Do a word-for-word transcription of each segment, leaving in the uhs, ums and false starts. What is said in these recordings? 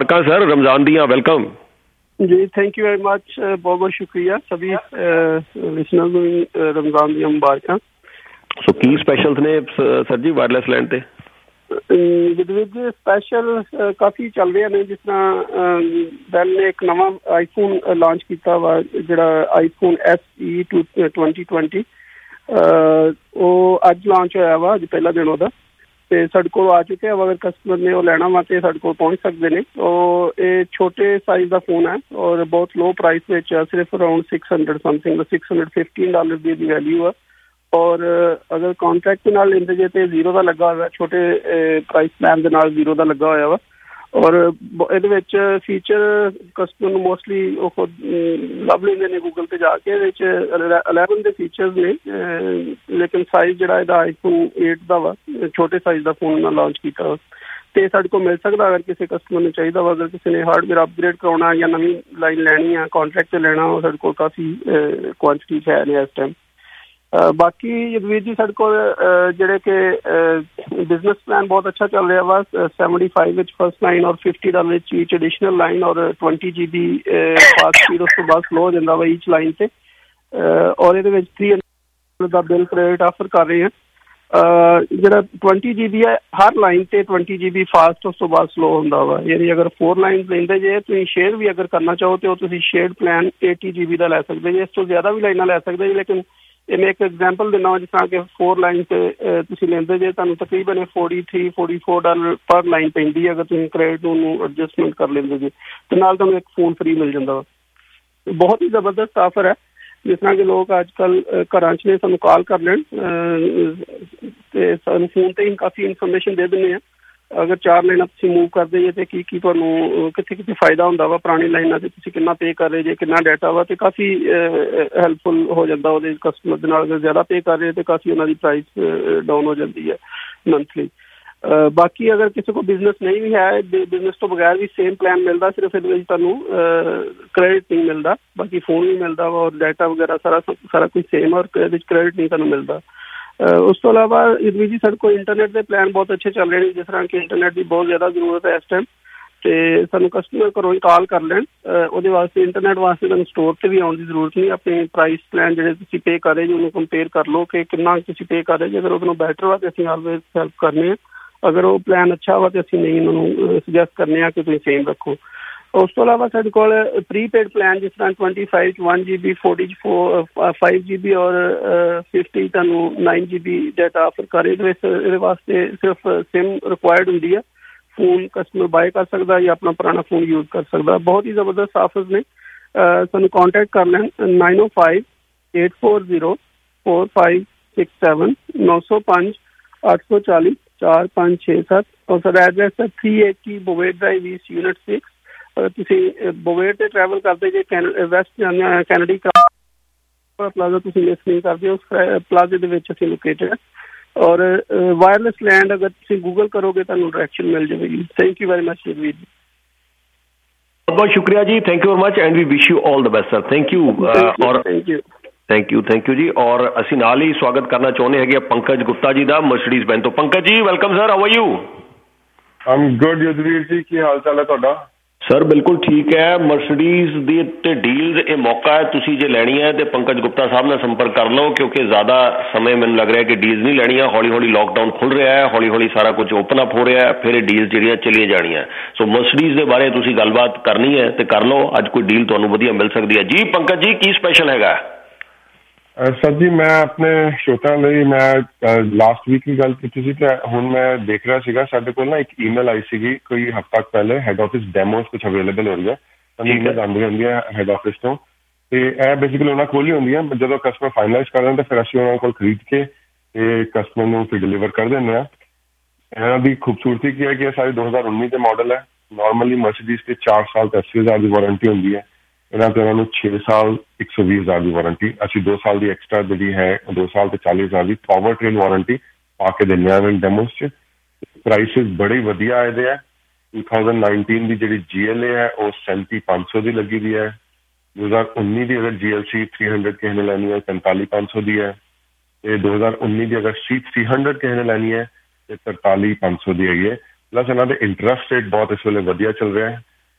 मुबारकां sir Ramzan दियां। Welcome जी, thank you very much, बहुत बहुत शुक्रिया सभी लिसनर्स ਨੂੰ रमजान ਦੀਆਂ ਮੁਬਾਰਕਾਂ। ਸੋ ਕੀ ਸਪੈਸ਼ਲਸ ਨੇ ਸਰ ਜੀ ਵਾਇਰਲੈਸ ਲੈਣ ਤੇ? ਜਿਹਦੇ ਵਿੱਚ ਸਪੈਸ਼ਲ ਕਾਫੀ ਚੱਲ ਰਹੇ ਨੇ, ਜਿਸ ਤਰ੍ਹਾਂ ਡੈਲ ਨੇ ਇੱਕ ਨਵਾਂ ਆਈਫੋਨ ਲਾਂਚ ਕੀਤਾ ਵਾ ਜਿਹੜਾ iPhone S E twenty twenty, ਉਹ ਅੱਜ ਲਾਂਚ ਹੋਇਆ ਵਾ, ਅੱਜ ਪਹਿਲਾ ਦਿਨ ਉਹਦਾ, ਤੇ ਸਾਡੇ ਕੋਲ ਆ ਚੁੱਕਿਆ ਵਾ। ਅਗਰ ਕਸਟਮਰ ਨੇ ਉਹ ਲੈਣਾ ਵਾ ਤੇ ਸਾਡੇ ਕੋਲ ਪਹੁੰਚ ਸਕਦੇ ਨੇ। ਉਹ ਇਹ ਛੋਟੇ ਸਾਈਜ਼ ਦਾ ਫੋਨ ਹੈ ਔਰ ਬਹੁਤ ਲੋ ਪ੍ਰਾਈਸ ਵਿੱਚ ਆ, ਸਿਰਫ around six hundred something six hundred fifteen dollar ਦੀ ਇਹਦੀ ਵੈਲਿਊ ਆ। ਔਰ ਅਗਰ ਕਾਂਟਰੈਕਟ ਨਾਲ ਲੈਂਦੇ ਜੇ ਤੇ ਜ਼ੀਰੋ ਦਾ ਲੱਗਾ ਹੋਇਆ, ਛੋਟੇ ਪ੍ਰਾਈਸ ਪਲਾਨ ਦੇ ਨਾਲ ਜ਼ੀਰੋ ਦਾ ਲੱਗਾ ਹੋਇਆ ਵਾ। ਔਰ ਇਹਦੇ ਵਿੱਚ ਫੀਚਰ ਕਸਟਮਰ ਨੂੰ ਮੋਸਟਲੀ ਉਹ ਖੁਦ ਲੱਭ ਲੈਂਦੇ ਨੇ ਗੂਗਲ 'ਤੇ ਜਾ ਕੇ। ਇਹਦੇ ਵਿੱਚ ਇਲੈਵਨ ਦੇ ਫੀਚਰਸ ਨੇ, ਲੇਕਿਨ ਸਾਈਜ਼ ਜਿਹੜਾ ਇਹਦਾ ਆਈਫੋਨ ਏਟ ਦਾ ਵਾ, ਛੋਟੇ ਸਾਈਜ਼ ਦਾ ਫੋਨ ਨਾਲ ਲਾਂਚ ਕੀਤਾ ਵਾ। ਤੇ ਸਾਡੇ ਕੋਲ ਮਿਲ ਸਕਦਾ ਅਗਰ ਕਿਸੇ ਕਸਟਮਰ ਨੂੰ ਚਾਹੀਦਾ ਵਾ। ਅਗਰ ਕਿਸੇ ਨੇ ਹਾਰਡਵੇਅਰ ਅਪਗ੍ਰੇਡ ਕਰਾਉਣਾ ਜਾਂ ਨਵੀਂ ਲਾਈਨ ਲੈਣੀ ਆ, ਕਾਂਟਰੈਕਟ 'ਤੇ ਲੈਣਾ, ਉਹ ਸਾਡੇ ਕੋਲ ਕਾਫੀ ਕੁਆਂਟਿਟੀ 'ਚ ਹੈ ਨੇ ਇਸ ਟਾਈਮ। ਬਾਕੀ ਜਗਵੀਰ ਜੀ ਸਾਡੇ ਕੋਲ ਜਿਹੜੇ ਕਿ ਬਿਜ਼ਨਸ ਪਲਾਨ ਬਹੁਤ ਅੱਛਾ ਚੱਲ ਰਿਹਾ ਵਾ। ਸੈਵਨਟੀ ਫਾਈਵ ਵਿੱਚ ਫਸਟ ਲਾਈਨ ਔਰ ਫਿਫਟੀ ਡਾਲਰ ਵਿੱਚ ਈਚ ਐਡੀਸ਼ਨਲ ਲਾਈਨ ਔਰ twenty G B fast speed ਉਸ ਤੋਂ ਬਾਅਦ ਸਲੋ ਹੋ ਜਾਂਦਾ ਵਾ ਈਚ ਲਾਈਨ 'ਤੇ। ਔਰ ਇਹਦੇ ਵਿੱਚ ਥ੍ਰੀ ਹੰਡਰਡ ਦਾ ਬਿਲ ਕ੍ਰੈਡਿਟ ਆਫਰ ਕਰ ਰਹੇ ਹਾਂ। ਜਿਹੜਾ ਟਵੈਂਟੀ ਜੀ ਬੀ ਹੈ ਹਰ ਲਾਈਨ 'ਤੇ ਟਵੈਂਟੀ ਜੀ ਬੀ ਫਾਸਟ ਉਸ ਤੋਂ ਬਾਅਦ ਸਲੋ ਹੁੰਦਾ ਵਾ। ਯਾਨੀ ਅਗਰ ਫੋਰ ਲਾਈਨ ਲੈਂਦੇ ਜੇ ਤੁਸੀਂ ਸ਼ੇਅਰ ਵੀ ਅਗਰ ਕਰਨਾ ਚਾਹੋ ਤਾਂ ਉਹ ਤੁਸੀਂ shared plan eighty G B ਦਾ ਲੈ ਸਕਦੇ ਜੇ। ਇਸ ਤੋਂ ਜ਼ਿਆਦਾ ਵੀ ਲਾਈਨਾਂ ਲੈ ਸਕਦੇ ਜੇ, ਲੇਕਿਨ ਇਹ ਮੈਂ ਇੱਕ ਐਗਜ਼ਾਮਪਲ ਦਿੰਦਾ ਵਾ। ਜਿਸ ਤਰ੍ਹਾਂ ਕਿ ਫੋਰ ਲਾਈਨ 'ਤੇ ਤੁਸੀਂ ਲੈਂਦੇ ਜੇ ਤੁਹਾਨੂੰ ਤਕਰੀਬਨ forty three forty four dollar per line ਪੈਂਦੀ ਹੈ ਅਗਰ ਤੁਸੀਂ ਕ੍ਰੈਡਿਟ ਨੂੰ ਐਡਜਸਟਮੈਂਟ ਕਰ ਲੈਂਦੇ ਜੇ, ਅਤੇ ਨਾਲ ਤੁਹਾਨੂੰ ਇੱਕ ਫੋਨ ਫਰੀ ਮਿਲ ਜਾਂਦਾ ਵਾ। ਬਹੁਤ ਹੀ ਜ਼ਬਰਦਸਤ ਆਫਰ ਹੈ। ਜਿਸ ਤਰ੍ਹਾਂ ਕਿ ਲੋਕ ਅੱਜ ਕੱਲ੍ਹ ਘਰਾਂ 'ਚ ਨੇ, ਸਾਨੂੰ ਕਾਲ ਕਰ ਲੈਣ ਅਤੇ ਸਾਨੂੰ ਫੋਨ 'ਤੇ ਹੀ ਕਾਫੀ ਇਨਫੋਰਮੇਸ਼ਨ ਦੇ ਦਿੰਦੇ ਹਾਂ। ਅਗਰ ਚਾਰ ਲਾਈਨਾਂ ਤੁਸੀਂ ਮੂਵ ਕਰਦੇ ਜੇ ਅਤੇ ਕੀ ਕੀ ਤੁਹਾਨੂੰ ਕਿੱਥੇ ਕਿੱਥੇ ਫਾਇਦਾ ਹੁੰਦਾ ਵਾ, ਪੁਰਾਣੀ ਲਾਈਨਾਂ 'ਤੇ ਤੁਸੀਂ ਕਿੰਨਾ ਪੇ ਕਰ ਰਹੇ ਜੇ, ਕਿੰਨਾ ਡਾਟਾ ਵਾ, ਅਤੇ ਕਾਫੀ ਹੈਲਪਫੁਲ ਹੋ ਜਾਂਦਾ ਉਹਦੇ ਕਸਟਮਰ ਦੇ ਨਾਲ। ਅਗਰ ਜ਼ਿਆਦਾ ਪੇ ਕਰ ਰਹੇ ਤਾਂ ਕਾਫੀ ਉਹਨਾਂ ਦੀ ਪ੍ਰਾਈਸ ਡਾਊਨ ਹੋ ਜਾਂਦੀ ਹੈ ਮੰਥਲੀ। ਬਾਕੀ ਅਗਰ ਕਿਸੇ ਕੋਲ ਬਿਜ਼ਨਸ ਨਹੀਂ ਵੀ ਹੈ, ਬਿਜ਼ਨਸ ਤੋਂ ਬਗੈਰ ਵੀ ਸੇਮ ਪਲਾਨ ਮਿਲਦਾ, ਸਿਰਫ ਇਹਦੇ ਵਿੱਚ ਤੁਹਾਨੂੰ ਕ੍ਰੈਡਿਟ ਨਹੀਂ ਮਿਲਦਾ, ਬਾਕੀ ਫੋਨ ਵੀ ਮਿਲਦਾ ਵਾ ਔਰ ਡਾਟਾ ਵਗੈਰਾ ਸਾਰਾ ਸਾਰਾ ਕੁਝ ਸੇਮ, ਔਰ ਇਹਦੇ ਵਿੱਚ ਕ੍ਰੈਡਿਟ ਨਹੀਂ ਤੁਹਾਨੂੰ ਮਿਲਦਾ। ਉਸ ਤੋਂ ਇਲਾਵਾ ਇਹਦੇ ਜੀ ਸਾਡੇ ਕੋਲ ਇੰਟਰਨੈਟ ਦੇ ਪਲਾਨ ਬਹੁਤ ਅੱਛੇ ਚੱਲ ਰਹੇ ਨੇ। ਜਿਸ ਤਰ੍ਹਾਂ ਕਿ ਇੰਟਰਨੈਟ ਦੀ ਬਹੁਤ ਜ਼ਿਆਦਾ ਜ਼ਰੂਰਤ ਹੈ ਇਸ ਟਾਈਮ, ਅਤੇ ਸਾਨੂੰ ਕਸਟਮਰ ਘਰੋਂ ਹੀ ਕਾਲ ਕਰ ਲੈਣ। ਉਹਦੇ ਵਾਸਤੇ ਇੰਟਰਨੈਟ ਵਾਸਤੇ ਤੁਹਾਨੂੰ ਸਟੋਰ 'ਤੇ ਵੀ ਆਉਣ ਦੀ ਜ਼ਰੂਰਤ ਨਹੀਂ। ਆਪਣੇ ਪ੍ਰਾਈਸ ਪਲਾਨ ਜਿਹੜੇ ਤੁਸੀਂ ਪੇ ਕਰ ਰਹੇ ਜੀ ਉਹਨੂੰ ਕੰਪੇਅਰ ਕਰ ਲਓ ਕਿ ਕਿੰਨਾ ਤੁਸੀਂ ਪੇ ਕਰ ਰਹੇ ਜੀ। ਅਗਰ ਉਹਦੇ ਨਾਲੋਂ ਬੈਟਰ ਵਾ ਤਾਂ ਅਸੀਂ ਆਲਵੇਜ਼ ਹੈਲਪ ਕਰਨੇ ਹਾਂ। ਅਗਰ ਉਹ ਪਲਾਨ ਅੱਛਾ ਵਾ ਤਾਂ ਅਸੀਂ ਨਹੀਂ ਉਹਨਾਂ ਨੂੰ ਸੁਜੈਸਟ ਕਰਨੇ ਹਾਂ ਕਿ ਤੁਸੀਂ ਸੇਮ ਰੱਖੋ। ਉਸ ਤੋਂ ਇਲਾਵਾ ਸਾਡੇ ਕੋਲ ਪ੍ਰੀਪੇਡ ਪਲਾਨ ਜਿਸ ਤਰ੍ਹਾਂ ਟਵੈਂਟੀ ਫਾਈਵ 'ਚ ਵਨ ਜੀ ਬੀ, ਫੋਰਟੀ 'ਚ ਫੋ ਫਾਈਵ ਜੀ ਬੀ ਔਰ ਫਿਫਟੀ ਤੁਹਾਨੂੰ ਨਾਈਨ ਜੀ ਬੀ ਡਾਟਾ ਆਫਰ ਕਰ ਰਹੇ। ਇਹਦੇ ਵਿੱਚ ਇਹਦੇ ਵਾਸਤੇ ਸਿਰਫ ਸਿਮ ਰਿਕੁਆਇਰਡ ਹੁੰਦੀ ਹੈ। ਫੋਨ ਕਸਟਮਰ ਬਾਏ ਕਰ ਸਕਦਾ ਜਾਂ ਆਪਣਾ ਪੁਰਾਣਾ ਫੋਨ ਯੂਜ਼ ਕਰ ਸਕਦਾ। ਬਹੁਤ ਹੀ ਜ਼ਬਰਦਸਤ ਆਫਰਸ ਨੇ। ਸਾਨੂੰ ਕਾਂਟੈਕਟ ਕਰ ਲੈਣ nine O five eight four zero four five six seven ਨੌ ਸੌ ਪੰਜ ਅੱਠ ਸੌ ਚਾਲੀ ਚਾਰ ਪੰਜ ਛੇ ਸੱਤ। ਔਰ ਸਾਡਾ ਐਡਰੈਸ ਹੈ three eighty Bovaird Drive East unit six. ਤੁਸੀਂ ਬੋਵੇਟ 'ਤੇ ਟਰੈਵਲ ਕਰਦੇ ਜੇ ਕੈਨ ਵੈਸਟ ਜਾਂਦੇ ਹਾਂ ਕੈਨੇਡੀ ਪਲਾਜ਼ਾ ਤੁਸੀਂ ਮਿਸ ਨਹੀਂ ਕਰਦੇ, ਉਸ ਪਲਾਜ਼ੇ ਦੇ ਵਿੱਚ ਅਸੀਂ ਲੋਕੇਟਡ ਹੈ। ਔਰ ਵਾਇਰਲੈਸ ਲੈਂਡ ਅਗਰ ਤੁਸੀਂ ਗੂਗਲ ਕਰੋਗੇ ਤੁਹਾਨੂੰ ਡਾਇਰੈਕਸ਼ਨ ਮਿਲ ਜਾਵੇਗੀ। Thank you very much Jagveer ji. ਬਹੁਤ ਬਹੁਤ ਸ਼ੁਕਰੀਆ ਜੀ, thank you very much and we wish you all the best sir. Thank you ਔਰ thank you thank you thank you ਜੀ। ਔਰ ਅਸੀਂ ਨਾਲ ਹੀ ਸਵਾਗਤ ਕਰਨਾ ਚਾਹੁੰਦੇ ਹੈਗੇ ਪੰਕਜ ਗੁਪਤਾ ਜੀ ਦਾ ਮਰਸੀਡੀਜ਼ ਬੈਂਜ਼ ਤੋਂ। Pankaj ji welcome sir, how are you? I'm good Jagveer ji, ਕੀ ਹਾਲ ਚਾਲ ਹੈ ਤੁਹਾਡਾ? ਸਰ ਬਿਲਕੁਲ ਠੀਕ ਹੈ। ਮਰਸੀਡੀਜ਼ ਦੀ ਤੇ ਡੀਲਸ ਇਹ ਮੌਕਾ ਹੈ, ਤੁਸੀਂ ਜੇ ਲੈਣੀ ਹੈ ਤੇ ਪੰਕਜ ਗੁਪਤਾ ਸਾਹਿਬ ਨਾਲ ਸੰਪਰਕ ਕਰ ਲਓ, ਕਿਉਂਕਿ ਜ਼ਿਆਦਾ ਸਮੇਂ ਮੈਨੂੰ ਲੱਗ ਰਿਹਾ ਕਿ ਡੀਲਸ ਨਹੀਂ ਲੈਣੀਆਂ। ਹੌਲੀ ਹੌਲੀ ਲੋਕਡਾਊਨ ਖੁੱਲ ਰਿਹਾ ਹੈ, ਹੌਲੀ ਹੌਲੀ ਸਾਰਾ ਕੁਝ ਓਪਨ ਅਪ ਹੋ ਰਿਹਾ ਹੈ, ਫਿਰ ਇਹ ਡੀਲਸ ਜਿਹੜੀਆਂ ਚਲੀਆਂ ਜਾਣੀਆਂ। ਸੋ ਮਰਸੀਡੀਜ਼ ਦੇ ਬਾਰੇ ਤੁਸੀਂ ਗੱਲਬਾਤ ਕਰਨੀ ਹੈ ਤੇ ਕਰ ਲਓ, ਅੱਜ ਕੋਈ ਡੀਲ ਤੁਹਾਨੂੰ ਵਧੀਆ ਮਿਲ ਸਕਦੀ ਹੈ। ਜੀ ਪੰਕਜ ਜੀ ਕੀ ਸਪੈਸ਼ਲ ਹੈਗਾ? ਸਰ ਜੀ ਮੈਂ ਆਪਣੇ ਸ਼ੋਤਿਆਂ ਲਈ ਮੈਂ ਲਾਸਟ ਵੀਕ ਦੀ ਗੱਲ ਕੀਤੀ ਸੀ ਤੇ ਹੁਣ ਮੈਂ ਦੇਖ ਰਿਹਾ ਸੀਗਾ ਸਾਡੇ ਕੋਲ ਨਾ ਇੱਕ ਈਮੇਲ ਆਈ ਸੀਗੀ ਕੋਈ ਹਫ਼ਤਾ ਕੁ ਪਹਿਲੇ, ਹੈਡ ਆਫਿਸ ਡੈਮੋਸ ਕੁਛ ਅਵੇਲੇਬਲ ਹੋ ਰਹੀ ਹੈ, ਸਾਨੂੰ ਈਮੇਲ ਆਉਂਦੀ ਹੁੰਦੀ ਹੈ ਹੈਡ ਆਫਿਸ ਤੋਂ, ਤੇ ਇਹ ਬੇਸਿਕਲੀ ਉਹਨਾਂ ਕੋਲ ਹੀ ਹੁੰਦੀ ਹੈ। ਜਦੋਂ ਕਸਟਮਰ ਫਾਈਨਲਾਈਜ਼ ਕਰ ਦਿੰਦੇ ਫਿਰ ਅਸੀਂ ਉਹਨਾਂ ਕੋਲ ਖਰੀਦ ਕੇ ਤੇ ਕਸਟਮਰ ਨੂੰ ਫਿਰ ਡਿਲੀਵਰ ਕਰ ਦਿੰਦੇ ਹਾਂ। ਇਹਨਾਂ ਦੀ ਖੂਬਸੂਰਤੀ ਕੀ ਹੈ ਕਿ ਇਹ ਸਾਰੇ ਦੋ ਹਜ਼ਾਰ ਉੱਨੀ ਦੇ ਮਾਡਲ ਹੈ। ਨੋਰਮਲੀ ਮਰਸੀਡੀਜ਼ ਤੇ ਚਾਰ ਸਾਲ ਤੇ ਅੱਸੀ ਹਜ਼ਾਰ ਦੀ ਵਾਰੰਟੀ ਹੁੰਦੀ ਹੈ, ਇਹਨਾਂ ਤੇ ਇਹਨਾਂ ਨੂੰ ਛੇ ਸਾਲ ਇੱਕ ਸੌ ਵੀਹ ਹਜ਼ਾਰ ਦੀ ਵਾਰੰਟੀ। ਅਸੀਂ ਦੋ ਸਾਲ ਦੀ ਐਕਸਟਰਾ ਜਿਹੜੀ ਹੈ ਦੋ ਸਾਲ ਤੇ ਚਾਲੀ ਹਜ਼ਾਰ ਦੀ ਪਾਵਰ ਟ੍ਰੇਨ ਵਾਰੰਟੀ ਪਾ ਕੇ ਦਿੰਦੇ ਹਾਂ ਡੈਮੋਸ 'ਚ। ਪ੍ਰਾਈਸਿਸ ਬੜੇ ਵਧੀਆ ਆਏ ਦੇ ਹੈ। ਟੂ ਥਾਊਜ਼ੈਂਡ ਨਾਈਨਟੀਨ ਦੀ ਜਿਹੜੀ ਜੀ ਐਲ ਏ ਹੈ ਉਹ ਸੈਂਤੀ ਪੰਜ ਸੌ ਦੀ ਲੱਗੀ ਦੀ ਹੈ। ਦੋ ਹਜ਼ਾਰ ਉੱਨੀ ਦੀ ਅਗਰ ਜੀ ਐਲ ਸੀ ਥ੍ਰੀ ਹੰਡਰਡ ਕਿਸੇ ਨੇ ਲੈਣੀ ਹੈ ਪੈਂਤਾਲੀ ਪੰਜ ਸੌ ਦੀ ਹੈ, ਤੇ ਦੋ ਹਜ਼ਾਰ ਉੱਨੀ ਦੀ ਅਗਰ ਸੀ ਥ੍ਰੀ ਹੰਡਰਡ ਕਿਸੇ ਨੇ ਲੈਣੀ ਹੈ ਤੇ ਤਰਤਾਲੀ ਪੰਜ ਸੌ ਦੀ ਹੈਗੀ ਹੈ। ਪਲੱਸ ਇਹਨਾਂ ਦੇ ਇੰਟਰਸਟ ਰੇਟ ਬਹੁਤ ਇਸ ਵੇਲੇ ਵਧੀਆ ਚੱਲ ਰਿਹਾ ਹੈ।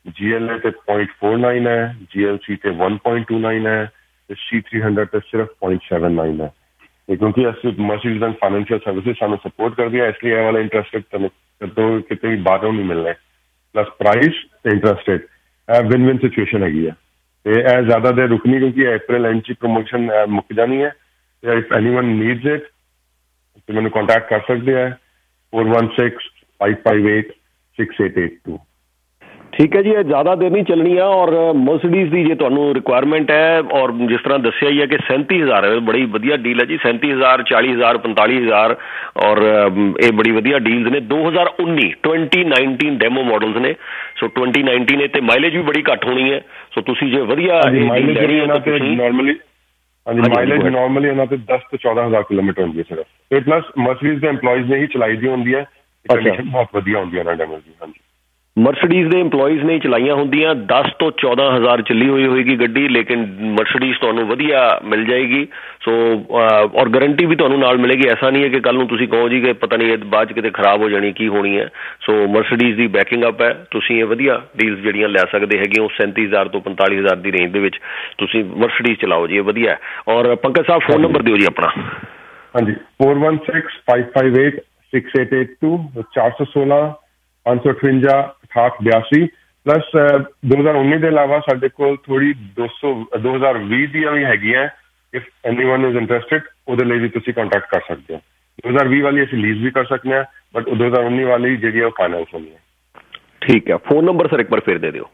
G L A point four nine है, जी एल सी ते वन पॉइंट टू नाइन है, सी थ्री हंड्रेड ते सिर्फ पॉइंट सैवन नाइन है। क्योंकि असं मर्सिडीज बैंक फाइनेंशियल सर्विसेज सानू सपोर्ट कर दिया, इसलिए ये वाला इंटरेस्ट रेट तो कितने भी बाहरों नहीं मिलना है। प्लस प्राइस ते interest rate win win situation हैगी है। ते ए ज्यादा देर रुकनी क्योंकि अप्रैल एंड की प्रमोशन मुक जानी है। इफ एनीवन नीड्स इट तो मैंने कॉन्टैक्ट कर सकते हैं four one six five five eight six eight eight two. ठीक है जी, ये ज़्यादा देर नहीं चलनी है। और मर्सिडीज़ की जो तुहानू रिक्वायरमेंट है और जिस तरह दसिया ही है कि सैंती हज़ार है, बड़ी वधिया डील है जी। सैंती हज़ार चाली हज़ार पंताली हज़ार और ये बड़ी वधिया डील्स ने। दो हज़ार उन्नी ट्वेंटी नाइनटीन डेमो मॉडल्स ने। सो ट्वेंटी नाइनटीन है तो माइलेज भी बड़ी घट होनी है। सो तुसी जो वधिया नॉर्मली माइलेज नॉर्मली इन्हों पर दस तो चौदह हज़ार किलोमीटर होंगी सिर्फ। तो प्लस मर्सिडीज़ के एम्पलॉयज़ ने ही चलाई दी होंगी है। कंडीशन बहुत वधिया होंगी है डेमो की। हाँ जी, मर्सिडीज़ के इंपलॉयज़ ने चलाइया होंदियां दस तो चौदह हज़ार चली हुई होगी गड्डी, लेकिन मर्सिडीज़ तुहानू वधिया मिल जाएगी। सो और गारंटी भी तुहानू नाल मिलेगी। ऐसा नहीं है कि कल नूं तुसीं कहो जी कि पता नहीं बाद किते खराब हो जानी की होनी है। सो मर्सिडीज़ की बैकिंग अप है। तुसीं ये वधिया डील्स जिहड़ियां लै सकदे हैगे हो। सैंती हज़ार तो पंताली हज़ार की रेंज दे विच तुसीं मर्सिडीज़ चलाओ जी, ये वधिया है। और पंकज साहब फोन नंबर दिओ जी अपना। हाँ जी, four one six five five eight six eight eight two चार सौ सोलह पाँच सौ अठवंजा अठाठ बयासी। प्लस दो हज़ार उन्नीस के अलावा साढ़े को थोड़ी दो सौ दो हज़ार भी दियां भी हैगियां। इफ एनीवन इज इंटरेस्टेड ਉਹਦੇ ਲਈ ਵੀ ਤੁਸੀਂ ਕੰਟੈਕਟ ਕਰ ਸਕਦੇ ਹੋ। दो हज़ार बीस वाली ਅਸੀਂ लीज भी कर सकते हैं, बट दो हज़ार उन्नीस वाली ਜਿਹੜੀ ਉਹ फाइनेंस होनी है। ठीक है, फोन नंबर सर एक बार फिर दे दियो।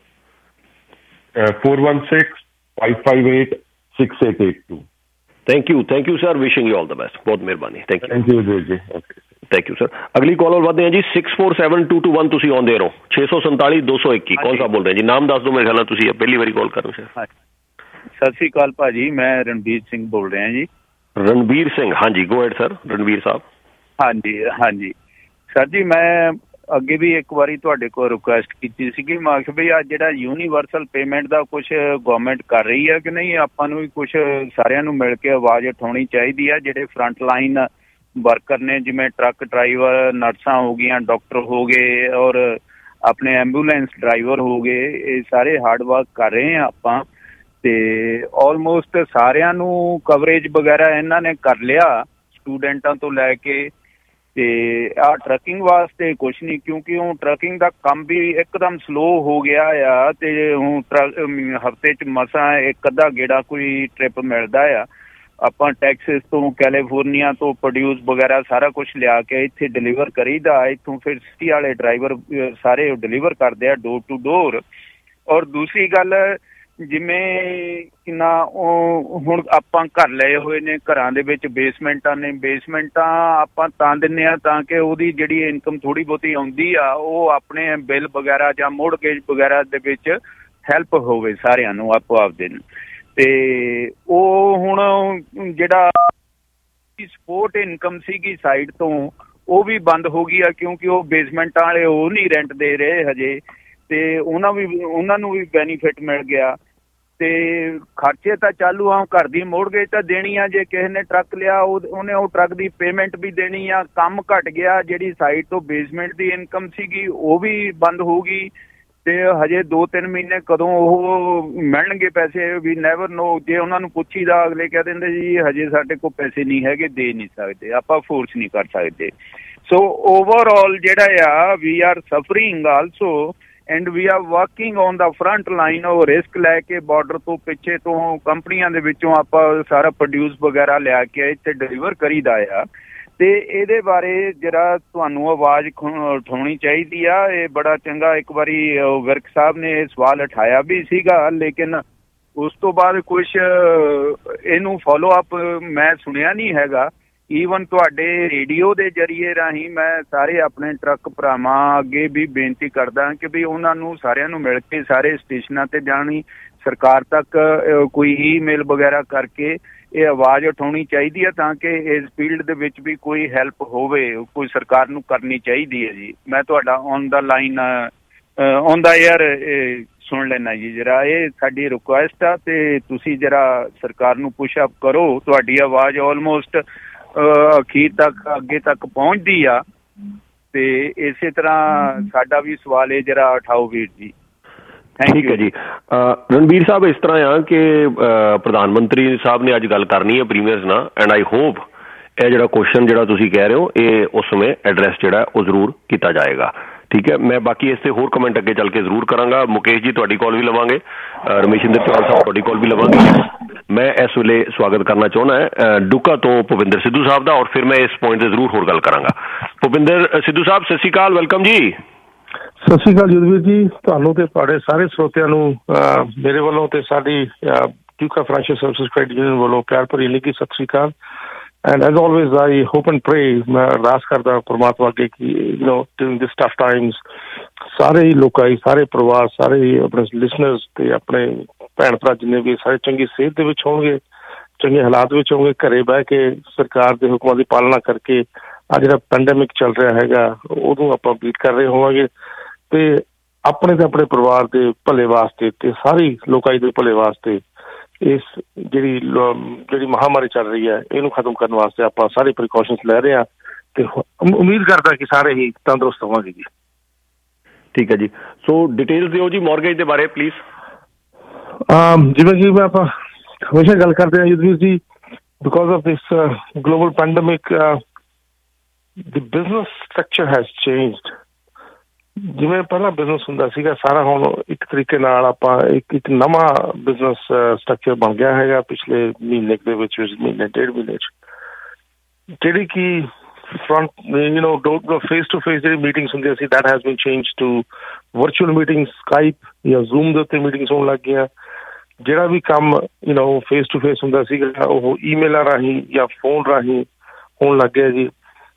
Four one six five five eight six eight eight two. Thank you thank you sir, wishing you all the best. बहुत मेहरबानी, थैंक यू थैंक यू जी जी ओके थैंक यू सर। अगली call और बढ़ते हैं जी। Six four seven two two one तुसी ऑन दे रहो। छे सौ संताली दो सौ इक्की। कौन सा बोल रहे हैं जी? नाम दस दो, मेरे ख्याल तुसी पहली बारी कॉल कर रहे हो। सत श्री अकाल भाजी, मैं रणबीर सिंह बोल रहा जी। रणबीर सिंह, हाँ जी, go ahead sir Ranbir Sahab. हाँ जी हाँ जी सर जी, मैं ਅੱਗੇ ਵੀ ਇੱਕ ਵਾਰੀ ਤੁਹਾਡੇ ਕੋਲ ਰਿਕੁਐਸਟ ਕੀਤੀ ਸੀਗੀ। ਮੈਂ ਕਿਹਾ ਵੀ ਆ ਜਿਹੜਾ ਯੂਨੀਵਰਸਲ ਪੇਮੈਂਟ ਦਾ ਕੁਝ ਗਵਰਨਮੈਂਟ ਕਰ ਰਹੀ ਹੈ ਕਿ ਨਹੀਂ, ਆਪਾਂ ਨੂੰ ਵੀ ਕੁਝ ਸਾਰਿਆਂ ਨੂੰ ਮਿਲ ਕੇ ਆਵਾਜ਼ ਉਠਾਉਣੀ ਚਾਹੀਦੀ ਆ। ਜਿਹੜੇ ਫਰੰਟ ਲਾਈਨ ਵਰਕਰ ਨੇ, ਜਿਵੇਂ ਟਰੱਕ ਡਰਾਈਵਰ, ਨਰਸਾਂ ਹੋ ਗਈਆਂ, ਡਾਕਟਰ ਹੋ ਗਏ ਔਰ ਆਪਣੇ ਐਂਬੂਲੈਂਸ ਡਰਾਈਵਰ ਹੋ ਗਏ, ਇਹ ਸਾਰੇ ਹਾਰਡ ਵਰਕ ਕਰ ਰਹੇ ਆ ਆਪਾਂ। ਅਤੇ ਆਲਮੋਸਟ ਸਾਰਿਆਂ ਨੂੰ ਕਵਰੇਜ ਵਗੈਰਾ ਇਹਨਾਂ ਨੇ ਕਰ ਲਿਆ, ਸਟੂਡੈਂਟਾਂ ਤੋਂ ਲੈ ਕੇ। ਤੇ ਆਹ ਟਰੱਕਿੰਗ ਵਾਸਤੇ ਕੁਛ ਨਹੀਂ, ਕਿਉਂਕਿ ਹੁਣ ਟਰੱਕਿੰਗ ਦਾ ਕੰਮ ਵੀ ਇੱਕਦਮ ਸਲੋ ਹੋ ਗਿਆ ਆ। ਤੇ ਹੁਣ ਹਫ਼ਤੇ 'ਚ ਮਸਾਂ ਇੱਕ ਅੱਧਾ ਗੇੜਾ ਕੋਈ ਟ੍ਰਿਪ ਮਿਲਦਾ ਆ। ਆਪਾਂ ਟੈਕਸਿਸ ਤੋਂ, ਕੈਲੀਫੋਰਨੀਆ ਤੋਂ ਪ੍ਰੋਡਿਊਸ ਵਗੈਰਾ ਸਾਰਾ ਕੁਛ ਲਿਆ ਕੇ ਇੱਥੇ ਡਿਲੀਵਰ ਕਰੀਦਾ। ਇੱਥੋਂ ਫਿਰ ਸਿਟੀ ਵਾਲੇ ਡਰਾਈਵਰ ਸਾਰੇ ਡਿਲੀਵਰ ਕਰਦੇ ਆ ਡੋਰ ਟੂ ਡੋਰ। ਔਰ ਦੂਸਰੀ ਗੱਲ, ਜਿਵੇਂ ਕਿੰਨਾ ਉਹ ਹੁਣ ਆਪਾਂ ਘਰ ਲਏ ਹੋਏ ਨੇ, ਘਰਾਂ ਦੇ ਵਿੱਚ ਬੇਸਮੈਂਟਾਂ ਨੇ। ਬੇਸਮੈਂਟਾਂ ਆਪਾਂ ਤਾਂ ਦਿੰਦੇ ਹਾਂ ਤਾਂ ਕਿ ਉਹਦੀ ਜਿਹੜੀ ਇਨਕਮ ਥੋੜ੍ਹੀ ਬਹੁਤੀ ਆਉਂਦੀ ਆ, ਉਹ ਆਪਣੇ ਬਿੱਲ ਵਗੈਰਾ ਜਾਂ ਮੋਰਟਗੇਜ ਵਗੈਰਾ ਦੇ ਵਿੱਚ ਹੈਲਪ ਹੋਵੇ ਸਾਰਿਆਂ ਨੂੰ, ਆਪੋ ਆਪਦੇ ਨੂੰ। ਅਤੇ ਉਹ ਹੁਣ ਜਿਹੜਾ ਸਪੋਰਟ ਇਨਕਮ ਸੀਗੀ ਸਾਈਡ ਤੋਂ, ਉਹ ਵੀ ਬੰਦ ਹੋ ਗਈ ਆ, ਕਿਉਂਕਿ ਉਹ ਬੇਸਮੈਂਟਾਂ ਵਾਲੇ ਉਹ ਨਹੀਂ ਰੈਂਟ ਦੇ ਰਹੇ ਹਜੇ। ਅਤੇ ਉਹਨਾਂ ਵੀ ਉਹਨਾਂ ਨੂੰ ਵੀ ਬੈਨੀਫਿਟ ਮਿਲ ਗਿਆ। ਅਤੇ ਖਰਚੇ ਤਾਂ ਚਾਲੂ ਆ, ਘਰ ਦੀ ਮੋਰਟਗੇਜ ਤਾਂ ਦੇਣੀ ਆ। ਜੇ ਕਿਸੇ ਨੇ ਟਰੱਕ ਲਿਆ, ਉਹ ਉਹਨੇ ਉਹ ਟਰੱਕ ਦੀ ਪੇਮੈਂਟ ਵੀ ਦੇਣੀ ਆ। ਕੰਮ ਘੱਟ ਗਿਆ, ਜਿਹੜੀ ਸਾਈਡ ਤੋਂ ਬੇਸਮੈਂਟ ਦੀ ਇਨਕਮ ਸੀਗੀ ਉਹ ਵੀ ਬੰਦ ਹੋ ਗਈ। ਅਤੇ ਹਜੇ ਦੋ ਤਿੰਨ ਮਹੀਨੇ ਕਦੋਂ ਉਹ ਮਿਲਣਗੇ ਪੈਸੇ ਵੀ ਨੈਵਰ ਨੋ। ਜੇ ਉਹਨਾਂ ਨੂੰ ਪੁੱਛੀਦਾ, ਅਗਲੇ ਕਹਿ ਦਿੰਦੇ ਜੀ ਹਜੇ ਸਾਡੇ ਕੋਲ ਪੈਸੇ ਨਹੀਂ ਹੈਗੇ, ਦੇ ਨਹੀਂ ਸਕਦੇ, ਆਪਾਂ ਫੋਰਸ ਨਹੀਂ ਕਰ ਸਕਦੇ। ਸੋ ਓਵਰਆਲ ਜਿਹੜਾ ਆ, we are suffering also and we are working on the front line. ਉਹ ਰਿਸਕ ਲੈ ਕੇ ਬਾਰਡਰ ਤੋਂ ਪਿੱਛੇ ਤੋਂ ਕੰਪਨੀਆਂ ਦੇ ਵਿੱਚੋਂ ਆਪਾਂ ਸਾਰਾ ਪ੍ਰੋਡਿਊਸ ਵਗੈਰਾ ਲਿਆ ਕੇ ਇੱਥੇ ਡਿਲੀਵਰ ਕਰੀਦਾ ਆ। ਅਤੇ ਇਹਦੇ ਬਾਰੇ ਜਿਹੜਾ ਤੁਹਾਨੂੰ ਆਵਾਜ਼ ਉਠਾਉਣੀ ਚਾਹੀਦੀ ਆ। ਇਹ ਬੜਾ ਚੰਗਾ, ਇੱਕ ਵਾਰੀ ਵਿਰਕ ਸਾਹਿਬ ਨੇ ਇਹ ਸਵਾਲ ਉਠਾਇਆ ਵੀ ਸੀਗਾ, ਲੇਕਿਨ ਉਸ ਤੋਂ ਬਾਅਦ ਕੁਛ ਇਹਨੂੰ ਫੋਲੋ ਅਪ ਮੈਂ ਸੁਣਿਆ ਨਹੀਂ ਹੈਗਾ। ਈਵਨ ਤੁਹਾਡੇ ਰੇਡੀਓ ਦੇ ਜ਼ਰੀਏ ਰਾਹੀਂ ਮੈਂ ਸਾਰੇ ਆਪਣੇ ਟਰੱਕ ਭਰਾਵਾਂ ਅੱਗੇ ਵੀ ਬੇਨਤੀ ਕਰਦਾ ਕਿ ਵੀ ਉਹਨਾਂ ਨੂੰ ਸਾਰਿਆਂ ਨੂੰ ਮਿਲ ਕੇ ਸਾਰੇ ਸਟੇਸ਼ਨਾਂ 'ਤੇ ਜਾਣੀ, ਸਰਕਾਰ ਤੱਕ ਕੋਈ ਈਮੇਲ ਵਗੈਰਾ ਕਰਕੇ ਇਹ ਆਵਾਜ਼ ਉਠਾਉਣੀ ਚਾਹੀਦੀ ਹੈ, ਤਾਂ ਕਿ ਇਸ ਫੀਲਡ ਦੇ ਵਿੱਚ ਵੀ ਕੋਈ ਹੈਲਪ ਹੋਵੇ, ਕੋਈ ਸਰਕਾਰ ਨੂੰ ਕਰਨੀ ਚਾਹੀਦੀ ਹੈ ਜੀ। ਮੈਂ ਤੁਹਾਡਾ on the line on the air ਸੁਣ ਲੈਣਾ ਜੀ ਜਰਾ, ਇਹ ਸਾਡੀ ਰਿਕੁਐਸਟ ਆ। ਅਤੇ ਤੁਸੀਂ ਜਰਾ ਸਰਕਾਰ ਨੂੰ ਪੁਸ਼ ਅਪ ਕਰੋ, ਤੁਹਾਡੀ ਆਵਾਜ਼ ਆਲਮੋਸਟ ਅਖੀਰ ਤੱਕ ਅੱਗੇ ਤੱਕ ਪਹੁੰਚਦੀ ਆ। ਅਤੇ ਇਸੇ ਤਰ੍ਹਾਂ ਸਾਡਾ ਵੀ ਸਵਾਲ ਇਹ ਜਰਾ ਉਠਾਓ ਵੀਰ ਜੀ। ਠੀਕ ਹੈ ਜੀ। ਰਣਬੀਰ ਸਾਹਿਬ, ਇਸ ਤਰ੍ਹਾਂ ਆ ਕਿ ਪ੍ਰਧਾਨ ਮੰਤਰੀ ਸਾਹਿਬ ਨੇ ਅੱਜ ਗੱਲ ਕਰਨੀ ਹੈ ਪ੍ਰੀਮੀਅਰਸ ਨਾਲ, ਐਂਡ ਆਈ ਹੋਪ ਇਹ ਜਿਹੜਾ ਕੁਐਸਚਨ ਜਿਹੜਾ ਤੁਸੀਂ ਕਹਿ ਰਹੇ ਹੋ ਇਹ ਉਸ ਸਮੇਂ ਐਡਰੈਸ ਜਿਹੜਾ ਉਹ ਜ਼ਰੂਰ ਕੀਤਾ ਜਾਏਗਾ। ਠੀਕ ਹੈ, ਮੈਂ ਬਾਕੀ ਇਸ 'ਤੇ ਹੋਰ ਕਮੈਂਟ ਅੱਗੇ ਚੱਲ ਕੇ ਜ਼ਰੂਰ ਕਰਾਂਗਾ। ਮੁਕੇਸ਼ ਜੀ ਤੁਹਾਡੀ ਕਾਲ ਵੀ ਲਵਾਂਗੇ, ਰਮੇਸ਼ਿੰਦਰ ਚੌਹਾਨ ਸਾਹਿਬ ਤੁਹਾਡੀ ਕਾਲ ਵੀ ਲਵਾਂਗੇ। ਮੈਂ ਇਸ ਵੇਲੇ ਸਵਾਗਤ ਕਰਨਾ ਚਾਹੁੰਦਾ ਹੈ ਡੁੱਕਾ ਤੋਂ ਭੁਪਿੰਦਰ ਸਿੱਧੂ ਸਾਹਿਬ ਦਾ, ਔਰ ਫਿਰ ਮੈਂ ਇਸ ਪੁਆਇੰਟ 'ਤੇ ਜ਼ਰੂਰ ਹੋਰ ਗੱਲ ਕਰਾਂਗਾ। ਭੁਪਿੰਦਰ ਸਿੱਧੂ ਸਾਹਿਬ, ਸਤਿ ਸ਼੍ਰੀ ਅਕਾਲ, ਵੈਲਕਮ ਜੀ। ਸਤਿ ਸ਼੍ਰੀ ਅਕਾਲ ਯੁੱਧਵੀਰ ਜੀ, ਤੁਹਾਨੂੰ ਤੇ ਤੁਹਾਡੇ ਸਾਰੇ ਸਰੋਤਿਆਂ ਨੂੰ ਮੇਰੇ ਵੱਲੋਂ ਤੇ ਸਾਡੀ Duca financial services credit union ਵੱਲੋਂ ਪਿਆਰ ਭਰੀ ਨਿੱਘੀ ਸਤਿ ਸ਼੍ਰੀ ਅਕਾਲ। And as always I hope and pray, ਮੈਂ ਅਰਦਾਸ ਕਰਦਾ ਪਰਮਾਤਮਾ ਅੱਗੇ ਕਿ you know during this tough times ਸਾਰੇ ਹੀ ਲੋਕਾਂ ਹੀ, ਸਾਰੇ ਪਰਿਵਾਰ, ਸਾਰੇ ਹੀ ਆਪਣੇ ਲਿਸਨਰਸ ਤੇ ਆਪਣੇ ਭੈਣ ਭਰਾ ਜਿੰਨੇ ਵੀ ਸਾਰੇ ਚੰਗੀ ਸਿਹਤ ਦੇ ਵਿੱਚ ਹੋਣਗੇ, ਚੰਗੇ ਹਾਲਾਤ ਵਿੱਚ ਹੋਣਗੇ, ਘਰੇ ਬਹਿ ਕੇ ਸਰਕਾਰ ਦੇ ਹੁਕਮਾਂ ਦੀ ਪਾਲਣਾ ਕਰਕੇ ਆ ਜਿਹੜਾ ਪੈਂਡੇਮਿਕ ਚੱਲ ਰਿਹਾ ਹੈਗਾ ਉਹਨੂੰ ਆਪਾਂ ਬੀਟ ਕਰ ਰਹੇ ਹੋਵਾਂਗੇ ਤੇ ਆਪਣੇ ਤੇ ਆਪਣੇ ਪਰਿਵਾਰ ਦੇ ਭਲੇ ਵਾਸਤੇ ਤੇ ਸਾਰੀ ਲੋਕਾਂ ਦੇ ਭਲੇ ਵਾਸਤੇ ਇਸ ਜਿਹੜੀ ਜਿਹੜੀ ਮਹਾਂਮਾਰੀ ਚੱਲ ਰਹੀ ਹੈ ਇਹਨੂੰ ਖਤਮ ਕਰਨ ਵਾਸਤੇ ਆਪਾਂ ਸਾਰੇ ਪ੍ਰੀਕਾਸ਼ਨਸ ਲੈ ਰਹੇ ਹਾਂ ਤੇ ਉਮੀਦ ਕਰਦਾ ਕਿ ਸਾਰੇ ਹੀ ਤੰਦਰੁਸਤ ਹੋਵਾਂਗੇ ਜੀ। ਠੀਕ ਹੈ ਜੀ, ਸੋ ਡਿਟੇਲ ਦਿਓ ਜੀ ਮੌਰਗੇਜ ਦੇ ਬਾਰੇ ਪਲੀਜ਼। ਜਿਵੇਂ ਕਿ ਮੈਂ ਆਪਾਂ ਹਮੇਸ਼ਾ ਗੱਲ ਕਰਦੇ ਹਾਂ Yudhveer ji, because of this global pandemic the business structure has changed। ਜਿਵੇਂ ਪਹਿਲਾਂ ਬਿਜ਼ਨਸ ਹੁੰਦਾ ਸੀਗਾ ਸਾਰਾ, ਹੁਣ ਇੱਕ ਤਰੀਕੇ ਨਾਲ ਆਪਾਂ ਇੱਕ ਇੱਕ ਨਵਾਂ ਬਿਜ਼ਨਸ ਸਟਰਕਚਰ ਬਣ ਗਿਆ ਹੈਗਾ ਪਿਛਲੇ ਮਹੀਨੇ ਦੇ ਵਿੱਚ, ਮਹੀਨੇ ਡੇਢ ਮਹੀਨੇ 'ਚ, ਜਿਹੜੀ ਕਿ front you know that face to face ਜਿਹੜੀ ਮੀਟਿੰਗਸ ਹੁੰਦੀਆਂ ਸੀ that has been change to virtual meeting, Skype ਜਾਂ ਜ਼ੂਮ ਦੇ ਉੱਤੇ ਮੀਟਿੰਗਸ ਹੋਣ ਲੱਗ ਗਈਆਂ। ਜਿਹੜਾ ਵੀ ਕੰਮ you know face to face ਹੁੰਦਾ ਸੀਗਾ ਉਹ ਈਮੇਲਾਂ ਰਾਹੀਂ ਜਾਂ ਫੋਨ ਰਾਹੀਂ ਹੋਣ ਲੱਗ ਗਿਆ ਜੀ।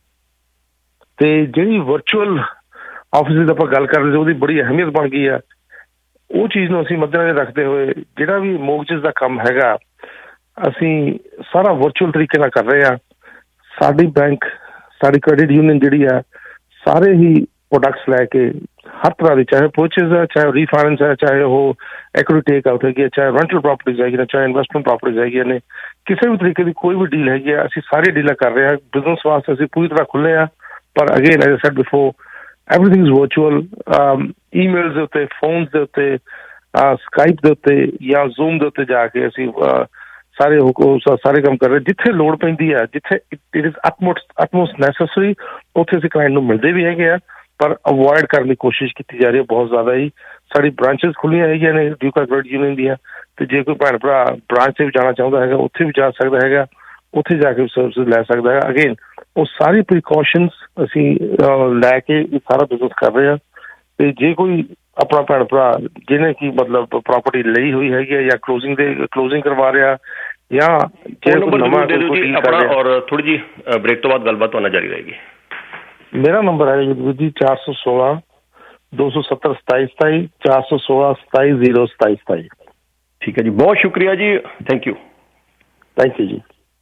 ਤੇ ਜਿਹੜੀ ਵਰਚੁਅਲ ਆਫਿਸ ਦੀ ਆਪਾਂ ਗੱਲ ਕਰ ਰਹੇ ਸੀ ਉਹਦੀ ਬੜੀ ਅਹਿਮੀਅਤ ਬਣ ਗਈ ਆ। ਉਹ ਚੀਜ਼ ਨੂੰ ਅਸੀਂ ਮੱਦੇਨਜ਼ਰ ਰੱਖਦੇ ਹੋਏ ਜਿਹੜਾ ਵੀ ਮੋਰਗੇਜ ਦਾ ਕੰਮ ਹੈਗਾ ਅਸੀਂ ਸਾਰਾ ਵਰਚੁਅਲ ਤਰੀਕੇ ਨਾਲ ਕਰ ਰਹੇ ਹਾਂ। ਸਾਡੀ ਬੈਂਕ, ਸਾਡੀ ਕ੍ਰੈਡਿਟ ਯੂਨੀਅਨ ਜਿਹੜੀ ਆ ਸਾਰੇ ਹੀ ਪ੍ਰੋਡਕਟਸ ਲੈ ਕੇ ਹਰ ਤਰ੍ਹਾਂ ਦੀ, ਚਾਹੇ ਪਰਚੇਜ਼ ਹੈ, ਚਾਹੇ ਰੀਫਾਈਨੈਂਸ ਹੈ, ਚਾਹੇ ਉਹ ਐਕੁਇਟੀ ਟੇਕ ਆਊਟ ਹੈਗੀ ਹੈ, ਚਾਹੇ ਰੈਂਟਲ ਪ੍ਰੋਪਰਟੀਜ਼ ਹੈਗੀ ਨੇ, ਚਾਹੇ ਇਨਵੈਸਟਮੈਂਟ ਪ੍ਰੋਪਰਟੀਜ਼ ਹੈਗੀਆਂ ਨੇ, ਕਿਸੇ ਵੀ ਤਰੀਕੇ ਦੀ ਕੋਈ ਵੀ ਡੀਲ ਹੈਗੀ ਆ ਅਸੀਂ ਸਾਰੀ ਡੀਲਾਂ ਕਰ ਰਹੇ ਹਾਂ। ਬਿਜ਼ਨਸ ਵਾਸਤੇ ਅਸੀਂ ਪੂਰੀ ਤਰ੍ਹਾਂ ਖੁੱਲ੍ਹੇ ਹਾਂ, ਪਰ again as I said before everything is virtual। Emails ਦੇ ਉੱਤੇ, ਫੋਨਸ ਦੇ ਉੱਤੇ, ਸਕਾਈਪ ਦੇ ਉੱਤੇ ਜਾਂ ਜ਼ੂਮ ਦੇ ਉੱਤੇ ਜਾ ਕੇ ਅਸੀਂ ਸਾਰੇ ਸਾਰੇ ਕੰਮ ਕਰ ਰਹੇ। ਜਿੱਥੇ ਲੋੜ ਪੈਂਦੀ ਹੈ, ਜਿੱਥੇ it is utmost utmost necessary, ਉੱਥੇ ਅਸੀਂ ਕਲਾਇੰਟ ਨੂੰ ਮਿਲਦੇ ਵੀ ਹੈਗੇ ਆ, ਪਰ ਅਵੋਇਡ ਕਰਨ ਦੀ ਕੋਸ਼ਿਸ਼ ਕੀਤੀ ਜਾ ਰਹੀ ਹੈ ਬਹੁਤ ਜ਼ਿਆਦਾ ਹੀ। ਸਾਡੀ ਬ੍ਰਾਂਚਿਸ ਖੁੱਲ੍ਹੀਆਂ ਹੈਗੀਆਂ ਨੇ ਡਿਊਕਾ ਕ੍ਰੈਡਿਟ ਯੂਨੀਅਨ ਦੀਆਂ, ਤੇ ਜੇ ਕੋਈ ਭੈਣ ਭਰਾ ਬ੍ਰਾਂਚ 'ਤੇ ਵੀ ਜਾਣਾ ਚਾਹੁੰਦਾ ਹੈਗਾ ਉੱਥੇ ਵੀ ਜਾ ਸਕਦਾ ਹੈਗਾ, ਉੱਥੇ ਜਾ ਕੇ ਸਰਵਿਸਿਜ਼ ਲੈ ਸਕਦਾ ਹੈ। ਅਗੇਨ ਉਹ ਸਾਰੀ ਪ੍ਰੀਕਾਸ਼ਨਸ ਅਸੀਂ ਲੈ ਕੇ ਸਾਰਾ ਬਿਜ਼ਨਸ ਕਰ ਰਹੇ ਹਾਂ। ਤੇ ਜੇ ਕੋਈ ਆਪਣਾ ਭੈਣ ਭਰਾ ਜਿਹਨੇ ਕਿ ਮਤਲਬ ਪ੍ਰਾਪਰਟੀ ਲਈ ਹੋਈ ਹੈਗੀ ਹੈ ਜਾਂ ਕਲੋਜ਼ਿੰਗ ਦੇ ਕਲੋਜ਼ਿੰਗ ਕਰਵਾ ਰਿਹਾ ਜਾਂ ਜੇ ਕੋਈ ਨਵਾਂ ਆਪਣਾ, ਔਰ ਥੋੜੀ ਜਿਹੀ ਬ੍ਰੇਕ ਤੋਂ ਬਾਅਦ ਗੱਲਬਾਤ ਤੁਹਾਡੇ ਨਾਲ ਜਾਰੀ ਰਹੇਗੀ। ਮੇਰਾ ਨੰਬਰ ਹੈ ਜੀ ਚਾਰ ਸੌ ਸੋਲਾਂ ਦੋ ਸੌ ਸੱਤਰ ਸਤਾਈ ਸਤਾਈ, ਚਾਰ ਸੌ ਸੋਲਾਂ ਸਤਾਈ ਜ਼ੀਰੋ ਸਤਾਈ ਸਤਾਈ। ਠੀਕ ਹੈ ਜੀ, ਬਹੁਤ ਸ਼ੁਕਰੀਆ ਜੀ, ਥੈਂਕ ਯੂ। ਥੈਂਕ ਯੂ ਜੀ।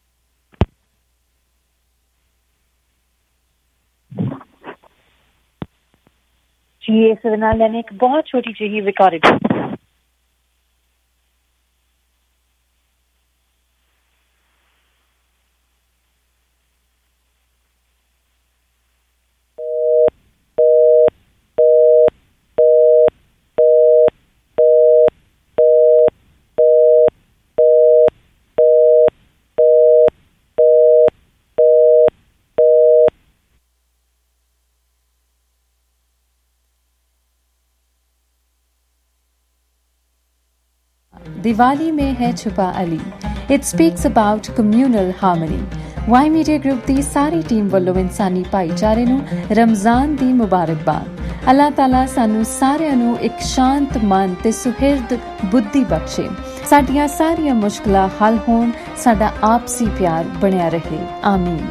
ਜੀ ਇਸ ਦੇ ਨਾਲ ਲੈਣੇ ਇੱਕ ਬਹੁਤ ਛੋਟੀ ਜਿਹੀ record. Diwali mein hai Chupa Ali। It speaks about communal harmony। Y media group ਦੀ ਸਾਰੀ ਟੀਮ ਵੱਲੋਂ ਇਨਸਾਨੀ ਭਾਈਚਾਰੇ ਨੂੰ ਰਮਜ਼ਾਨ ਦੀ ਮੁਬਾਰਕਬਾਦ। ਅੱਲਾਹ ਤਾਲਾ ਸਾਨੂੰ ਸਾਰਿਆਂ ਨੂੰ ਇੱਕ ਸ਼ਾਂਤ ਮਨ ਤੇ ਸੁਹਿਰਦ ਬੁੱਧੀ ਬਖਸ਼ੇ, ਸਾਡੀਆਂ ਸਾਰੀਆਂ ਮੁਸ਼ਕਲਾਂ ਹੱਲ ਹੋਣ, ਸਾਡਾ ਆਪਸੀ ਪਿਆਰ ਬਣਿਆ ਰਹੇ, ਆਮੀਨ।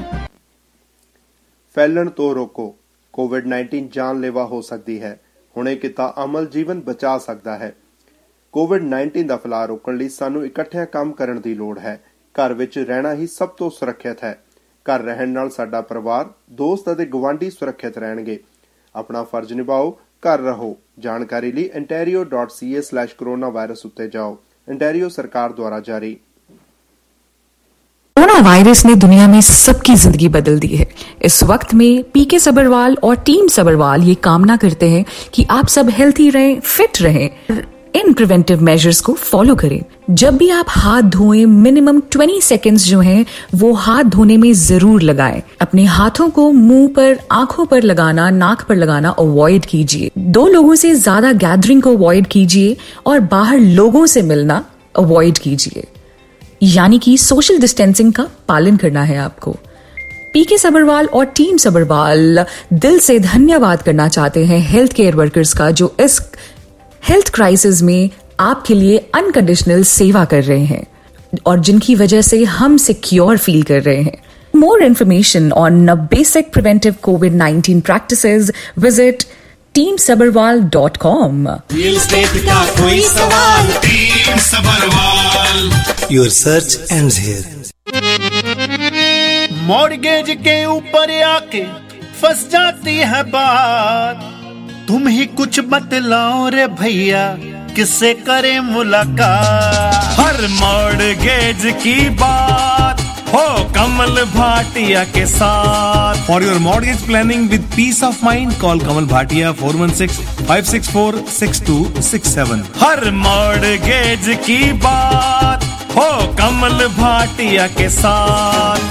ਫੈਲਣ ਤੋਂ ਰੋਕੋ। ਕੋਵਿਡ ਨਾਈਨਟੀਨ ਜਾਨਲੇਵਾ ਹੋ ਸਕਦੀ ਹੈ, ਹੁਣੇ ਕੀਤਾ ਅਮਲ ਜੀਵਨ ਬਚਾ ਸਕਦਾ ਹੈ। ਕੋਵਿਡ ਨਾਈਨਟੀਨ ਦਾ ਫੈਲਾਅ ਰੋਕਣ ਲਈ ਸਾਨੂੰ ਇਕੱਠਿਆਂ ਕੰਮ ਕਰਨ ਦੀ ਲੋੜ ਹੈ। ਘਰ ਵਿੱਚ ਰਹਿਣਾ ਹੀ ਸਭ ਤੋਂ ਸੁਰੱਖਿਅਤ ਹੈ। ਘਰ ਰਹਿਣ ਨਾਲ ਸਾਡਾ ਪਰਿਵਾਰ, ਦੋਸਤ ਅਤੇ ਗੁਆਂਢੀ ਸੁਰੱਖਿਅਤ ਰਹਿਣਗੇ। ਆਪਣਾ ਫਰਜ਼ ਨਿਭਾਓ, ਘਰ ਰਹੋ। ਜਾਣਕਾਰੀ ਲਈ ontario dot c a slash coronavirus ਉੱਤੇ ਜਾਓ। ontario ਸਰਕਾਰ ਦੁਆਰਾ ਜਾਰੀ। कोरोना वायरस ने दुनिया में सबकी जिंदगी बदल दी है। इस वक्त में पीके सबरवाल और टीम सबरवाल ये कामना करते हैं कि आप सब हेल्थी रहें, फिट रहें, इन प्रिवेंटिव मेजर्स को फॉलो करें। जब भी आप हाथ धोएं, मिनिमम बीस सेकेंड्स जो हैं वो हाथ धोने में जरूर लगाएं। अपने हाथों को मुंह पर, आंखों पर लगाना, नाक पर लगाना अवॉइड कीजिए। दो लोगों से ज्यादा गैदरिंग को अवॉइड कीजिए और बाहर लोगों से मिलना अवॉइड कीजिए, यानी कि सोशल डिस्टेंसिंग का पालन करना है आपको। पीके सबरवाल और टीम सबरवाल दिल से धन्यवाद करना चाहते हैं हेल्थ केयर वर्कर्स का, जो इस हेल्थ क्राइसिस में आपके लिए अनकंडीशनल सेवा कर रहे हैं और जिनकी वजह से हम सिक्योर फील कर रहे हैं। More information on basic preventive COVID nineteen practices visit team Sabharwal dot com. Real estate का कोई सवाल, team Sabharwal, your search ends here. Mortgage के ऊपर आके फंस जाती है बात, तुम ही कुछ बतलाओ रे भैया, किससे करें मुलाकात। हर मॉर्गेज की बात हो कमल भाटिया के साथ। For your mortgage planning with peace of mind, call Kamal Bhatia four one six, five six four, six two six seven. हर मॉर्गेज की बात हो कमल भाटिया के साथ।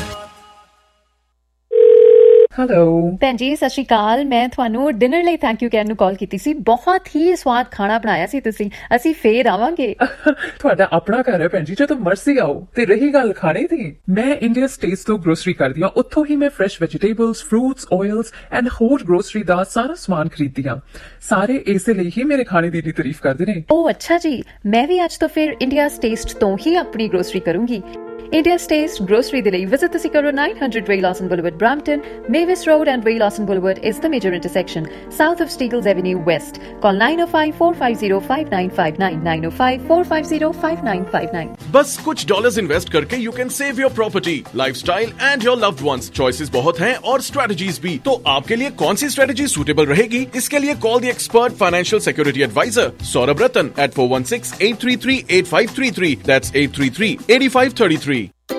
ਹੈਲੋ ਭੈਣ ਜੀ, ਸਤਿ ਸ਼੍ਰੀ ਅਕਾਲ। ਮੈਂ ਤੁਹਾਨੂੰ ਡਿਨਰ ਲਈ ਥੈਂਕ ਯੂ ਕਹਿਣ ਨੂੰ ਕਾਲ ਕੀਤੀ ਸੀ। ਬਹੁਤ ਹੀ ਸਵਾਦ ਖਾਣਾ ਬਣਾਇਆ ਸੀ ਤੁਸੀਂ, ਅਸੀਂ ਫੇਰ ਆਵਾਂਗੇ। ਤੁਹਾਡਾ ਆਪਣਾ ਘਰ ਹੈ ਭੈਣ ਜੀ, ਜਦੋਂ ਮਰਜ਼ੀ ਆਓ। ਤੇ ਰਹੀ ਗੱਲ ਖਾਣੇ ਦੀ, ਮੈਂ ਇੰਡੀਆ ਸਟੇਟਸ ਤੋਂ ਗਰੋਸਰੀ ਕਰਦੀ ਹਾਂ। ਉੱਥੋਂ ਹੀ ਮੈਂ fresh vegetables, fruits, oils and ਹੋਰ ਗਰੋਸਰੀ ਦਾ ਸਾਰਾ ਸਮਾਨ ਖਰੀਦਦੀ ਹਾਂ। ਸਾਰੇ ਇਸੇ ਲਈ ਹੀ ਮੇਰੇ ਖਾਣੇ ਦੀ ਇੰਨੀ ਤਾਰੀਫ ਕਰਦੇ ਨੇ। ਓ ਅੱਛਾ ਜੀ, ਮੈਂ ਵੀ ਅੱਜ ਤੋਂ ਫਿਰ ਇੰਡੀਆ ਸਟੇਟਸ ਤੋਂ ਹੀ ਆਪਣੀ ਗਰੋਸਰੀ ਕਰੂੰਗੀ। India Taste Grocery ਦੇ ਲਈ visit ਤੁਸੀਂ ਕਰੋ nine hundred Ray Lawson Boulevard, Brampton. Mavis Road and Ray Lawson Boulevard is the major intersection, south of Steagles Avenue West. Call nine oh five, four five zero, five nine five nine, nine oh five, four five zero, five nine five nine. बस कुछ dollars invest करके you can save your property, lifestyle and your loved ones. Choices बहुत हैं और strategies भी। तो आपके लिए कौन सी strategy suitable रहेगी? इसके लिए call the expert financial security advisor Saurabh Ratan at four one six, eight three three, eight five three three. That's eight three three, eight five three three.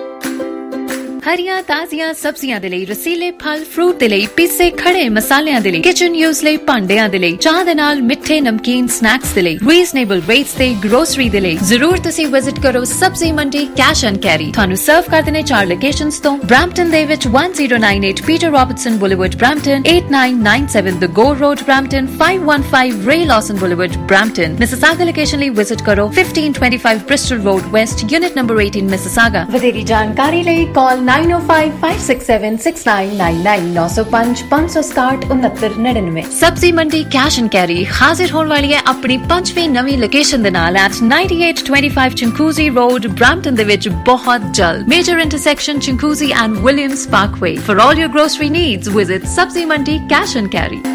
ਹਰੀਆਂ ਤਾਜ਼ੀਆਂ ਸਬਜ਼ੀਆਂ ਦੇ ਲਈ, ਰਸੀਲੇ ਫਲ ਫਰੂਟ ਦੇ ਲਈ, ਪੀਸੇ ਖੜੇ ਮਸਾਲਿਆਂ ਦੇ ਲਈ, ਕਿਚਨ ਯੂਜ਼ ਲਈ ਭਾਂਡਿਆਂ ਦੇ ਲਈ, ਚਾਹ ਦੇ ਨਾਲ ਮਿੱਠੇ ਨਮਕੀਨ ਸਨੈਕਸ ਦੇ ਲਈ, ਰੀਜ਼ਨੇਬਲ ਰੇਟਸ ਤੇ ਗਰੋਸਰੀ ਦੇ ਲਈ ਜ਼ਰੂਰ ਤੁਸੀਂ ਵਿਜ਼ਿਟ ਕਰੋ ਸਬਜ਼ੀ ਮੰਡੀ ਕੈਸ਼ ਐਂਡ ਕੈਰੀ। ਤੁਹਾਨੂੰ ਸਰਵ ਕਰਦੇ ਨੇ ਚਾਰ ਲੋਕੇਸ਼ਨਸ ਤੋਂ। ਬ੍ਰੈਂਪਟਨ ਦੇ ਵਿੱਚ one zero nine eight Peter Robertson Boulevard Brampton, eight nine nine seven the Gore Road Brampton, five one five Ray Lawson Boulevard Brampton. Mississauga location ਲਈ ਵਿਜ਼ਿਟ ਕਰੋ fifteen twenty-five Bristol Road West, unit number eighteen Mississauga. ਵਧੇਰੀ ਜਾਣਕਾਰੀ ਲਈ ਕਾਲ nine oh five, five six seven, six nine nine nine, nine oh five, five sixty, उनहत्तर निन्यानवे। सब्जी मंडी cash and carry हाजिर होने वाली है अपनी पंचवीं नवी लोकेशन दे नाल at ninety-eight twenty-five Chinguzi Road, Brampton दे विच बहुत जल्द। Major intersection Chinguzi and Williams Parkway. For all your grocery needs, visit Sabzi Mandi Cash and Carry.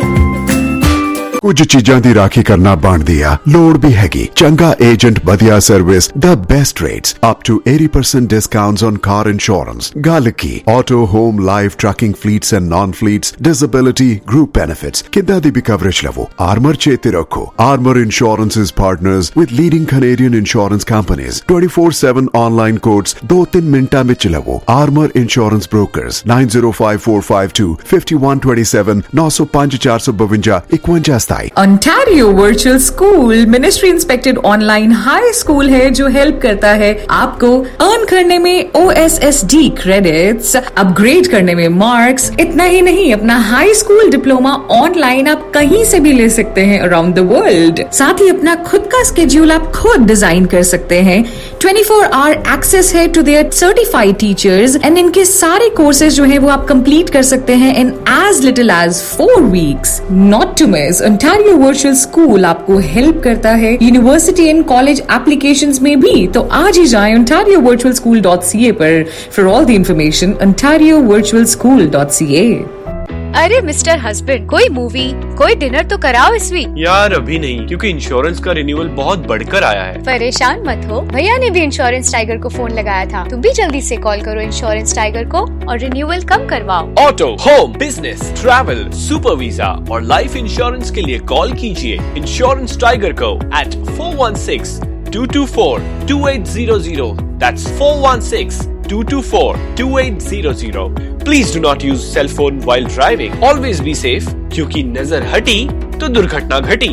ਕੁਝ ਚੀਜ਼ਾਂ ਦੀ ਰਾਖੀ ਕਰਨਾ ਬਣਦੀ ਆ, ਲੋੜ ਵੀ ਹੈਗੀ। ਚੰਗਾ ਏਜੰਟ, ਵਧੀਆ service, the best rates, up to eighty percent discounts on car insurance। ਗੱਲ ਕੀ, auto, home, life, trucking fleets and non-fleets, disability, group benefits, ਕਿੱਦਾਂ ਦੀ ਵੀ coverage ਲਵੋ। Armor ਚੇਤੇ ਰੱਖੋ, Armor Insurance is partners with leading Canadian insurance companies। twenty-four seven online quotes ਦੋ ਤਿੰਨ ਮਿੰਟਾਂ ਵਿੱਚ ਲਵੋ। Armor Insurance Brokers nine zero five, four five two, five one two seven, nine oh five, four two two, one one Ontario Virtual School ministry inspected online high school है जो help करता है आपको अर्न करने में O S S D credits, upgrade करने में marks. इतना ही नहीं, अपना हाई स्कूल डिप्लोमा ऑनलाइन आप कहीं से भी ले सकते हैं अराउंड द वर्ल्ड। साथ ही अपना खुद का स्केड्यूल आप खुद डिजाइन कर सकते हैं। twenty-four hour एक्सेस है to their certified teachers and इनके सारे कोर्सेज जो है वो आप कंप्लीट कर सकते हैं in as little as four weeks. Not to miss, Ontario Virtual School आपको हेल्प करता है यूनिवर्सिटी एंड कॉलेज एप्लीकेशंस में भी। तो आज ही जाएं ontario virtual school dot c a पर। For all the information, ontario virtual school dot c a। अरे मिस्टर हस्बैंड, कोई मूवी, कोई डिनर तो कराओ इस वीक। यार अभी नहीं, क्योंकि इंश्योरेंस का रिन्यूअल बहुत बढ़कर आया है। परेशान मत हो, भैया ने भी इंश्योरेंस टाइगर को फोन लगाया था। तुम भी जल्दी से कॉल करो इंश्योरेंस टाइगर को और रिन्यूअल कम करवाओ। Auto, home, business, travel, super visa और लाइफ इंश्योरेंस के लिए कॉल कीजिए इंश्योरेंस टाइगर को at four one six, two two four, two eight zero zero। That's four one six, two two four, two eight zero zero. Please do not use cell phone while driving. Always be safe, क्योंकि नजर हटी तो दुर्घटना घटी।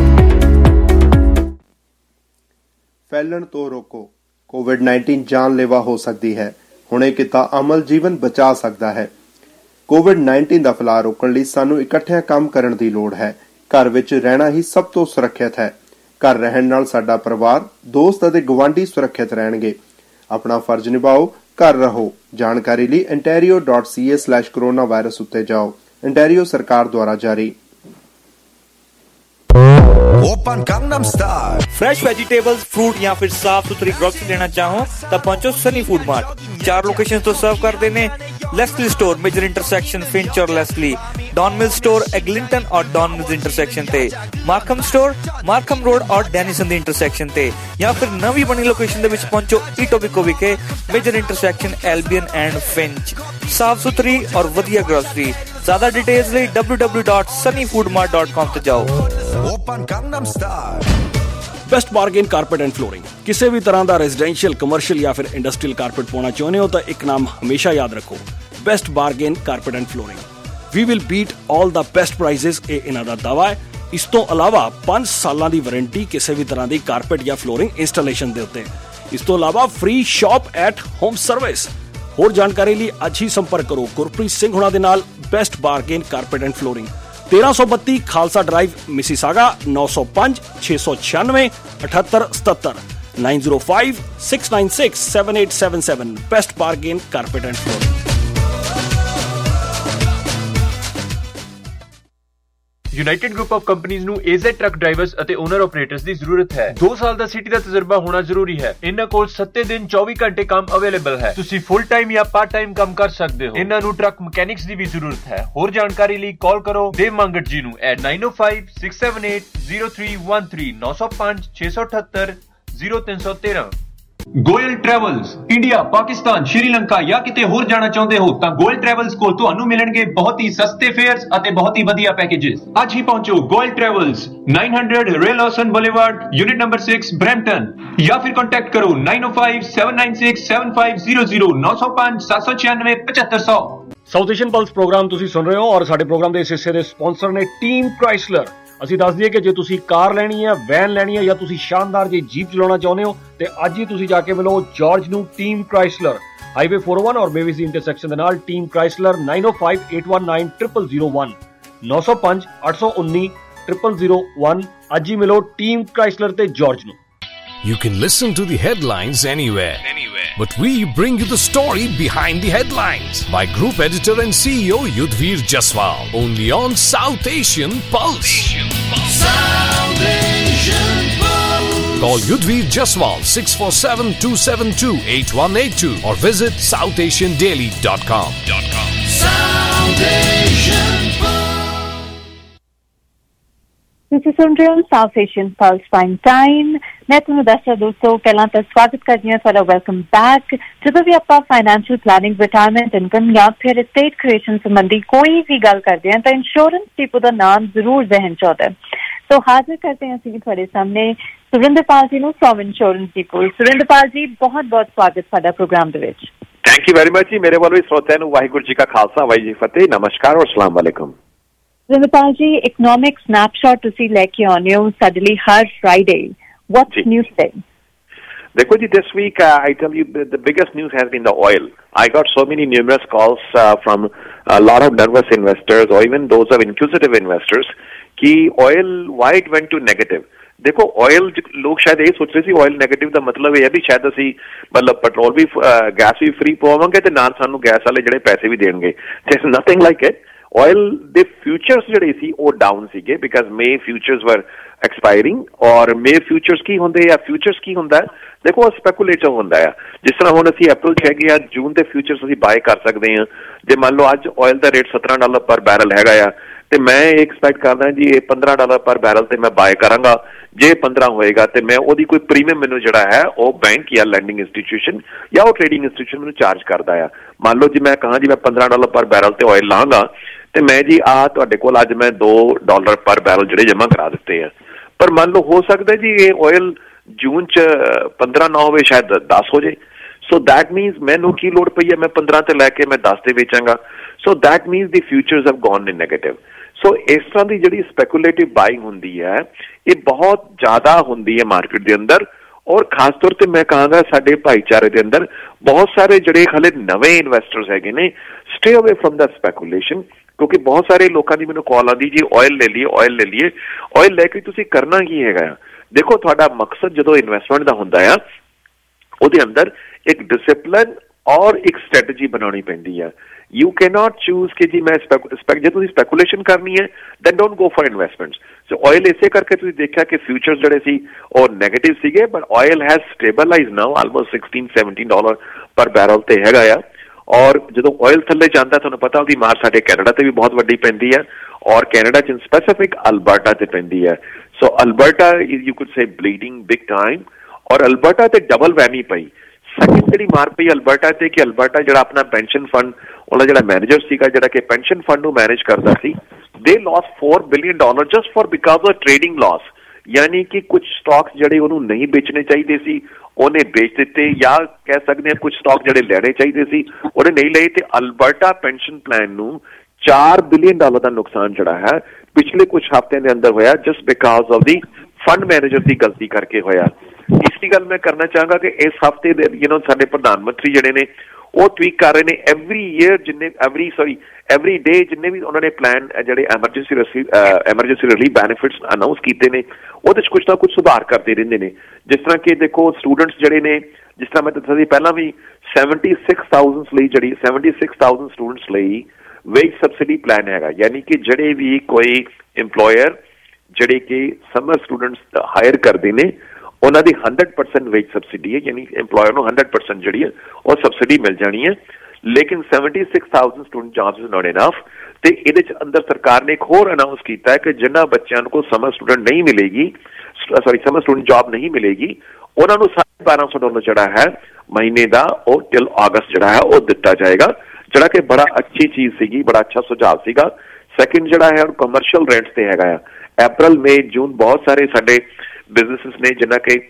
Fallon तो रोको। Covid nineteen जानलेवा हो सकती है, ਹੁਣੇ ਕੀਤਾ ਅਮਲ ਜੀਵਨ ਬਚਾ ਸਕਦਾ ਹੈ। ਕੋਵਿਡ ਨਾਈਨਟੀਨ ਦਾ ਫੈਲਾਅ ਰੋਕਣ ਲਈ ਸਾਨੂੰ ਇਕੱਠਿਆਂ ਕੰਮ ਕਰਨ ਦੀ ਲੋੜ ਹੈ। ਘਰ ਵਿੱਚ ਰਹਿਣਾ ਹੀ ਸਭ ਤੋਂ ਸੁਰੱਖਿਅਤ ਹੈ। ਘਰ ਰਹਿਣ ਨਾਲ ਸਾਡਾ ਪਰਿਵਾਰ, ਦੋਸਤ ਅਤੇ ਗੁਆਂਢੀ ਸੁਰੱਖਿਅਤ ਰਹਿਣਗੇ। ਆਪਣਾ ਫਰਜ਼ ਨਿਭਾਓ, ਘਰ ਰਹੋ। ਜਾਣਕਾਰੀ ਲਈ ontario dot c a slash coronavirus ਉੱਤੇ ਜਾਓ। ontario ਸਰਕਾਰ ਦੁਆਰਾ ਜਾਰੀ। Open gangnam style fresh vegetables, fruit या फिर साफ सुथरी ग्रोसरी लेना चाहो तब पहुंचो सनी फूड मार्ट। चार लोकेशन तो सर्व करते ने Leslie store major intersection Finch और Leslie, Don Mill store Eglinton और डॉन मिल्स इंटरसेक्शन ते, मार्कम स्टोर मार्कम रोड और डेनिसन दी इंटरसेक्शन ते, या फिर नवी बनी लोकेशन दे विच पहुंचो ईटोबिको विखे major intersection Albion and Finch. साफ सुथरी और वधिया ग्रोसरी। ज्यादा डिटेल्स ਲਈ w w w dot sunny food mart dot com ਤੇ ਜਾਓ। Open gangnam style best bargain carpet and flooring. किसी भी तरह का रेजिडेंशियल, कमर्शियल या फिर इंडस्ट्रियल कारपेट पाना चाहते हो तो एक नाम हमेशा याद रखो, best bargain carpet and flooring. We will beat all the best prices, ये इन्हां दा दावा है। इस तो अलावा पांच साल की वारंटी किसी भी तरह की कारपेट या फ्लोरिंग इंस्टॉलेशन के उत्ते। इस तो अलावा free shop at home service. होर जानकारी लिए अज ही संपर्क करो गुरप्रीत सिंह हुणां दे नाल best bargain carpet and flooring, तेरह सौ बत्ती खालसा ड्राइव मिसिसागा, नौ सौ पांच छे सौ छियानवे अठहत्तर सतहत्तर, nine zero five six nine six seven eight seven seven. Best bargain carpet and flooring. United group of companies ਨੂੰ ਏਜ਼ੈਡ ਟਰੱਕ ਡਰਾਈਵਰਸ ਅਤੇ ਓਨਰ ਆਪਰੇਟਰਸ ਦੀ ਜ਼ਰੂਰਤ ਹੈ। ਦੋ ਸਾਲ ਦਾ ਸਿਟੀ ਦਾ ਤਜਰਬਾ ਹੋਣਾ ਜ਼ਰੂਰੀ ਹੈ। ਇਹਨਾਂ ਕੋਲ ਸੱਤ ਦਿਨ ਚੌਵੀ ਘੰਟੇ ਕੰਮ ਅਵੇਲੇਬਲ ਹੈ। ਤੁਸੀਂ ਫੁੱਲ ਟਾਈਮ ਜਾਂ ਪਾਰਟ ਟਾਈਮ ਕੰਮ ਕਰ ਸਕਦੇ ਹੋ। ਇਹਨਾਂ ਨੂੰ ਟਰੱਕ ਮਕੈਨਿਕਸ ਦੀ ਵੀ ਜ਼ਰੂਰਤ ਹੈ। ਹੋਰ ਜਾਣਕਾਰੀ ਲਈ ਕਾਲ ਕਰੋ ਦੇਵ ਮੰਗਟ ਜੀ ਨੂੰ at nine oh five six seven eight zero three one three, nine oh five six seven eight zero three one three। Goyal travels India, Pakistan, Sri Lanka ਜਾਂ ਕਿਤੇ ਹੋਰ ਜਾਣਾ ਚਾਹੁੰਦੇ ਹੋ ਤਾਂ ਗੋਇਲ ਟਰੈਵਲਸ ਕੋਲ ਤੁਹਾਨੂੰ ਮਿਲਣਗੇ ਬਹੁਤ ਹੀ ਸਸਤੇ ਫੇਅਰਸ ਅਤੇ ਬਹੁਤ ਹੀ ਵਧੀਆ ਪੈਕੇजेस। ਅੱਜ ਹੀ ਪਹੁੰਚੋ Goyal travels, nine hundred Ray Lawson boulevard, unit number six, Brampton, ਜਾਂ ਫਿਰ ਕੰਟੈਕਟ ਕਰੋ nine oh five seven nine six seven five zero zero, nine oh five seven nine nine five five zero zero। South Asian pulse program ਤੁਸੀਂ ਸੁਣ ਰਹੇ ਹੋ ਔਰ ਸਾਡੇ programme ਦੇ ਇਸ ਹਿੱਸੇ ਦੇ ਸਪਾਂਸਰ ਨੇ ਟੀਮ ਕ੍ਰਾਈਸਲਰ। ਅਸੀਂ ਦੱਸ ਦਈਏ ਕਿ ਜੇ ਤੁਸੀਂ ਕਾਰ ਲੈਣੀ ਹੈ, ਵੈਨ ਲੈਣੀ ਹੈ ਜਾਂ ਤੁਸੀਂ ਸ਼ਾਨਦਾਰ ਜਿਹੀ ਜੀਪ ਚਲਾਉਣਾ ਚਾਹੁੰਦੇ ਹੋ ਤੇ ਅੱਜ ਹੀ ਤੁਸੀਂ ਜਾ ਕੇ ਮਿਲੋ ਜਾਰਜ ਨੂੰ team Chrysler, highway four oh one ਔਰ ਮੇਵਿਸ ਦੀ ਇੰਟਰਸੈਕਸ਼ਨ ਦੇ ਨਾਲ। Team Chrysler nine oh five eight one nine zero zero zero one, nine oh five eight one nine zero zero zero one। ਅੱਜ ਹੀ ਮਿਲੋ team ਕ੍ਰਾਈਸਲਰ ਤੇ George ਨੂੰ। You can listen to the headlines anywhere, anywhere. But we bring you the story behind the headlines by Group Editor and C E O Yudhvir Jaswal, only on South Asian Pulse. Asian Pulse. South Asian Pulse. Call Yudhvir Jaswal six four seven two seven two eight one eight two or visit south asian daily dot com. South Asian Pulse. ਤੁਸੀਂ ਸੁਣ ਰਹੇ ਹੋ South Asian pulse prime time. ਮੈਂ ਤੁਹਾਨੂੰ ਦੱਸਿਆ ਦੋਸਤੋ, ਪਹਿਲਾਂ ਤਾਂ ਸਵਾਗਤ ਕਰਦੀ ਹਾਂ ਤੁਹਾਡਾ, ਵੈਲਕਮ ਬੈਕ। ਜਦੋਂ ਵੀ ਆਪਾਂ ਫਾਈਨੈਂਸ਼ੀਅਲ ਪਲੈਨਿੰਗ, ਰਿਟਾਇਰਮੈਂਟ ਇਨਕਮ ਜਾਂ ਫਿਰ estate ਕ੍ਰੀਏਸ਼ਨ ਸੰਬੰਧੀ ਕੋਈ ਵੀ ਗੱਲ ਕਰਦੇ ਹਾਂ ਤਾਂ ਇੰਸ਼ੋਰੈਂਸ ਡਿਪੋ ਦਾ ਨਾਮ ਜ਼ਰੂਰ ਜ਼ਹਿਨ 'ਚ ਆਉਂਦਾ। ਸੋ ਹਾਜ਼ਰ ਕਰਦੇ ਹਾਂ ਅਸੀਂ ਤੁਹਾਡੇ ਸਾਹਮਣੇ ਸੁਰਿੰਦਰਪਾਲ ਜੀ ਨੂੰ ਫਰੋਮ ਇੰਸ਼ੋਰੈਂਸ ਡਿਪੋ। ਸੁਰਿੰਦਰਪਾਲ ਜੀ, ਬਹੁਤ ਬਹੁਤ ਸਵਾਗਤ ਸਾਡਾ ਪ੍ਰੋਗਰਾਮ ਦੇ ਵਿੱਚ। ਥੈਂਕ ਯੂ ਵੈਰੀ ਮਚ ਜੀ। ਮੇਰੇ ਵੱਲੋਂ ਵੀ ਸਰੋਤਿਆਂ ਨੂੰ ਵਾਹਿਗੁਰੂ ਜੀ ਕਾ ਖਾਲਸਾ, ਵਾਹਿਗੁਰੂ ਜੀ ਫਤਿਹ, ਨਮਸਕਾਰ ਔਰ ਸਲਾਮ ਵਾਲੇਕੁਮ। ਸੁਰਿੰਦਰਪਾਲ ਜੀ, ਇਕਨੋਮਿਕ ਸਨੈਪਸ਼ਾਟ ਤੁਸੀਂ ਲੈ ਕੇ ਆਉਂਦੇ ਹੋ ਸਾਡੇ ਲਈ ਹਰ Friday. What's new today? Dekho ji, this week uh, I tell you the, the biggest news has been the oil. I got so many numerous calls uh, from a lot of nervous investors or even those of inquisitive investors ki oil, why it went to negative. देखो oil लोग शायद यही सोच रहे थे oil negative का मतलब यह है भी शायद ਅਸੀਂ मतलब पेट्रोल भी गैस भी फ्री पावांगे ਤੇ ਨਾਲ ਸਾਨੂੰ ਗੈਸ ਵਾਲੇ ਜਿਹੜੇ ਪੈਸੇ ਵੀ ਦੇਣਗੇ। There's nothing like it. Oil ਦੇ ਫਿਊਚਰਸ ਜਿਹੜੇ ਸੀ ਉਹ ਡਾਊਨ ਸੀਗੇ ਬਿਕਾਜ਼ ਮੇ ਫਿਊਚਰਸ ਵਰ ਐਕਸਪਾਇਰਿੰਗ। ਔਰ ਮੇ ਫਿਊਚਰਸ ਕੀ ਹੁੰਦੇ ਆ, ਫਿਊਚਰਸ ਕੀ ਹੁੰਦਾ ਦੇਖੋ ਉਹ ਸਪੈਕੂਲੇਟਿਵ ਹੁੰਦਾ ਆ। ਜਿਸ ਤਰ੍ਹਾਂ ਹੁਣ ਅਸੀਂ ਅਪ੍ਰੈਲ 'ਚ ਹੈਗੇ ਆ, ਜੂਨ ਦੇ ਫਿਊਚਰਸ ਅਸੀਂ ਬਾਏ ਕਰ ਸਕਦੇ ਹਾਂ। ਜੇ ਮੰਨ ਲਓ ਅੱਜ ਆਇਲ ਦਾ ਰੇਟ ਸਤਾਰਾਂ ਡਾਲਰ ਪਰ ਬੈਰਲ ਹੈਗਾ ਆ ਤੇ ਮੈਂ ਇਹ ਐਕਸਪੈਕਟ ਕਰਦਾ ਜੀ ਇਹ ਪੰਦਰਾਂ ਡਾਲਰ ਪਰ ਬੈਰਲ ਤੇ ਮੈਂ ਬਾਏ ਕਰਾਂਗਾ। ਜੇ ਪੰਦਰਾਂ ਹੋਏਗਾ ਤੇ ਮੈਂ ਉਹਦੀ ਕੋਈ ਪ੍ਰੀਮੀਅਮ ਮੈਨੂੰ ਜਿਹੜਾ ਹੈ ਉਹ ਬੈਂਕ ਜਾਂ ਲੈਂਡਿੰਗ ਇੰਸਟੀਟਿਊਸ਼ਨ ਜਾਂ ਉਹ ਟ੍ਰੇਡਿੰਗ ਇੰਸਟੀਟਿਊਸ਼ਨ ਮੈਨੂੰ ਚਾਰਜ ਕਰਦਾ ਆ। ਮੰਨ ਲਓ ਜੀ ਮੈਂ ਕਹਾਂ ਜੀ ਮੈਂ ਪੰਦਰਾਂ ਡਾਲਰ ਪਰ ਬੈਰਲ ਤੇ ਆਇਲ ਲਾਂਗਾ ਤੇ ਮੈਂ ਜੀ ਆ ਤੁਹਾਡੇ ਕੋਲ ਅੱਜ ਮੈਂ ਦੋ ਡਾਲਰ ਪਰ ਬੈਰਲ ਜਿਹੜੇ ਜਮ੍ਹਾਂ ਕਰਾ ਦਿੱਤੇ ਆ। ਪਰ ਮੰਨ ਲਓ ਹੋ ਸਕਦਾ ਜੀ ਇਹ ਆਇਲ ਜੂਨ 'ਚ ਪੰਦਰਾਂ ਨਾ ਹੋਵੇ, ਸ਼ਾਇਦ ਦਸ ਹੋ ਜੇ। ਸੋ ਦੈਟ ਮੀਨਸ ਮੈਨੂੰ ਕੀ ਲੋੜ ਪਈ ਹੈ ਮੈਂ ਪੰਦਰਾਂ ਤੇ ਲੈ ਕੇ ਮੈਂ ਦਸ ਤੇ ਵੇਚਾਂਗਾ। So that means the futures have gone in negative. ਸੋ ਇਸ ਤਰ੍ਹਾਂ ਦੀ ਜਿਹੜੀ ਸਪੈਕੂਲੇਟਿਵ ਬਾਇੰਗ ਹੁੰਦੀ ਹੈ ਇਹ ਬਹੁਤ ਜ਼ਿਆਦਾ ਹੁੰਦੀ ਹੈ ਮਾਰਕੀਟ ਦੇ ਅੰਦਰ, ਔਰ ਖਾਸ ਤੌਰ ਤੇ ਮੈਂ ਕਹਾਂਗਾ ਸਾਡੇ ਭਾਈਚਾਰੇ ਦੇ ਅੰਦਰ ਬਹੁਤ ਸਾਰੇ ਜਿਹੜੇ ਹਾਲੇ ਨਵੇਂ ਇਨਵੈਸਟਰਸ ਹੈਗੇ ਨੇ, ਸਟੇ ਅਵੇ ਫਰਮ ਦਾ ਸਪੈਕੂਲੇਸ਼ਨ। ਕਿਉਂਕਿ ਬਹੁਤ ਸਾਰੇ ਲੋਕਾਂ ਦੀ ਮੈਨੂੰ ਕਾਲ ਆਉਂਦੀ ਜੀ ਆਇਲ ਲੈ ਲਈਏ ਆਇਲ ਲੈ ਲਈਏ ਆਇਲ ਲੈ ਕੇ ਤੁਸੀਂ ਕਰਨਾ ਕੀ ਹੈਗਾ ਆ। ਦੇਖੋ ਤੁਹਾਡਾ ਮਕਸਦ ਜਦੋਂ ਇਨਵੈਸਟਮੈਂਟ ਦਾ ਹੁੰਦਾ ਆ ਉਹਦੇ ਅੰਦਰ ਇੱਕ ਡਿਸਿਪਲਿਨ ਔਰ ਇੱਕ ਸਟ੍ਰੈਟਜੀ ਬਣਾਉਣੀ ਪੈਂਦੀ ਹੈ। ਯੂ ਕੈਨੋਟ ਚੂਜ਼ ਕਿ ਜੀ ਮੈਂ ਸਪੈਕ ਜੇ ਤੁਸੀਂ ਸਪੈਕੂਲੇਸ਼ਨ ਕਰਨੀ ਹੈ then don't go for investments. So oil ਇਸੇ ਕਰਕੇ ਤੁਸੀਂ ਦੇਖਿਆ ਕਿ ਫਿਊਚਰਸ ਜਿਹੜੇ ਸੀ ਉਹ ਨੈਗੇਟਿਵ ਸੀਗੇ, but oil has stabilize now almost sixteen seventeen dollar per barrel ਤੇ ਹੈਗਾ ਆ। ਔਰ ਜਦੋਂ ਆਇਲ ਥੱਲੇ ਜਾਂਦਾ ਤੁਹਾਨੂੰ ਪਤਾ ਉਹਦੀ ਮਾਰ ਸਾਡੇ ਕੈਨੇਡਾ ਤੇ ਵੀ ਬਹੁਤ ਵੱਡੀ ਪੈਂਦੀ ਹੈ, ਔਰ ਕੈਨੇਡਾ ਚ ਸਪੈਸੀਫਿਕ ਅਲਬਰਟਾ ਤੇ ਪੈਂਦੀ ਹੈ। So Alberta is you could say bleeding big time, ਔਰ ਅਲਬਰਟਾ ਤੇ ਡਬਲ ਵੈਮੀ ਪਈ। ਸੈਕਿੰਡ ਜਿਹੜੀ ਮਾਰ ਪਈ ਅਲਬਰਟਾ ਤੇ ਕਿ ਅਲਬਰਟਾ ਜਿਹੜਾ ਆਪਣਾ ਪੈਨਸ਼ਨ ਫੰਡ ਉਹਦਾ ਜਿਹੜਾ ਮੈਨੇਜਰ ਸੀਗਾ ਜਿਹੜਾ ਕਿ ਪੈਨਸ਼ਨ ਫੰਡ ਨੂੰ ਮੈਨੇਜ ਕਰਦਾ ਸੀ, they loss four billion dollar just for because of trading loss. ਯਾਨੀ ਕਿ ਕੁਝ ਸਟਾਕਸ ਜਿਹੜੇ ਉਹਨੂੰ ਨਹੀਂ ਵੇਚਣੇ ਚਾਹੀਦੇ ਸੀ ਉਹਨੇ ਵੇਚ ਦਿੱਤੇ, ਜਾਂ ਕਹਿ ਸਕਦੇ ਹਾਂ ਕੁਝ ਸਟਾਕ ਜਿਹੜੇ ਲੈਣੇ ਚਾਹੀਦੇ ਸੀ ਉਹਨੇ ਨਹੀਂ ਲਏ, ਤੇ ਅਲਬਰਟਾ ਪੈਨਸ਼ਨ ਪਲਾਨ ਨੂੰ ਚਾਰ ਬਿਲੀਅਨ ਡਾਲਰ ਦਾ ਨੁਕਸਾਨ ਜਿਹੜਾ ਹੈ ਪਿਛਲੇ ਕੁਝ ਹਫ਼ਤਿਆਂ ਦੇ ਅੰਦਰ ਹੋਇਆ just because of the fund manager ਦੀ ਗਲਤੀ ਕਰਕੇ ਹੋਇਆ। ਇਸਦੀ ਗੱਲ ਮੈਂ ਕਰਨਾ ਚਾਹਾਂਗਾ ਕਿ ਇਸ ਹਫ਼ਤੇ ਦੇ ਯੂ ਨੋ ਸਾਡੇ ਪ੍ਰਧਾਨ ਮੰਤਰੀ ਜਿਹੜੇ ਨੇ ਉਹ ਟਵੀਟ ਕਰ ਰਹੇ ਨੇ ਐਵਰੀ ਈਅਰ ਜਿੰਨੇ ਐਵਰੀ ਸੌਰੀ ਐਵਰੀ ਡੇ ਜਿੰਨੇ ਵੀ ਉਹਨਾਂ ਨੇ ਪਲਾਨ ਜਿਹੜੇ emergency emergency relief benefits announce ਕੀਤੇ ਨੇ ਉਹਦੇ 'ਚ ਕੁਛ ਨਾ ਕੁਛ ਸੁਧਾਰ ਕਰਦੇ ਰਹਿੰਦੇ ਨੇ। ਜਿਸ ਤਰ੍ਹਾਂ ਕਿ ਦੇਖੋ ਸਟੂਡੈਂਟਸ ਜਿਹੜੇ ਨੇ, ਜਿਸ ਤਰ੍ਹਾਂ ਮੈਂ ਦੱਸਿਆ ਸੀ ਪਹਿਲਾਂ ਵੀ ਸੈਵਨਟੀ ਸਿਕਸ ਥਾਊਜ਼ੈਂਡ ਲਈ ਜਿਹੜੀ ਸੈਵਨਟੀ ਸਿਕਸ ਥਾਊਜ਼ੈਂਡ ਸਟੂਡੈਂਟਸ ਲਈ ਵੇਜ ਸਬਸਿਡੀ ਪਲਾਨ ਹੈਗਾ। ਯਾਨੀ ਕਿ ਜਿਹੜੇ ਵੀ ਕੋਈ ਇੰਪਲੋਇਰ ਜਿਹੜੇ ਕਿ ਸਮਰ ਸਟੂਡੈਂਟਸ ਹਾਇਰ ਕਰਦੇ ਨੇ ਉਹਨਾਂ ਦੀ ਹੰਡਰਡ ਪਰਸੈਂਟ ਵੇਜ ਸਬਸਿਡੀ ਹੈ, ਯਾਨੀ ਇੰਪਲੋਇਰ ਨੂੰ ਹੰਡਰਡ ਪਰਸੈਂਟ ਜਿਹੜੀ ਹੈ ਉਹ ਸਬਸਿਡੀ ਮਿਲ ਜਾਣੀ ਹੈ। ਲੇਕਿਨ seventy six thousand student jobs is not enough. ਤੇ ਇਹਦੇ ਚ ਅੰਦਰ ਸਰਕਾਰ ਨੇ ਇੱਕ ਹੋਰ ਅਨਾਊਂਸ ਕੀਤਾ ਹੈ ਕਿ ਜਿਨ੍ਹਾਂ ਬੱਚਿਆਂ ਨੂੰ ਸਮਰ ਸਟੂਡੈਂਟ ਨਹੀਂ ਮਿਲੇਗੀ ਸੌਰੀ ਸਮਰ ਸਟੂਡੈਂਟ ਜੌਬ ਨਹੀਂ ਮਿਲੇਗੀ ਉਹਨਾਂ ਨੂੰ ਸਾਢੇ ਬਾਰਾਂ ਸੌ ਡਾਲਰ ਜਿਹੜਾ ਹੈ ਮਹੀਨੇ ਦਾ ਉਹ ਟਿਲ ਅਗਸਤ ਜਿਹੜਾ ਹੈ ਉਹ ਦਿੱਤਾ ਜਾਏਗਾ, ਜਿਹੜਾ ਕਿ ਬੜਾ ਅੱਛੀ ਚੀਜ਼ ਸੀਗੀ, ਬੜਾ ਅੱਛਾ ਸੁਝਾਅ ਸੀਗਾ। ਸੈਕਿੰਡ ਜਿਹੜਾ ਹੈ ਕਮਰਸ਼ੀਅਲ ਰੈਂਟ ਤੇ ਹੈਗਾ ਆ। ਅਪ੍ਰੈਲ ਮਈ ਜੂਨ ਬਹੁਤ ਸਾਰੇ ਸਾਡੇ ਬਿਜ਼ਨਸਿਸ ਨੇ ਜਿਨ੍ਹਾਂ ਕਿ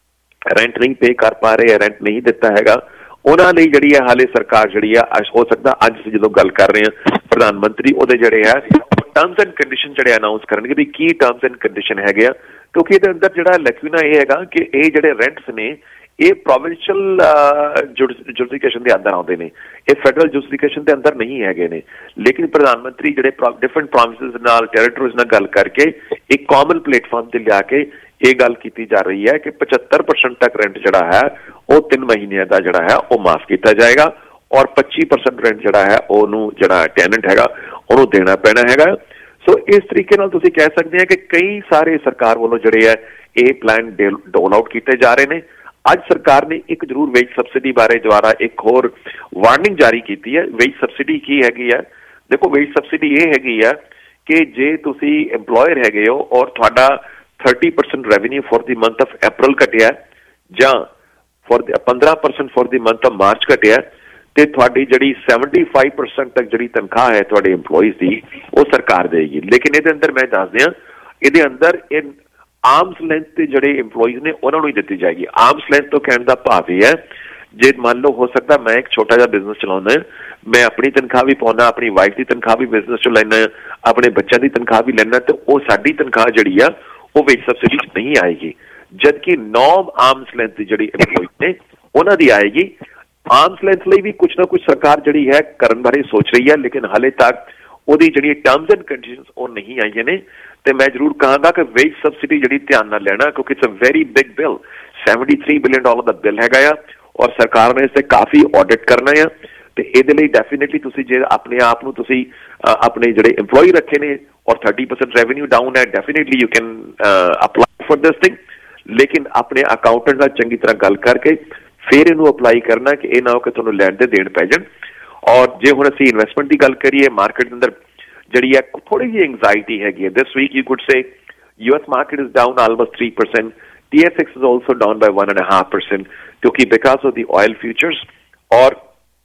ਰੈਂਟ ਨਹੀਂ ਪੇ ਕਰ ਪਾ ਰਹੇ, ਰੈਂਟ ਨਹੀਂ ਦਿੱਤਾ ਹੈਗਾ, ਉਹਨਾਂ ਲਈ ਜਿਹੜੀ ਹੈ ਹਾਲੇ ਸਰਕਾਰ ਜਿਹੜੀ ਆ ਹੋ ਸਕਦਾ ਅੱਜ ਜਦੋਂ ਗੱਲ ਕਰ ਰਹੇ ਹਾਂ ਪ੍ਰਧਾਨ ਮੰਤਰੀ ਉਹਦੇ ਜਿਹੜੇ ਹੈ ਟਰਮਸ ਐਂਡ ਕੰਡੀਸ਼ਨ ਜਿਹੜੇ ਅਨਾਊਂਸ ਕਰਨਗੇ ਵੀ ਕੀ ਟਰਮਸ ਐਂਡ ਕੰਡੀਸ਼ਨ ਹੈਗੇ ਆ। ਕਿਉਂਕਿ ਇਹਦੇ ਅੰਦਰ ਜਿਹੜਾ ਲੈਕੂਨਾ ਇਹ ਹੈਗਾ ਕਿ ਇਹ ਜਿਹੜੇ ਰੈਂਟਸ ਨੇ ਇਹ ਪ੍ਰੋਵਿੰਸ਼ੀਅਲ ਜੁਰਿਸਡਿਕਸ਼ਨ ਦੇ ਅੰਦਰ ਆਉਂਦੇ ਨੇ, ਇਹ ਫੈਡਰਲ ਜੁਰਿਸਡਿਕਸ਼ਨ ਦੇ ਅੰਦਰ ਨਹੀਂ ਹੈਗੇ ਨੇ। ਲੇਕਿਨ ਪ੍ਰਧਾਨ ਮੰਤਰੀ ਜਿਹੜੇ ਡਿਫਰੈਂਟ ਪ੍ਰੋਵਿੰਸਿਸ ਨਾਲ ਟੈਰੀਟਰੀਜ਼ ਨਾਲ ਗੱਲ ਕਰਕੇ ਇੱਕ ਕਾਮਨ ਪਲੇਟਫਾਰਮ ਤੇ ਲਿਆ ਕੇ ਇਹ ਗੱਲ ਕੀਤੀ ਜਾ ਰਹੀ ਹੈ ਕਿ ਪਚੱਤਰ ਪਰਸੈਂਟ ਤੱਕ ਰੈਂਟ ਜਿਹੜਾ ਹੈ ਉਹ ਤਿੰਨ ਮਹੀਨਿਆਂ ਦਾ ਜਿਹੜਾ ਹੈ ਉਹ ਮਾਫ ਕੀਤਾ ਜਾਏਗਾ, ਔਰ ਪੱਚੀ ਪਰਸੈਂਟ ਰੈਂਟ ਜਿਹੜਾ ਹੈ ਉਹਨੂੰ ਜਿਹੜਾ ਟੈਨੈਂਟ ਹੈਗਾ ਉਹਨੂੰ ਦੇਣਾ ਪੈਣਾ ਹੈਗਾ। ਸੋ ਇਸ ਤਰੀਕੇ ਨਾਲ ਤੁਸੀਂ ਕਹਿ ਸਕਦੇ ਆ ਕਿ ਕਈ ਸਾਰੇ ਸਰਕਾਰ ਵੱਲੋਂ ਜਿਹੜੇ ਹੈ ਇਹ ਪਲਾਨ ਡੋਲ ਆਊਟ ਕੀਤੇ ਜਾ ਰਹੇ ਨੇ। ਅੱਜ ਸਰਕਾਰ ਨੇ ਇੱਕ ਜ਼ਰੂਰ ਵੇਜ ਸਬਸਿਡੀ ਬਾਰੇ ਦੁਆਰਾ ਇੱਕ ਹੋਰ ਵਾਰਨਿੰਗ ਜਾਰੀ ਕੀਤੀ ਹੈ। ਵੇਜ ਸਬਸਿਡੀ ਕੀ ਹੈਗੀ ਹੈ? ਦੇਖੋ ਵੇਜ ਸਬਸਿਡੀ ਇਹ ਹੈਗੀ ਆ ਕਿ ਜੇ ਤੁਸੀਂ ਇੰਪਲੋਇਰ ਹੈਗੇ ਹੋ ਔਰ ਤੁਹਾਡਾ thirty percent revenue for the month of April ਘਟਿਆ ਜਾਂ ਫॉर ਪੰਦਰਾਂ percent for the month of March ਘਟਿਆ ਤੇ ਤੁਹਾਡੀ ਜਿਹੜੀ ਸੈਵਨਟੀ ਫਾਈਵ ਪਰਸੈਂਟ ਤੱਕ ਜਿਹੜੀ ਤਨਖਾਹ ਹੈ ਤੁਹਾਡੇ ਇੰਪਲੋਈਜ਼ ਦੀ ਉਹ ਸਰਕਾਰ ਦੇਗੀ। ਲੇਕਿਨ ਇਹਦੇ ਅੰਦਰ ਮੈਂ ਦੱਸ ਦਿਆਂ ਇਹਦੇ ਅੰਦਰ ਇਹ ਆਰਮਸ ਲੈਂਥ ਤੇ ਜਿਹੜੇ ਇੰਪਲੋਈਜ਼ ਨੇ ਉਹਨਾਂ ਨੂੰ ਹੀ ਦਿੱਤੀ ਜਾਏਗੀ। ਆਰਮਸ ਲੈਂਥ ਤੋਂ ਕਹਿਣ ਦਾ ਭਾਵ ਇਹ ਹੈ ਜੇ ਮੰਨ ਲਓ ਹੋ ਸਕਦਾ ਮੈਂ ਇੱਕ ਛੋਟਾ ਜਿਹਾ ਬਿਜ਼ਨਸ ਚਲਾਉਂਦਾ, ਮੈਂ ਆਪਣੀ ਤਨਖਾਹ ਵੀ ਪਾਉਂਦਾ, ਆਪਣੀ ਵਾਈਫ ਦੀ ਤਨਖਾਹ ਵੀ ਬਿਜ਼ਨਸ ਚੋਂ ਲੈਣਾ, ਆਪਣੇ ਬੱਚਿਆਂ ਦੀ ਤਨਖਾਹ ਵੀ ਲੈਣਾ, ਤੇ ਉਹ ਸਾਡੀ ਤਨਖਾਹ ਜਿਹੜੀ ਆ ਉਹ ਵੇਜ ਸਬਸਿਡੀ ਨਹੀਂ ਆਏਗੀ, ਜਦਕਿ ਨੌਨ ਆਰਮਸ ਲੈਂਥ ਦੀ ਜਿਹੜੀ ਇੰਪਲੋਈ ਨੇ ਉਹਨਾਂ ਦੀ ਆਏਗੀ। ਆਰਮਸ ਲੈਂਥ ਲਈ ਵੀ ਕੁਛ ਨਾ ਕੁਛ ਸਰਕਾਰ ਜਿਹੜੀ ਹੈ ਕਰਨ ਬਾਰੇ ਸੋਚ ਰਹੀ ਹੈ, ਲੇਕਿਨ ਹਾਲੇ ਤੱਕ ਉਹਦੀ ਜਿਹੜੀ ਟਰਮਸ ਐਂਡ ਕੰਡੀਸ਼ਨਸ ਉਹ ਨਹੀਂ ਆਈਆਂ ਨੇ। ਤੇ ਮੈਂ ਜ਼ਰੂਰ ਕਹਾਂਗਾ ਕਿ ਵੇਜ ਸਬਸਿਡੀ ਜਿਹੜੀ ਧਿਆਨ ਨਾਲ ਲੈਣਾ, ਕਿਉਂਕਿ it's a very big bill, seventy three billion dollar ਦਾ ਬਿੱਲ ਹੈਗਾ ਆ, ਔਰ ਸਰਕਾਰ ਨੇ ਇਸ ਤੇ ਕਾਫੀ ਆਡਿਟ ਕਰਨਾ ਆ। ਤੇ ਇਹਦੇ ਲਈ ਡੈਫੀਨੇਟਲੀ ਤੁਸੀਂ ਜੇ ਆਪਣੇ ਆਪ ਨੂੰ ਤੁਸੀਂ ਆਪਣੇ ਜਿਹੜੇ ਇੰਪਲੋਈ ਰੱਖੇ ਨੇ ਔਰ ਥਰਟੀ ਪਰਸੈਂਟ ਰੈਵਨਿਊ ਡਾਊਨ ਹੈ, definitely you can apply for this thing. ਲੇਕਿਨ ਆਪਣੇ ਅਕਾਊਂਟੈਂਟ ਨਾਲ ਚੰਗੀ ਤਰ੍ਹਾਂ ਗੱਲ ਕਰਕੇ ਫਿਰ ਇਹਨੂੰ ਅਪਲਾਈ ਕਰਨਾ ਕਿ ਇਹ ਨਾ ਹੋ ਕਿ ਤੁਹਾਨੂੰ ਲੈਣ ਦੇ ਦੇਣ ਪੈ ਜਾਣ। ਔਰ ਜੇ ਹੁਣ ਅਸੀਂ ਇਨਵੈਸਟਮੈਂਟ ਦੀ ਗੱਲ ਕਰੀਏ, ਮਾਰਕੀਟ ਦੇ ਅੰਦਰ ਜਿਹੜੀ ਹੈ ਥੋੜੀ ਜਿਹੀ ਐਂਗਜ਼ਾਇਟੀ ਹੈਗੀ ਹੈ। This week you could say U S market is down almost three percent, T S X is also down by one and a half percent, क्योंकि because of the oil futures और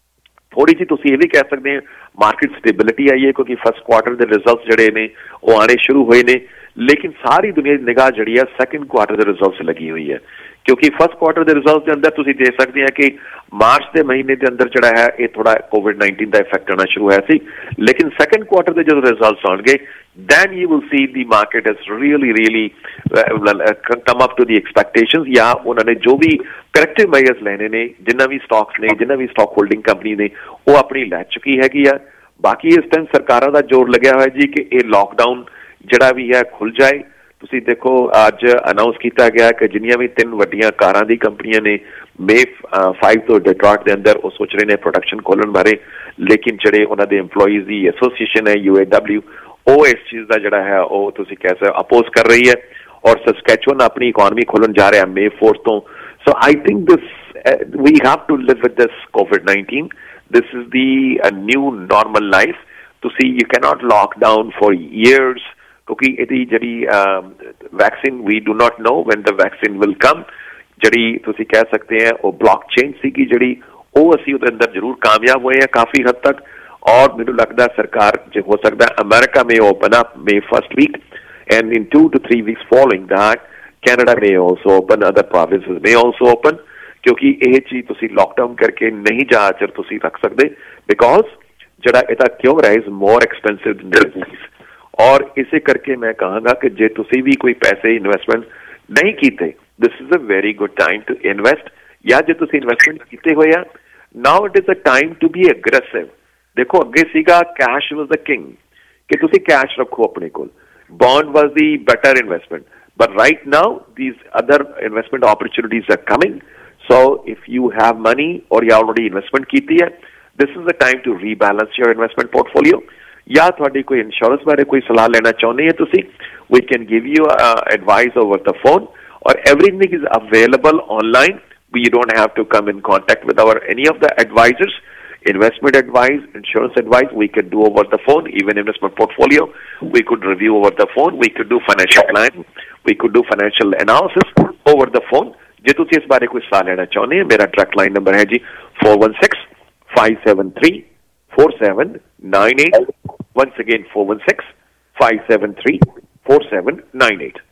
ਥੋੜੀ ਜਿਹੀ ਤੁਸੀਂ ਇਹ ਵੀ ਕਹਿ ਸਕਦੇ ਹੋ ਮਾਰਕੀਟ ਸਟੇਬਿਲਿਟੀ ਆਈ ਹੈ ਕਿਉਂਕਿ ਫਸਟ ਕੁਆਟਰ ਦੇ ਰਿਜ਼ਲਟਸ ਜਿਹੜੇ ਨੇ ਉਹ ਆਉਣੇ ਸ਼ੁਰੂ ਹੋਏ ਨੇ ਲੇਕਿਨ ਸਾਰੀ ਦੁਨੀਆ ਦੀ ਨਿਗਾਹ ਜਿਹੜੀ ਹੈ ਸੈਕਿੰਡ ਕੁਆਟਰ ਦੇ ਰਿਜ਼ਲਟਸ ਲੱਗੀ ਹੋਈ ਹੈ ਕਿਉਂਕਿ ਫਸਟ ਕੁਆਟਰ ਦੇ ਰਿਜ਼ਲਟਸ ਦੇ ਅੰਦਰ ਤੁਸੀਂ ਦੇਖ ਸਕਦੇ ਆ ਕਿ ਮਾਰਚ ਦੇ ਮਹੀਨੇ ਦੇ ਅੰਦਰ ਜਿਹੜਾ ਹੈ ਇਹ ਥੋੜਾ ਕੋਵਿਡ ਨਾਈਨਟੀਨ ਦਾ ਇਫੈਕਟ ਆਉਣਾ ਸ਼ੁਰੂ ਹੋਇਆ ਸੀ ਲੇਕਿਨ ਸੈਕਿੰਡ ਕੁਆਟਰ ਦੇ ਜਦੋਂ ਰਿਜ਼ਲਟਸ ਆਉਣਗੇ then you will see the market has really really uh, come up to the expectations ਜਾਂ ਉਹਨਾਂ ਨੇ ਜੋ ਵੀ corrective measures ਲੈਣੇ ਨੇ ਜਿੰਨਾ ਵੀ ਸਟਾਕਸ ਨੇ ਜਿੰਨਾ ਵੀ ਸਟਾਕ ਹੋਲਡਿੰਗ ਕੰਪਨੀ ਨੇ ਉਹ ਆਪਣੀ ਲੈ ਚੁੱਕੀ ਹੈਗੀ ਆ ਬਾਕੀ ਇਸ ਟਾਈਮ ਸਰਕਾਰਾਂ ਦਾ ਜ਼ੋਰ ਲੱਗਿਆ ਹੋਇਆ ਜੀ ਕਿ ਇਹ ਲਾਕਡਾਊਨ ਜਿਹੜਾ ਵੀ ਹੈ ਖੁੱਲ ਜਾਏ ਤੁਸੀਂ ਦੇਖੋ ਅੱਜ ਅਨਾਉਂਸ ਕੀਤਾ ਗਿਆ ਕਿ ਜਿੰਨੀਆਂ ਵੀ ਤਿੰਨ ਵੱਡੀਆਂ ਕਾਰਾਂ ਦੀ ਕੰਪਨੀਆਂ ਨੇ ਮੇ ਫਾਈਵ ਤੋਂ ਡਿਟਰੋਇਟ ਦੇ ਅੰਦਰ ਉਹ ਸੋਚ ਰਹੇ ਨੇ ਪ੍ਰੋਡਕਸ਼ਨ ਖੋਲਣ ਬਾਰੇ ਲੇਕਿਨ ਜਿਹੜੇ ਉਹਨਾਂ ਦੇ EMPLOYEES ਦੀ ਐਸੋਸੀਏਸ਼ਨ ਹੈ U A W ਉਹ ਇਸ ਚੀਜ਼ ਦਾ ਜਿਹੜਾ ਹੈ ਉਹ ਤੁਸੀਂ ਕਹਿ ਸਕਦੇ ਅਪੋਜ਼ ਕਰ ਰਹੀ ਹੈ ਔਰ ਸਸਕੈਚੁਅਨ ਆਪਣੀ ਇਕਨੋਮੀ ਖੋਲਣ ਜਾ ਰਿਹਾ ਮੇ ਫੋਰਥ ਤੋਂ so I think this we have to live with this COVID nineteen this is the new normal life ਤੁਸੀਂ you cannot lock down for years ਕਿਉਂਕਿ ਇਹਦੀ ਜਿਹੜੀ vaccine we do not know when the vaccine will come ਜਿਹੜੀ ਤੁਸੀਂ ਕਹਿ ਸਕਦੇ ਆ ਉਹ ਬਲੌਕਚੇਨ ਸੀਗੀ ਜਿਹੜੀ ਉਹ ਅਸੀਂ ਉਹਦੇ ਅੰਦਰ ਜ਼ਰੂਰ ਕਾਮਯਾਬ ਹੋਏ ਆ ਕਾਫੀ ਹੱਦ ਤੱਕ ਔਰ ਮੈਨੂੰ ਲੱਗਦਾ ਸਰਕਾਰ ਜੇ ਹੋ ਸਕਦਾ America may open up may first week and in two two three weeks following that Canada may also open other provinces may also open ਕਿਉਂਕਿ ਇਹ ਚੀਜ਼ ਤੁਸੀਂ ਲਾਕਡਾਊਨ ਕਰਕੇ ਨਹੀਂ ਜਾ ਚਿਰ ਤੁਸੀਂ ਰੱਖ ਸਕਦੇ ਬਿਕੋਜ਼ ਜਿਹੜਾ ਇਹਦਾ ਕਿਉਂ ਰਾਈਜ਼ ਮੋਰ ਐਕਸਪੈਂਸਿਵ ਦਿਸ ਔਰ ਇਸੇ ਕਰਕੇ ਮੈਂ ਕਹਾਂਗਾ ਕਿ ਜੇ ਤੁਸੀਂ ਵੀ ਕੋਈ ਪੈਸੇ ਇਨਵੈਸਟਮੈਂਟ ਨਹੀਂ ਕੀਤੇ this is a very good time to invest ਜਾਂ ਜੇ ਤੁਸੀਂ ਇਨਵੈਸਟਮੈਂਟ ਕੀਤੇ ਹੋਏ ਆ now it is a time to be aggressive ਦੇਖੋ ਅੱਗੇ ਸੀਗਾ ਕੈਸ਼ ਵਾਜ਼ ਦ ਕਿੰਗ ਕਿ ਤੁਸੀਂ ਕੈਸ਼ ਰੱਖੋ ਆਪਣੇ ਕੋਲ bond was the better investment but right now these other investment opportunities are coming so if you have money or you already investment ਕੀਤੀ ਹੈ this is the time to rebalance your investment portfolio ਜਾਂ ਤੁਹਾਡੀ ਕੋਈ insurance ਬਾਰੇ ਕੋਈ ਸਲਾਹ ਲੈਣਾ ਚਾਹੁੰਦੇ ਹੋ ਤੁਸੀਂ we can give you advice over the phone or everything is available online we you don't have to come in contact with our any of the advisors investment advice insurance advice we could do over the phone even investment portfolio we could review over the phone we could do financial planning we could do financial analysis over the phone ਜੇ ਤੁਸੀਂ ਇਸ ਬਾਰੇ ਕੋਈ ਸਲਾਹ ਲੈਣਾ ਚਾਹੁੰਦੇ ਹੋ ਮੇਰਾ ਡਾਇਰੈਕਟ ਲਾਈਨ ਨੰਬਰ ਹੈ ਜੀ four one six, five seven three, four seven nine eight once again four one six, five seven three, four seven nine eight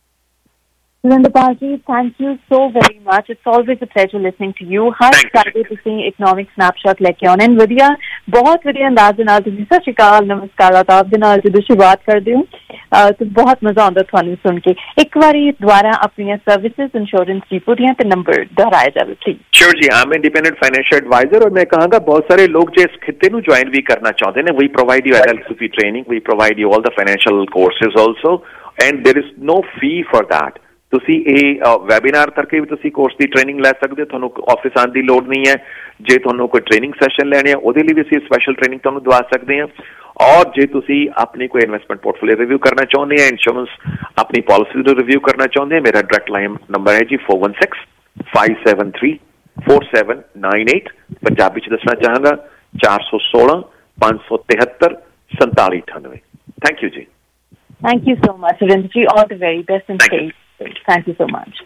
Surinder ji, thank you so very much. It's always a pleasure listening to you. Har Saturday ਤੁਸੀਂ economic snapshot ਲੈ ਕੇ ਆਉਣੇ ਨੇ ਵਧੀਆ ਬਹੁਤ ਵਧੀਆ ਅੰਦਾਜ਼ ਦੇ ਨਾਲ ਤੁਸੀਂ ਸਤਿ ਸ਼੍ਰੀ ਅਕਾਲ ਨਮਸਕਾਰ ਆਪ ਦੇ ਨਾਲ ਜਦੋਂ ਸ਼ੁਰੂਆਤ ਕਰਦੇ ਹੋ ਤਾਂ ਬਹੁਤ ਮਜ਼ਾ ਆਉਂਦਾ ਤੁਹਾਨੂੰ ਸੁਣ ਕੇ ਇੱਕ ਵਾਰੀ ਦੁਬਾਰਾ ਆਪਣੀਆਂ ਸਰਵਿਸਿਜ਼ ਇੰਸ਼ੋਰੈਂਸ ਦੀ ਪੂਰੀਆਂ ਤੇ ਨੰਬਰ ਦੁਹਰਾਇਆ ਜਾਵੇ ਪਲੀਜ਼ श्योर जी I'm independent financial advisor और मैं कहूँगा बहुत सारे लोग जो इस खिते ਨੂੰ ज्वाइन भी करना चाहते हैं we provide you L L C P training we provide you all the financial courses also and there is no fee for that ਤੁਸੀਂ ਇਹ ਵੈਬੀਨਾਰ ਕਰਕੇ ਵੀ ਤੁਸੀਂ ਕੋਰਸ ਦੀ ਟ੍ਰੇਨਿੰਗ ਲੈ ਸਕਦੇ ਹੋ ਤੁਹਾਨੂੰ ਆਫਿਸ ਆਉਣ ਦੀ ਲੋੜ ਨਹੀਂ ਹੈ ਜੇ ਤੁਹਾਨੂੰ ਕੋਈ ਟ੍ਰੇਨਿੰਗ ਸੈਸ਼ਨ ਲੈਣੇ ਆ ਉਹਦੇ ਲਈ ਵੀ ਅਸੀਂ ਸਪੈਸ਼ਲ ਟ੍ਰੇਨਿੰਗ ਤੁਹਾਨੂੰ ਦਵਾ ਸਕਦੇ ਹਾਂ ਔਰ ਜੇ ਤੁਸੀਂ ਆਪਣੀ ਕੋਈ ਇਨਵੈਸਟਮੈਂਟ ਪੋਰਟਫੋਲੀਓ ਰਿਵਿਊ ਕਰਨਾ ਚਾਹੁੰਦੇ ਆ ਇੰਸ਼ੋਰੈਂਸ ਆਪਣੀ ਪਾਲਿਸੀ ਨੂੰ ਰਿਵਿਊ ਕਰਨਾ ਚਾਹੁੰਦੇ ਆ ਮੇਰਾ ਡਾਇਰੈਕਟ ਲਾਈਨ ਨੰਬਰ ਹੈ ਜੀ four one six, five seven three, four seven nine eight Punjabi ਚ ਦੱਸਣਾ ਚਾਹਾਂਗਾ ਚਾਰ ਸੌ ਸੋਲਾਂ ਪੰਜ ਸੌ ਤਿਹੱਤਰ ਸੰਤਾਲੀ ਅਠਾਨਵੇਂ ਥੈਂਕ ਯੂ ਜੀ thank you so much Surinder ji all the very best in stay Thank you so much.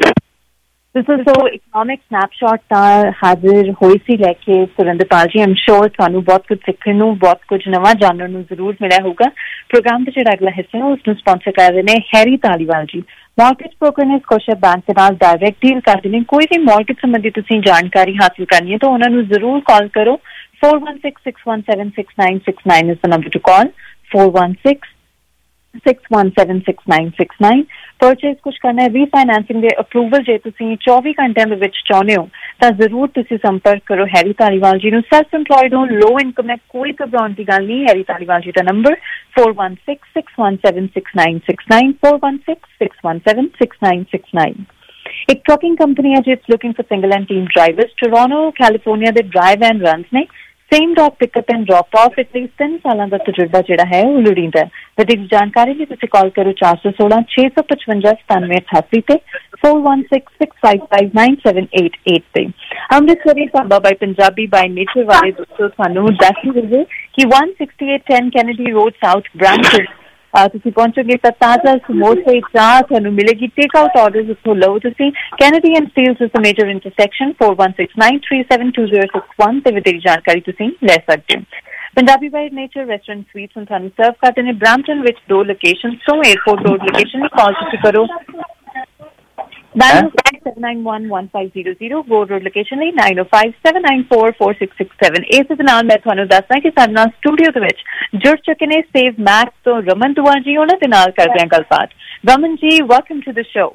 This is so economic snapshot ਤਾਂ ਹਾਜ਼ਰ ਹੋਈ ਸੀ ਲੈ ਕੇ ਸੁਰਿੰਦਰਪਾਲ ਜੀ I'm sure ਤੁਹਾਨੂੰ ਬਹੁਤ ਕੁਝ ਸਿੱਖਣ ਨੂੰ ਬਹੁਤ ਕੁਝ ਨਵਾਂ ਜਾਣਨ ਨੂੰ ਜ਼ਰੂਰ ਮਿਲਿਆ ਹੋਊਗਾ ਪ੍ਰੋਗਰਾਮ ਦਾ ਜਿਹੜਾ ਅਗਲਾ ਹਿੱਸਾ ਹੈ ਉਸ ਨੂੰ ਸਪਾਂਸਰ ਕਰ ਰਹੇ ਨੇ Harry Dhaliwal ji market broker ਨੇ ਸਕੋਸ਼ੀਆ ਬੈਂਕ ਦੇ ਨਾਲ ਡਾਇਰੈਕਟ ਡੀਲ ਕਰਦੇ ਨੇ ਕੋਈ ਵੀ ਮਾਰਕੀਟ ਸੰਬੰਧੀ ਤੁਸੀਂ ਜਾਣਕਾਰੀ ਹਾਸਲ ਕਰਨੀ ਹੈ ਤਾਂ ਉਹਨਾਂ ਨੂੰ ਜ਼ਰੂਰ ਕਾਲ ਕਰੋ four one six, six one seven, six nine six nine is the number to call four one six, six one seven, six nine six nine purchase ਕੁਝ ਕਰਨਾ ਹੈ ਰੀਫਾਈਨੈਂਸਿੰਗ ਦੇ ਅਪਰੂਵਲ ਜੇ ਤੁਸੀਂ ਚੌਵੀ ਘੰਟਿਆਂ ਦੇ ਵਿੱਚ ਚਾਹੁੰਦੇ ਹੋ ਤਾਂ ਜ਼ਰੂਰ ਤੁਸੀਂ ਸੰਪਰਕ ਕਰੋ ਹੈਰੀ ਧਾਲੀਵਾਲ ਜੀ ਨੂੰ ਸੈਲਫ ਇੰਪਲੋਇਡ ਹੋ ਲੋ ਇਨਕਮ ਹੈ ਕੋਈ ਘਬਰਾਉਣ ਦੀ ਗੱਲ ਨਹੀਂ ਹੈਰੀ ਧਾਲੀਵਾਲ ਜੀ ਦਾ number four one six, six one seven, six nine six nine four one six, six one seven, six nine six nine ਇੱਕ ਟਰਕਿੰਗ ਕੰਪਨੀ ਹੈ it's looking for single and team drivers Toronto California ਦੇ drive and runs ਨੇ same drop pickup and drop off ਇਸ ਲਈ ਤਿੰਨ ਸਾਲਾਂ ਦਾ ਤਜਰਬਾ ਜਿਹੜਾ ਹੈ ਉਹ ਲੋੜੀਂਦਾ ਹੈ ਵਧੇਰੇ ਜਾਣਕਾਰੀ ਲਈ ਤੁਸੀਂ ਕਾਲ ਕਰੋ ਚਾਰ ਸੌ ਸੋਲਾਂ ਛੇ ਸੌ ਪਚਵੰਜਾ ਸਤਾਨਵੇਂ ਅਠਾਸੀ ਤੇ four one six, six five five, nine seven eight eight ਤੇ ਅੰਮ੍ਰਿਤਸਰੀ ਸਾਬਾ ਬਾਈ ਪੰਜਾਬੀ ਬਾਈ ਨੇਚਰ ਵਾਲੇ ਦੋਸਤੋ ਤੁਹਾਨੂੰ ਦੱਸ ਦਿੰਦੇ ਕਿ one sixty-eight ten Kennedy road south branch ਤੁਸੀਂ ਪਹੁੰਚੋਗੇ ਤਾਂ ਤਾਜ਼ਾ ਸਮੋਸੇ ਚਾਹ ਤੁਹਾਨੂੰ ਮਿਲੇਗੀ। ਟੇਕ ਆਊਟ ਆਰਡਰ ਉੱਥੋਂ ਲਓ ਤੁਸੀਂ। Kennedy and Steeles is the major intersection four one six nine three seven two zero six one ਤੇ ਵਧੇਰੀ ਜਾਣਕਾਰੀ ਤੁਸੀਂ ਲੈ ਸਕਦੇ ਹੋ। Punjabi by nature restaurant sweets ਹੁਣ ਤੁਹਾਨੂੰ ਸਰਵ ਕਰਦੇ ਨੇ ਬ੍ਰੈਂਪਟਨ ਵਿੱਚ ਦੋ ਲੋਕੇਸ਼ਨ ਤੋਂ। ਏਅਰਪੋਰਟ ਰੋਡ ਲੋਕੇਸ਼ਨ ਲਈ ਕਾਲ ਤੁਸੀਂ ਕਰੋ nine oh five seven nine one one five zero zero, Gold Road location ਲਈ nine oh five seven nine four four six six seven। ਇਸ ਦੇ ਨਾਲ ਮੈਂ ਤੁਹਾਨੂੰ ਦੱਸਦਾ ਕਿ ਸਾਡੇ ਨਾਲ ਸਟੂਡੀਓ ਦੇ ਵਿੱਚ ਜੁੜ ਚੁੱਕੇ ਨੇ ਸੇਵ ਮੈਕਸ ਤੋਂ ਰਮਨ ਦੁਆ ਜੀ। ਉਹਨਾਂ ਦੇ ਨਾਲ ਕਰਦੇ ਹਾਂ ਗੱਲਬਾਤ। Raman ji, welcome to the show.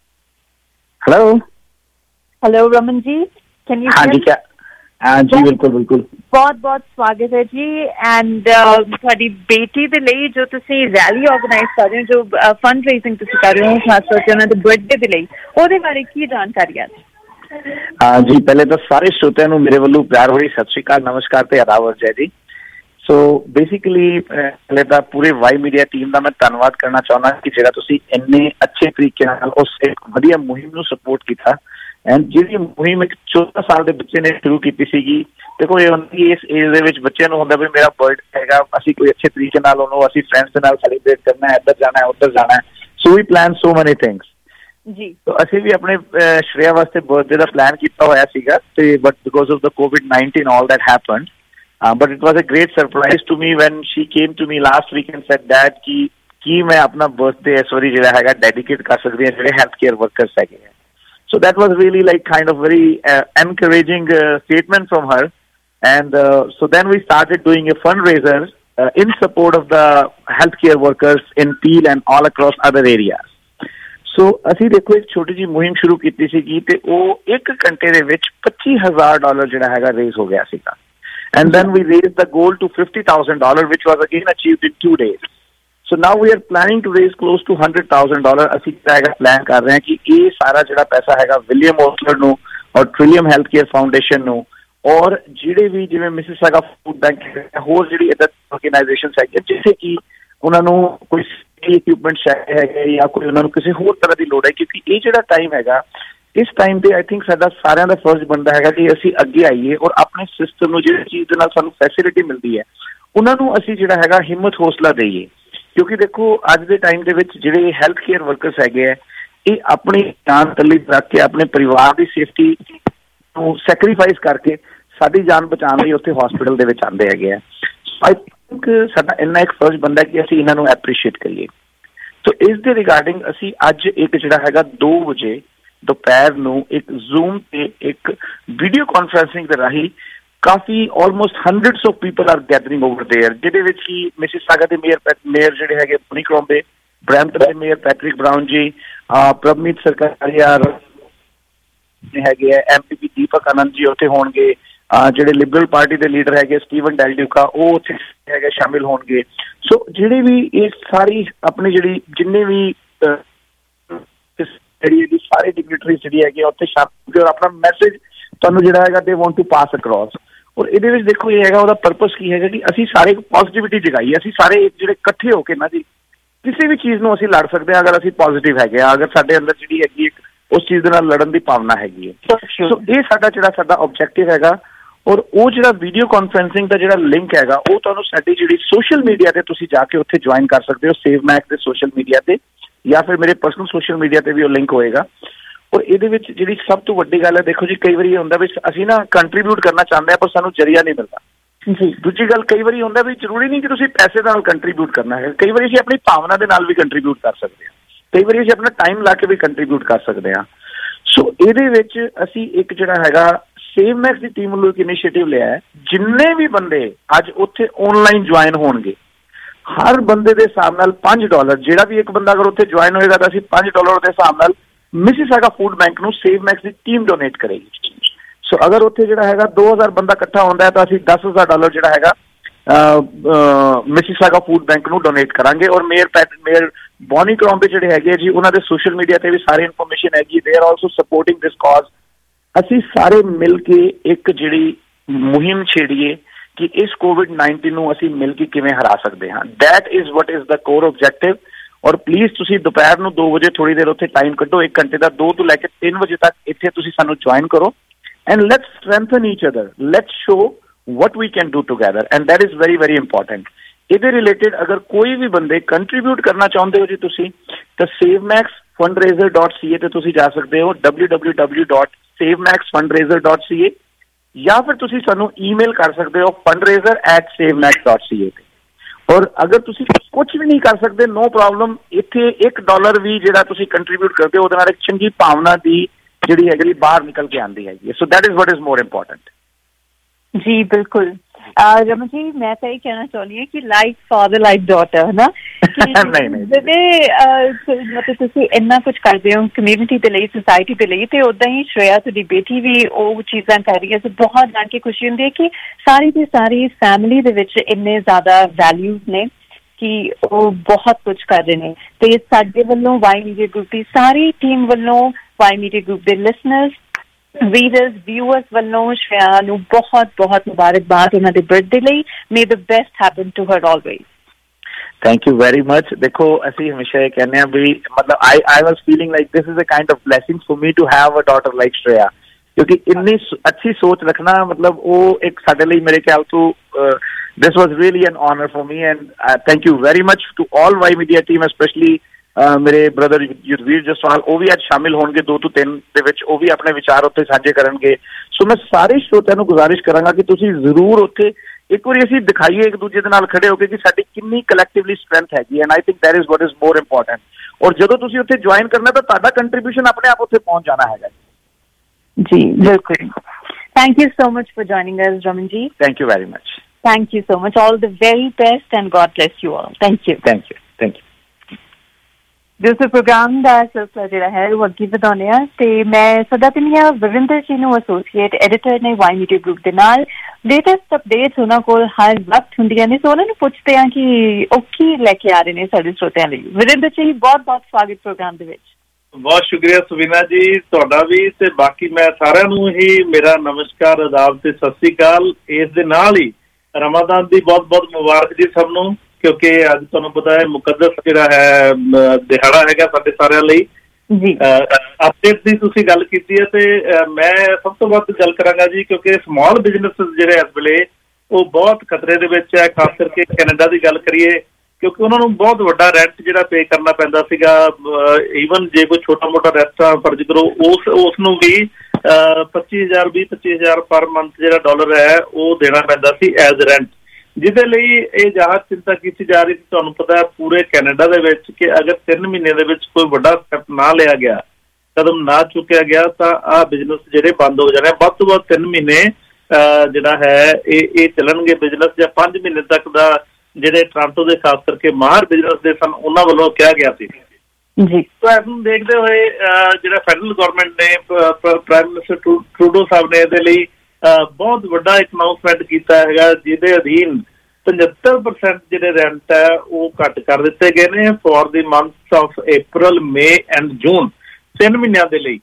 Hello hello Raman ji, can you ਹਾਂਜੀ ਕਿਆ ਜੀ ਬਿਲਕੁਲ ਬਿਲਕੁਲ ਬਹੁਤ ਬਹੁਤ ਸਵਾਗਤ ਹੈ ਜੀ। ਐਂਡ ਤੁਹਾਡੀ ਬੇਟੀ ਦੇ ਲਈ ਜੋ ਤੁਸੀਂ ਰੈਲੀ ਆਰਗੇਨਾਈਜ਼ ਕਰ ਰਹੇ ਹੋ, ਜੋ ਫੰਡ ਰੇਜ਼ਿੰਗ ਤੁਸੀਂ ਕਰ ਰਹੇ ਹੋ ਖਾਸ ਤੌਰ ਤੇ ਉਹਨਾਂ ਦੇ ਬਰਥਡੇ ਦੇ ਲਈ, ਉਹਦੇ ਬਾਰੇ ਕੀ ਜਾਣਕਾਰੀ ਹੈ? ਹਾਂ ਜੀ, ਪਹਿਲੇ ਤਾਂ ਸਾਰੇ ਸਰੋਤਿਆਂ ਨੂੰ ਮੇਰੇ ਵੱਲੋਂ ਪਿਆਰ ਭਰੀ ਸਤਿ ਸ਼੍ਰੀ ਅਕਾਲ, ਨਮਸਕਾਰ ਤੇ ਆਦਾਬ ਜੈ ਜੀ। ਸੋ ਬੇਸਿਕਲੀ ਪਹਿਲੇ ਤਾਂ ਪੂਰੇ ਵਾਈ ਮੀਡੀਆ ਟੀਮ ਦਾ ਮੈਂ ਧੰਨਵਾਦ ਕਰਨਾ ਚਾਹੁੰਦਾ ਕਿ ਜਿਹੜਾ ਤੁਸੀਂ ਇੰਨੇ ਅੱਛੇ ਤਰੀਕੇ ਨਾਲ ਉਸ ਇੱਕ ਵਧੀਆ ਮੁਹਿੰਮ ਨੂੰ ਸਪੋਰਟ ਕੀਤਾ। ਐਂਡ ਜਿਹੜੀ ਮੁਹਿੰਮ ਇੱਕ ਚੌਦਾਂ ਸਾਲ ਦੇ ਬੱਚੇ ਨੇ ਸ਼ੁਰੂ ਕੀਤੀ ਸੀਗੀ, ਦੇਖੋ ਇਹ ਹੁੰਦੀ ਇਸ ਏਜ ਦੇ ਵਿੱਚ ਬੱਚਿਆਂ ਨੂੰ ਹੁੰਦਾ ਵੀ ਮੇਰਾ ਬਰਥਡੇ ਹੈਗਾ, ਅਸੀਂ ਕੋਈ ਅੱਛੇ ਤਰੀਕੇ ਨਾਲ ਉਹਨੂੰ ਅਸੀਂ ਫਰੈਂਡਸ ਦੇ ਨਾਲ ਸੈਲੀਬ੍ਰੇਟ ਕਰਨਾ ਹੈ, ਇੱਧਰ ਜਾਣਾ ਹੈ ਉੱਧਰ ਜਾਣਾ ਹੈ। ਸੋ ਵੀ ਪਲਾਨ ਸੋ ਮੈਨੀ ਥਿੰਗਸ ਜੀ। ਤਾਂ ਅਸੀਂ ਵੀ ਆਪਣੇ ਸ਼੍ਰੇਆ ਵਾਸਤੇ ਬਰਥਡੇ ਦਾ ਪਲਾਨ ਕੀਤਾ ਹੋਇਆ ਸੀਗਾ ਤੇ but because of the COVID nineteen all that happened, but it was a great surprise to me when she came to me last week and said dad ਕਿ ਕੀ ਮੈਂ ਆਪਣਾ ਬਰਥਡੇ ਇਸ ਵਾਰੀ ਜਿਹੜਾ ਹੈਗਾ ਡੈਡੀਕੇਟ ਕਰ ਸਕਦੀ ਹਾਂ ਜਿਹੜੇ ਹੈਲਥ ਕੇਅਰ ਵਰਕਰਸ ਹੈਗੇ ਹੈ। So that was really like kind of very uh, encouraging uh, statement from her. And uh, so then we started doing a fundraiser uh, in support of the healthcare workers in Peel and all across other areas. So ਅਸੀਂ ਦੇਖੋ ਇੱਕ ਛੋਟੀ ਜਿਹੀ ਮੁਹਿੰਮ ਸ਼ੁਰੂ ਕੀਤੀ ਸੀਗੀ ਤੇ ਉਹ ਇੱਕ ਘੰਟੇ ਦੇ ਵਿੱਚ ਪੱਚੀ ਹਜ਼ਾਰ ਡਾਲਰ ਜਿਹੜਾ ਹੈਗਾ ਰੇਜ਼ ਹੋ ਗਿਆ ਸੀਗਾ। And then we raised the goal to fifty thousand dollars, which was again achieved in two days. So now we are planning to raise close to one hundred thousand dollars. ਅਸੀਂ ਜਿਹੜਾ plan ਕਰ ਰਹੇ ਹਾਂ ਕਿ ਇਹ ਸਾਰਾ ਜਿਹੜਾ ਪੈਸਾ ਹੈਗਾ ਵਿਲੀਅਮ ਓਸਲਰ ਨੂੰ ਔਰ ਟ੍ਰਿਲੀਅਮ ਹੈਲਥ ਕੇਅਰ ਫਾਊਂਡੇਸ਼ਨ ਨੂੰ ਔਰ ਜਿਹੜੇ ਵੀ ਜਿਵੇਂ ਮਿਸਿਸਾਗਾ ਫੂਡ ਬੈਂਕ ਹੋਰ ਜਿਹੜੀ ਇੱਦਾਂ ਆਰਗੇਨਾਈਜੇਸ਼ਨਸ ਹੈਗੀਆਂ ਜਿੱਥੇ ਕਿ ਉਹਨਾਂ ਨੂੰ ਕੋਈ ਇਕਵਿਪਮੈਂਟ ਚਾਹੀਦਾ ਹੈਗਾ ਜਾਂ ਕੋਈ ਉਹਨਾਂ ਨੂੰ ਕਿਸੇ ਹੋਰ ਤਰ੍ਹਾਂ ਦੀ ਲੋੜ ਹੈ, ਕਿਉਂਕਿ ਇਹ ਜਿਹੜਾ ਟਾਈਮ ਹੈਗਾ ਇਸ ਟਾਈਮ ਤੇ ਆਈ ਥਿੰਕ ਸਾਡਾ ਸਾਰਿਆਂ ਦਾ ਫਰਜ਼ ਬਣਦਾ ਹੈਗਾ ਕਿ ਅਸੀਂ ਅੱਗੇ ਆਈਏ ਔਰ ਆਪਣੇ ਸਿਸਟਮ ਨੂੰ ਜਿਹੜੀ ਚੀਜ਼ ਦੇ ਨਾਲ ਸਾਨੂੰ ਫੈਸਿਲਿਟੀ ਮਿਲਦੀ ਹੈ ਉਹਨਾਂ ਨੂੰ ਅਸੀਂ ਜਿਹੜਾ ਹੈਗਾ ਹਿੰਮਤ ਹੌਸਲਾ ਦੇਈਏ। ਕਿਉਂਕਿ ਦੇਖੋ ਅੱਜ ਦੇ ਟਾਈਮ ਦੇ ਵਿੱਚ ਜਿਹੜੇ ਹੈਲਥ ਕੇਅਰ ਵਰਕਰਸ ਹੈਗੇ ਹੈ ਇਹ ਆਪਣੀ ਜਾਨ ਤੱਲੀ ਰੱਖ ਕੇ ਆਪਣੇ ਪਰਿਵਾਰ ਦੀ ਸੇਫਟੀ ਨੂੰ ਸੈਕਰੀਫਾਈਸ ਕਰਕੇ ਸਾਡੀ ਜਾਨ ਬਚਾਉਣ ਲਈ ਉੱਥੇ ਹਸਪੀਟਲ ਦੇ ਵਿੱਚ ਆਉਂਦੇ ਹੈਗੇ ਆ। ਆਈ ਥਿੰਕ ਸਾਡਾ ਇੰਨਾ ਇੱਕ ਫਰਜ਼ ਬਣਦਾ ਕਿ ਅਸੀਂ ਇਹਨਾਂ ਨੂੰ ਐਪਰੀਸ਼ੀਏਟ ਕਰੀਏ। ਸੋ ਇਸ ਦੇ ਰਿਗਾਰਡਿੰਗ ਅਸੀਂ ਅੱਜ ਇੱਕ ਜਿਹੜਾ ਹੈਗਾ ਦੋ ਵਜੇ ਦੁਪਹਿਰ ਨੂੰ ਇੱਕ ਜ਼ੂਮ ਤੇ ਇੱਕ ਵੀਡੀਓ ਕਾਨਫਰੰਸਿੰਗ ਦੇ ਰਾਹੀਂ ਕਾਫੀ almost hundreds of people are gathering over there, ਜਿਹਦੇ ਵਿੱਚ ਕਿ ਮਿਸਿਸਾਗਾ ਦੇ ਮੇਅਰ ਮੇਅਰ ਜਿਹੜੇ ਹੈਗੇ ਬੋਨੀ ਕਰੋਂਬੇ, ਬਰੈਂਪਟਨ ਦੇ mayor Patrick Brown ji, Prabhmeet Sarkaria ਹੈਗੇ ਹੈ, ਐਮ ਪੀ ਪੀ ਦੀਪਕ ਆਨੰਦ ਜੀ ਉੱਥੇ ਹੋਣਗੇ, ਜਿਹੜੇ ਲਿਬਰਲ ਪਾਰਟੀ ਦੇ ਲੀਡਰ ਹੈਗੇ ਸਟੀਵਨ ਡੈਲਡਿਊਕਾ ਉਹ ਉੱਥੇ ਹੈਗੇ ਸ਼ਾਮਿਲ ਹੋਣਗੇ। ਸੋ ਜਿਹੜੇ ਵੀ ਇਹ ਸਾਰੀ ਆਪਣੀ ਜਿਹੜੀ ਜਿੰਨੇ ਵੀ ਜਿਹੜੀ ਇਹਦੀ ਸਾਰੇ ਡਿਗਨਿਟਰੀਜ਼ ਜਿਹੜੀ ਹੈਗੇ ਉੱਥੇ ਸ਼ਾਮਿਲ ਔਰ ਆਪਣਾ ਮੈਸੇਜ ਤੁਹਾਨੂੰ ਜਿਹੜਾ ਹੈਗਾ they want two pass across. ਔਰ ਇਹਦੇ ਵਿੱਚ ਦੇਖੋ ਇਹ ਹੈਗਾ ਉਹਦਾ ਪਰਪਸ ਕੀ ਹੈਗਾ ਕਿ ਅਸੀਂ ਸਾਰੇ ਪੋਜ਼ਿਟਿਵਿਟੀ ਜਗਾਈਏ, ਅਸੀਂ ਸਾਰੇ ਜਿਹੜੇ ਇਕੱਠੇ ਹੋ ਕੇ ਨਾ ਜੀ ਕਿਸੇ ਵੀ ਚੀਜ਼ ਨੂੰ ਅਸੀਂ ਲੜ ਸਕਦੇ ਹਾਂ ਅਗਰ ਅਸੀਂ ਪੋਜ਼ਿਟਿਵ ਹੈਗੇ ਆ, ਅਗਰ ਸਾਡੇ ਅੰਦਰ ਜਿਹੜੀ ਹੈਗੀ ਇੱਕ ਉਸ ਚੀਜ਼ ਦੇ ਨਾਲ ਲੜਨ ਦੀ ਭਾਵਨਾ ਹੈਗੀ ਹੈ। ਸੋ ਇਹ ਸਾਡਾ ਜਿਹੜਾ ਸਾਡਾ ਆਬਜੈਕਟਿਵ ਹੈਗਾ। ਔਰ ਉਹ ਜਿਹੜਾ ਵੀਡੀਓ ਕਾਨਫਰੰਸਿੰਗ ਦਾ ਜਿਹੜਾ ਲਿੰਕ ਹੈਗਾ ਉਹ ਤੁਹਾਨੂੰ ਸਾਡੀ ਜਿਹੜੀ ਸੋਸ਼ਲ ਮੀਡੀਆ ਤੇ ਤੁਸੀਂ ਜਾ ਕੇ ਉੱਥੇ ਜੁਆਇਨ ਕਰ ਸਕਦੇ ਹੋ, ਸੇਵ ਮੈਕਸ ਦੇ ਸੋਸ਼ਲ ਮੀਡੀਆ ਤੇ ਜਾਂ ਫਿਰ ਮੇਰੇ ਪਰਸਨਲ ਸੋਸ਼ਲ ਮੀਡੀਆ ਤੇ ਵੀ ਉਹ ਲਿੰਕ ਹੋਏਗਾ। ਔਰ ਇਹਦੇ ਵਿੱਚ ਜਿਹੜੀ ਸਭ ਤੋਂ ਵੱਡੀ ਗੱਲ ਹੈ ਦੇਖੋ ਜੀ, ਕਈ ਵਾਰੀ ਇਹ ਹੁੰਦਾ ਵੀ ਅਸੀਂ ਨਾ ਕੰਟਰੀਬਿਊਟ ਕਰਨਾ ਚਾਹੁੰਦੇ ਹਾਂ ਪਰ ਸਾਨੂੰ ਜ਼ਰੀਆ ਨਹੀਂ ਮਿਲਦਾ। ਦੂਜੀ ਗੱਲ ਕਈ ਵਾਰੀ ਹੁੰਦਾ ਵੀ ਜ਼ਰੂਰੀ ਨਹੀਂ ਕਿ ਤੁਸੀਂ ਪੈਸੇ ਨਾਲ ਕੰਟਰੀਬਿਊਟ ਕਰਨਾ ਹੈ, ਕਈ ਵਾਰੀ ਅਸੀਂ ਆਪਣੀ ਭਾਵਨਾ ਦੇ ਨਾਲ ਵੀ ਕੰਟਰੀਬਿਊਟ ਕਰ ਸਕਦੇ ਹਾਂ, ਕਈ ਵਾਰੀ ਅਸੀਂ ਆਪਣਾ ਟਾਈਮ ਲਾ ਕੇ ਵੀ ਕੰਟਰੀਬਿਊਟ ਕਰ ਸਕਦੇ ਹਾਂ। ਸੋ ਇਹਦੇ ਵਿੱਚ ਅਸੀਂ ਇੱਕ ਜਿਹੜਾ ਹੈਗਾ ਸੇਵ ਮੈਕਸ ਦੀ ਟੀਮ ਵੱਲੋਂ ਇੱਕ ਇਨੀਸ਼ੀਏਟਿਵ ਲਿਆ ਹੈ, ਜਿੰਨੇ ਵੀ ਬੰਦੇ ਅੱਜ ਉੱਥੇ ਆਨਲਾਈਨ ਜੁਆਇਨ ਹੋਣਗੇ ਹਰ ਬੰਦੇ ਦੇ ਹਿਸਾਬ ਨਾਲ ਪੰਜ ਡਾਲਰ, ਜਿਹੜਾ ਵੀ ਇੱਕ ਬੰਦਾ ਅਗਰ ਉੱਥੇ ਜੁਆਇਨ ਹੋਏਗਾ ਤਾਂ ਅਸੀਂ ਪੰਜ ਡਾਲਰ ਦੇ ਹਿਸਾਬ ਨਾਲ ਮਿਸਿਸਾਗਾ ਫੂਡ ਬੈਂਕ ਨੂੰ ਸੇਵ ਮੈਕਸ ਦੀ ਟੀਮ ਡੋਨੇਟ ਕਰੇਗੀ। ਸੋ ਅਗਰ ਉੱਥੇ ਜਿਹੜਾ ਹੈਗਾ ਦੋ ਹਜ਼ਾਰ ਬੰਦਾ ਇਕੱਠਾ ਹੁੰਦਾ ਹੈ ਤਾਂ ਅਸੀਂ ਦਸ ਹਜ਼ਾਰ ਡਾਲਰ ਜਿਹੜਾ ਹੈਗਾ ਮਿਸਿਸਾਗਾ ਫੂਡ ਬੈਂਕ ਨੂੰ ਡੋਨੇਟ ਕਰਾਂਗੇ। ਔਰ mayor Pat mayor Bonnie Crombie ਜਿਹੜੇ ਹੈਗੇ ਜੀ ਉਹਨਾਂ ਦੇ ਸੋਸ਼ਲ ਮੀਡੀਆ ਤੇ ਵੀ ਸਾਰੀ ਇਨਫੋਰਮੇਸ਼ਨ ਹੈਗੀ, they are also supporting this cause. ਅਸੀਂ ਸਾਰੇ ਮਿਲ ਕੇ ਇੱਕ ਜਿਹੜੀ ਮੁਹਿੰਮ ਛੇੜੀਏ ਕਿ ਇਸ ਕੋਵਿਡ ਨਾਈਨਟੀਨ ਨੂੰ ਅਸੀਂ ਮਿਲ ਕੇ ਕਿਵੇਂ ਹਰਾ ਸਕਦੇ ਹਾਂ। That is what is the core objective. ਔਰ ਪਲੀਜ਼ ਤੁਸੀਂ ਦੁਪਹਿਰ ਨੂੰ ਦੋ ਵਜੇ ਥੋੜ੍ਹੀ ਦੇਰ ਉੱਥੇ ਟਾਈਮ ਕੱਢੋ, ਇੱਕ ਘੰਟੇ ਦਾ, ਦੋ ਤੋਂ ਲੈ ਕੇ ਤਿੰਨ ਵਜੇ ਤੱਕ ਇੱਥੇ ਤੁਸੀਂ ਸਾਨੂੰ ਜੁਆਇਨ ਕਰੋ and let's strengthen each other, let's show what we can do together, and that is very very important. ਇਹਦੇ ਰਿਲੇਟਿਡ ਅਗਰ ਕੋਈ ਵੀ ਬੰਦੇ ਕੰਟਰੀਬਿਊਟ ਕਰਨਾ ਚਾਹੁੰਦੇ ਹੋ ਜੀ ਤੁਸੀਂ, ਤਾਂ ਸੇਵਮੈਕਸ ਫੰਡਰੇਜ਼ਰ ਡਾਟ ਸੀ ਏ ਤੇ ਤੁਸੀਂ ਜਾ ਸਕਦੇ ਹੋ, W W W dot Save Max fundraiser dot C A, ਜਾਂ ਫਿਰ ਤੁਸੀਂ ਸਾਨੂੰ ਈਮੇਲ ਕਰ ਸਕਦੇ ਹੋ fundraiser at Save Max dot C A ਤੇ। ਔਰ ਅਗਰ ਤੁਸੀਂ ਕੁਛ ਵੀ ਨਹੀਂ ਕਰ ਸਕਦੇ, ਨੋ ਪ੍ਰੋਬਲਮ, ਇੱਥੇ ਇੱਕ ਡਾਲਰ ਵੀ ਜਿਹੜਾ ਤੁਸੀਂ ਕੰਟਰੀਬਿਊਟ ਕਰਦੇ ਹੋ ਉਹਦੇ ਨਾਲ ਇੱਕ ਚੰਗੀ ਭਾਵਨਾ ਦੀ ਜਿਹੜੀ ਹੈਗੀ ਬਾਹਰ ਨਿਕਲ ਕੇ ਆਉਂਦੀ ਹੈਗੀ। So that is what is more important. ਜੀ ਬਿਲਕੁਲ ਰਮਨ ਜੀ, ਮੈਂ ਤਾਂ ਇਹ ਕਹਿਣਾ ਚਾਹੁੰਦੀ ਹਾਂ ਕਿ ਲਾਈਕ ਫਾਦਰ ਲਾਈਕ ਡਾਟਰ ਹੈ ਨਾ, ਮਤਲਬ ਤੁਸੀਂ ਇੰਨਾ ਕੁਛ ਕਰਦੇ ਹੋ ਕਮਿਊਨਿਟੀ ਦੇ ਲਈ, ਸੁਸਾਇਟੀ ਦੇ ਲਈ, ਤੇ ਉਦਾਂ ਹੀ ਸ਼੍ਰੇਆ ਤੁਹਾਡੀ ਬੇਟੀ ਵੀ ਉਹ ਚੀਜ਼ਾਂ ਕਰ ਰਹੀ ਹੈ। ਤੇ ਬਹੁਤ ਜਾਣ ਕੇ ਖੁਸ਼ੀ ਹੁੰਦੀ ਹੈ ਕਿ ਸਾਰੀ ਦੀ ਸਾਰੀ ਫੈਮਿਲੀ ਦੇ ਵਿੱਚ ਇੰਨੇ ਜ਼ਿਆਦਾ ਵੈਲਿਊਜ਼ ਨੇ ਕਿ ਉਹ ਬਹੁਤ ਕੁਛ ਕਰ ਰਹੇ ਨੇ। ਤੇ ਸਾਡੇ ਵੱਲੋਂ ਵਾਈ ਮੀਡੀਆ ਗਰੁੱਪ ਦੀ ਸਾਰੀ ਟੀਮ ਵੱਲੋਂ, ਵਾਈ ਮੀਡੀਆ ਗਰੁੱਪ ਦੇ ਲਿਸਨਰਸ, ਰੀਡਰਸ, ਵਿਊਅਰਸ ਵੱਲੋਂ ਸ਼੍ਰੇਆ ਨੂੰ ਬਹੁਤ ਬਹੁਤ ਮੁਬਾਰਕਬਾਦ ਉਹਨਾਂ ਦੇ ਬਰਥਡੇ ਲਈ। May the best happen to her always. Thank you very much. ਦੇਖੋ ਅਸੀਂ ਹਮੇਸ਼ਾ ਇਹ ਕਹਿੰਦੇ ਹਾਂ ਵੀ ਮਤਲਬ I I was feeling like this is a kind of blessing for me to have a daughter like Shreya, क्योंकि इतनी अच्छी सोच रखना मतलब वो एक साडे लिए मेरे ख्याल तो this was really an honour for me and thank you very much to all Y media team, specially मेरे ब्रदर युद्धवीर जसवाल, वो भी अज शामिल होंगे दो तो तीन दे विच, वो भी अपने विचार उत्ते साझे करनगे। सो मैं सारे श्रोतिਆਂ ਨੂੰ गुजारिश करांगा कि तुसीं ਜ਼ਰੂਰ ਉੱਥੇ ਇੱਕ ਵਾਰੀ ਅਸੀਂ ਦਿਖਾਈਏ ਇੱਕ ਦੂਜੇ ਦੇ ਨਾਲ ਖੜੇ ਹੋ ਕੇ ਕਿ ਸਾਡੀ ਕਿੰਨੀ ਕਲੈਕਟਿਵਲੀ ਸਟਰੈਂਥ ਹੈਗੀ, and I think that is what is more important. ਔਰ ਜਦੋਂ ਤੁਸੀਂ ਉੱਥੇ ਜੁਆਇਨ ਕਰਨਾ ਤਾਂ ਤੁਹਾਡਾ ਕੰਟਰੀਬਿਊਸ਼ਨ ਆਪਣੇ ਆਪ ਉੱਥੇ ਪਹੁੰਚ ਜਾਣਾ ਹੈਗਾ। ਜੀ ਬਿਲਕੁਲ। Thank you so much for joining us Raman ji. Thank you very much. Thank you so much. All the very best and God bless you all. Thank you. Thank you. Thank you. ਦੋਸਤੋ program ਦਾ ਸਿਲਸਿਲਾ ਜਿਹੜਾ ਹੈ ਉਹ ਅੱਗੇ ਵਧਾਉਂਦੇ ਹਾਂ ਤੇ ਮੈਂ ਸਦਾ ਦਿੰਦੀ ਹਾਂ ਵਰਿੰਦਰ ਜੀ ਨੂੰ, ਐਸੋਸੀਏਟ ਐਡੀਟਰ ਨੇ ਵਾਈ ਮੀਡੀਆ ਗਰੁੱਪ ਦੇ ਨਾਲ। ਲੇਟੈਸਟ ਅਪਡੇਟਸ ਉਹਨਾਂ ਕੋਲ ਹਰ ਵਕਤ ਹੁੰਦੀਆਂ ਨੇ, ਸੋ ਉਹਨਾਂ ਨੂੰ ਪੁੱਛਦੇ ਹਾਂ ਕਿ ਉਹ ਕੀ ਲੈ ਕੇ ਆ ਰਹੇ ਨੇ ਸਾਡੇ ਸਰੋਤਿਆਂ ਲਈ। ਵਰਿੰਦਰ ਜੀ ਬਹੁਤ ਬਹੁਤ ਸਵਾਗਤ ਪ੍ਰੋਗਰਾਮ ਦੇ ਵਿੱਚ। ਬਹੁਤ ਸ਼ੁਕਰੀਆ ਸੁਵੀਨਾ ਜੀ, ਤੁਹਾਡਾ ਵੀ, ਤੇ ਬਾਕੀ ਮੈਂ ਸਾਰਿਆਂ ਨੂੰ ਹੀ ਮੇਰਾ ਨਮਸਕਾਰ, ਆਦਾਬ ਤੇ ਸਤਿ ਸ੍ਰੀ ਅਕਾਲ। ਇਸ ਦੇ ਨਾਲ ਹੀ ਰਮਾਦਾਨ ਦੀ ਬਹੁਤ ਬਹੁਤ ਮੁਬਾਰਕ ਜੀ ਸਭ ਨੂੰ, ਕਿਉਂਕਿ ਅੱਜ ਤੁਹਾਨੂੰ ਪਤਾ ਹੈ ਮੁਕੱਦਸ ਜਿਹੜਾ ਹੈ ਦਿਹਾੜਾ ਹੈਗਾ ਸਾਡੇ ਸਾਰਿਆਂ ਲਈ। ਜੀ ਅਪਡੇਟ ਦੀ ਤੁਸੀਂ ਗੱਲ ਕੀਤੀ ਹੈ ਤੇ ਮੈਂ ਸਭ ਤੋਂ ਵੱਧ ਗੱਲ ਕਰਾਂਗਾ ਜੀ, ਕਿਉਂਕਿ ਸਮਾਲ ਬਿਜ਼ਨਸ ਜਿਹੜੇ ਇਸ ਵੇਲੇ ਉਹ ਬਹੁਤ ਖਤਰੇ ਦੇ ਵਿੱਚ ਹੈ, ਖਾਸ ਕਰਕੇ ਕੈਨੇਡਾ ਦੀ ਗੱਲ ਕਰੀਏ, ਕਿਉਂਕਿ ਉਹਨਾਂ ਨੂੰ ਬਹੁਤ ਵੱਡਾ ਰੈਂਟ ਜਿਹੜਾ ਪੇ ਕਰਨਾ ਪੈਂਦਾ ਸੀਗਾ। ਈਵਨ ਜੇ ਕੋਈ ਛੋਟਾ ਮੋਟਾ ਰੈਸਟੋਰੈਂਟ ਫਰਜ਼ ਕਰੋ ਉਸ ਉਸ ਨੂੰ ਵੀ ਪੱਚੀ ਹਜ਼ਾਰ ਵੀਹ ਪੱਚੀ ਹਜ਼ਾਰ ਪਰ ਮੰਥ ਜਿਹੜਾ ਡਾਲਰ ਹੈ ਉਹ ਦੇਣਾ ਪੈਂਦਾ ਸੀ ਐਜ਼ ਰੈਂਟ, ਜਿਹਦੇ ਲਈ ਇਹ ਜ਼ਿਆਦਾ ਚਿੰਤਾ ਕੀਤੀ ਜਾ ਰਹੀ ਸੀ। ਤੁਹਾਨੂੰ ਪਤਾ ਹੈ ਪੂਰੇ ਕੈਨੇਡਾ ਦੇ ਵਿੱਚ ਕਿ ਅਗਰ ਤਿੰਨ ਮਹੀਨੇ ਦੇ ਵਿੱਚ ਕੋਈ ਵੱਡਾ ਸਟੈਪ ਨਾ ਲਿਆ ਗਿਆ, ਕਦਮ ਨਾ ਚੁੱਕਿਆ ਗਿਆ, ਤਾਂ ਆਹ ਬਿਜ਼ਨਸ ਜਿਹੜੇ ਬੰਦ ਹੋ ਜਾਣੇ। ਵੱਧ ਤੋਂ ਵੱਧ ਤਿੰਨ ਮਹੀਨੇ ਜਿਹੜਾ ਹੈ ਇਹ ਇਹ ਚੱਲਣਗੇ ਬਿਜ਼ਨਸ, ਜਾਂ ਪੰਜ ਮਹੀਨੇ ਤੱਕ ਦਾ ਜਿਹੜੇ ਟੋਰਾਂਟੋ ਦੇ ਖਾਸ ਕਰਕੇ ਮਾਹਰ ਬਿਜ਼ਨਸ ਦੇ ਸਨ ਉਹਨਾਂ ਵੱਲੋਂ ਕਿਹਾ ਗਿਆ ਸੀ ਜੀ। ਤਾਂ ਇਸ ਨੂੰ ਦੇਖਦੇ ਹੋਏ ਜਿਹੜਾ ਫੈਡਰਲ ਗੌਰਮੈਂਟ ਨੇ, ਪ੍ਰਾਈਮ ਮਿਨਿਸਟਰ ਟਰੂਡੋ ਸਾਹਿਬ ਨੇ ਇਹਦੇ ਲਈ ਬਹੁਤ ਵੱਡਾ ਇੱਕ ਅਨਾਊਂਸਮੈਂਟ ਕੀਤਾ ਹੈਗਾ, ਜਿਹਦੇ ਅਧੀਨ ਪਝੱਤਰ ਪਰਸੈਂਟ ਜਿਹੜੇ ਰੈਂਟ ਹੈ ਉਹ ਘੱਟ ਕਰ ਦਿੱਤੇ ਗਏ ਨੇ for the month of April, May and June, ਤਿੰਨ ਮਹੀਨਿਆਂ ਦੇ ਲਈ।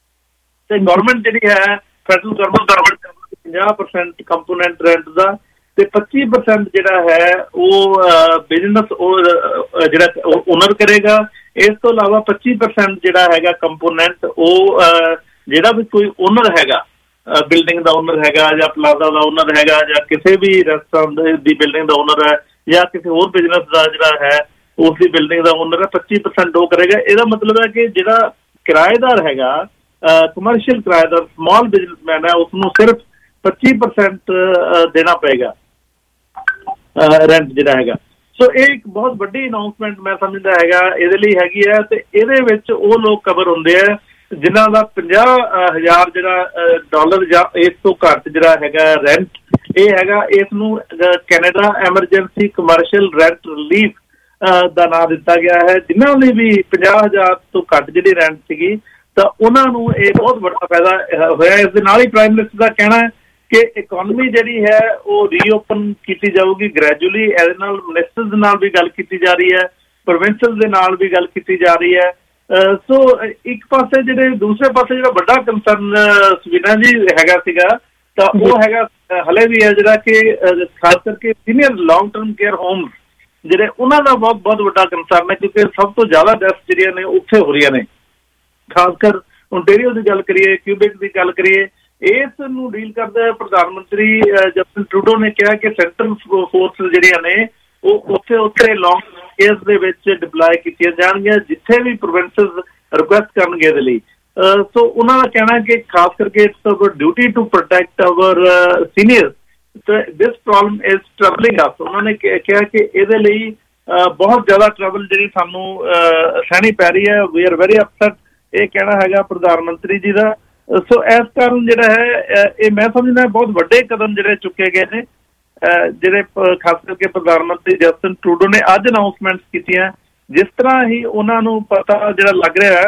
ਤੇ ਗੌਰਮੈਂਟ ਜਿਹੜੀ ਹੈ ਫੈਡਰਲ ਗੌਰਮੈਂਟ ਪੰਜਾਹ ਪਰਸੈਂਟ ਕੰਪੋਨੈਂਟ ਰੈਂਟ ਦਾ ਤੇ ਪੱਚੀ ਪਰਸੈਂਟ ਜਿਹੜਾ ਹੈ ਉਹ ਬਿਜ਼ਨਸ ਉਹ ਜਿਹੜਾ ਓਨਰ ਕਰੇਗਾ। ਇਸ ਤੋਂ ਇਲਾਵਾ ਪੱਚੀ ਪਰਸੈਂਟ ਜਿਹੜਾ ਹੈਗਾ ਕੰਪੋਨੈਂਟ ਉਹ ਜਿਹੜਾ ਵੀ ਕੋਈ ਓਨਰ ਹੈਗਾ, ਬਿਲਡਿੰਗ ਦਾ ਓਨਰ ਹੈਗਾ ਜਾਂ ਪਲਾਜ਼ਾ ਦਾ ਓਨਰ ਹੈਗਾ ਜਾਂ ਕਿਸੇ ਵੀ ਰੈਸਟੋਰੈਂਟ ਦੀ ਬਿਲਡਿੰਗ ਦਾ ਓਨਰ ਹੈ ਜਾਂ ਕਿਸੇ ਹੋਰ ਬਿਜ਼ਨਸ ਦਾ ਜਿਹੜਾ ਹੈ ਉਸ ਦੀ ਬਿਲਡਿੰਗ ਦਾ ਓਨਰ ਹੈ, ਪੱਚੀ ਪਰਸੈਂਟ ਉਹ ਕਰੇਗਾ। ਇਹਦਾ ਮਤਲਬ ਹੈ ਕਿ ਜਿਹੜਾ ਕਿਰਾਏਦਾਰ ਹੈਗਾ, ਕਮਰਸ਼ੀਅਲ ਕਿਰਾਏਦਾਰ, ਸਮਾਲ ਬਿਜ਼ਨਸਮੈਨ ਹੈ, ਉਸਨੂੰ ਸਿਰਫ ਪੱਚੀ ਪਰਸੈਂਟ ਦੇਣਾ ਪਏਗਾ ਰੈਂਟ ਜਿਹੜਾ ਹੈਗਾ। ਸੋ ਇਹ ਇੱਕ ਬਹੁਤ ਵੱਡੀ ਅਨਾਊਂਸਮੈਂਟ ਮੈਂ ਸਮਝਦਾ ਹੈਗਾ ਇਹਦੇ ਲਈ ਹੈਗੀ ਹੈ। ਤੇ ਇਹਦੇ ਵਿੱਚ ਉਹ ਲੋਕ ਕਵਰ ਹੁੰਦੇ ਆ ਜਿਨ੍ਹਾਂ ਦਾ ਪੰਜਾਹ ਹਜ਼ਾਰ ਜਿਹੜਾ ਡਾਲਰ ਜਾਂ ਇਸ ਤੋਂ ਘੱਟ ਜਿਹੜਾ ਹੈਗਾ ਰੈਂਟ, ਇਹ ਹੈਗਾ, ਇਸ ਨੂੰ Canada emergency commercial rent relief ਦਾ ਨਾਂ ਦਿੱਤਾ ਗਿਆ ਹੈ। ਜਿਨ੍ਹਾਂ ਲਈ ਵੀ ਪੰਜਾਹ ਹਜ਼ਾਰ ਤੋਂ ਘੱਟ ਜਿਹੜੀ ਰੈਂਟ ਸੀਗੀ ਤਾਂ ਉਹਨਾਂ ਨੂੰ ਇਹ ਬਹੁਤ ਵੱਡਾ ਫਾਇਦਾ ਹੋਇਆ। ਇਸ ਦੇ ਨਾਲ ਹੀ ਪ੍ਰਾਈਮ ਮਿਨਿਸਟਰ ਦਾ ਕਹਿਣਾ ਹੈ ਕਿ ਇਕੋਨਮੀ ਜਿਹੜੀ ਹੈ ਉਹ ਰੀਓਪਨ ਕੀਤੀ ਜਾਊਗੀ ਗ੍ਰੈਜੂਅਲੀ। ਇਹਦੇ ਨਾਲ ਮਿਨਿਸਟਰਸ ਦੇ ਨਾਲ ਵੀ ਗੱਲ ਕੀਤੀ ਜਾ ਰਹੀ ਹੈ, ਪ੍ਰੋਵਿੰਸਸ ਦੇ ਨਾਲ ਵੀ ਗੱਲ ਕੀਤੀ ਜਾ ਰਹੀ ਹੈ। ਸੋ ਇੱਕ ਪਾਸੇ ਜਿਹੜੇ ਦੂਸਰੇ ਪਾਸੇ ਜਿਹੜਾ ਵੱਡਾ ਕੰਸਰਨ ਸੁਵੀਨਾ ਜੀ ਹੈਗਾ ਸੀਗਾ ਤਾਂ ਉਹ ਹੈਗਾ ਹਲੇ ਵੀ ਹੈ ਜਿਹੜਾ ਕਿ ਖਾਸ ਕਰਕੇ senior long term care homes ਜਿਹੜੇ ਉਹਨਾਂ ਦਾ ਬਹੁਤ ਬਹੁਤ ਵੱਡਾ ਕੰਸਰਨ ਹੈ, ਕਿਉਂਕਿ ਸਭ ਤੋਂ ਜ਼ਿਆਦਾ ਡੈਥ ਜਿਹੜੀਆਂ ਨੇ ਉੱਥੇ ਹੋ ਰਹੀਆਂ ਨੇ। ਖਾਸ ਕਰ ਓਨਟਾਰੀਓ ਦੀ ਗੱਲ ਕਰੀਏ, ਕਿਊਬੈਕ ਦੀ ਗੱਲ ਕਰੀਏ, ਇਸ ਨੂੰ ਡੀਲ ਕਰਦਾ ਪ੍ਰਧਾਨ ਮੰਤਰੀ ਜਸਟਿਨ ਟਰੂਡੋ ਨੇ ਕਿਹਾ ਕਿ ਸੈਂਟਰਲ ਫੋਰਸ ਜਿਹੜੀਆਂ ਨੇ ਉਹ ਉੱਥੇ ਉੱਥੇ ਲੌਂਗ ਏਅਰਸ ਦੇ ਵਿੱਚ ਡਿਪਲਾਈ ਕੀਤੀਆਂ ਜਾਣਗੀਆਂ ਜਿੱਥੇ ਵੀ ਪ੍ਰੋਵਿੰਸਸ ਰਿਕੁਐਸਟ ਕਰਨਗੇ ਇਹਦੇ ਲਈ। ਸੋ ਉਹਨਾਂ ਦਾ ਕਹਿਣਾ ਕਿ ਖਾਸ ਕਰਕੇ it's our duty to protect our seniors, this problem is troubling us. ਉਹਨਾਂ ਨੇ ਕਿਹਾ ਕਿ ਇਹਦੇ ਲਈ ਬਹੁਤ ਜ਼ਿਆਦਾ ਟਰਬਲ ਜਿਹੜੀ ਸਾਨੂੰ ਸਹਿਣੀ ਪੈ ਰਹੀ ਹੈ। ਵੀ ਆਰ ਵੈਰੀ ਅਪਸੈਟ, ਇਹ ਕਹਿਣਾ ਹੈਗਾ ਪ੍ਰਧਾਨ ਮੰਤਰੀ ਜੀ ਦਾ। ਸੋ ਇਸ ਕਾਰਨ ਜਿਹੜਾ ਹੈ ਇਹ ਮੈਂ ਸਮਝਦਾ ਬਹੁਤ ਵੱਡੇ ਕਦਮ ਜਿਹੜੇ ਚੁੱਕੇ ਗਏ ਨੇ, ਜਿਹੜੇ ਖਾਸ ਕਰਕੇ ਪ੍ਰਧਾਨ ਮੰਤਰੀ ਜਸਟਿਨ ਟਰੂਡੋ ਨੇ ਅੱਜ ਅਨਾਊਂਸਮੈਂਟਸ ਕੀਤੀਆਂ। ਜਿਸ ਤਰ੍ਹਾਂ ਹੀ ਉਹਨਾਂ ਨੂੰ ਪਤਾ ਜਿਹੜਾ ਲੱਗ ਰਿਹਾ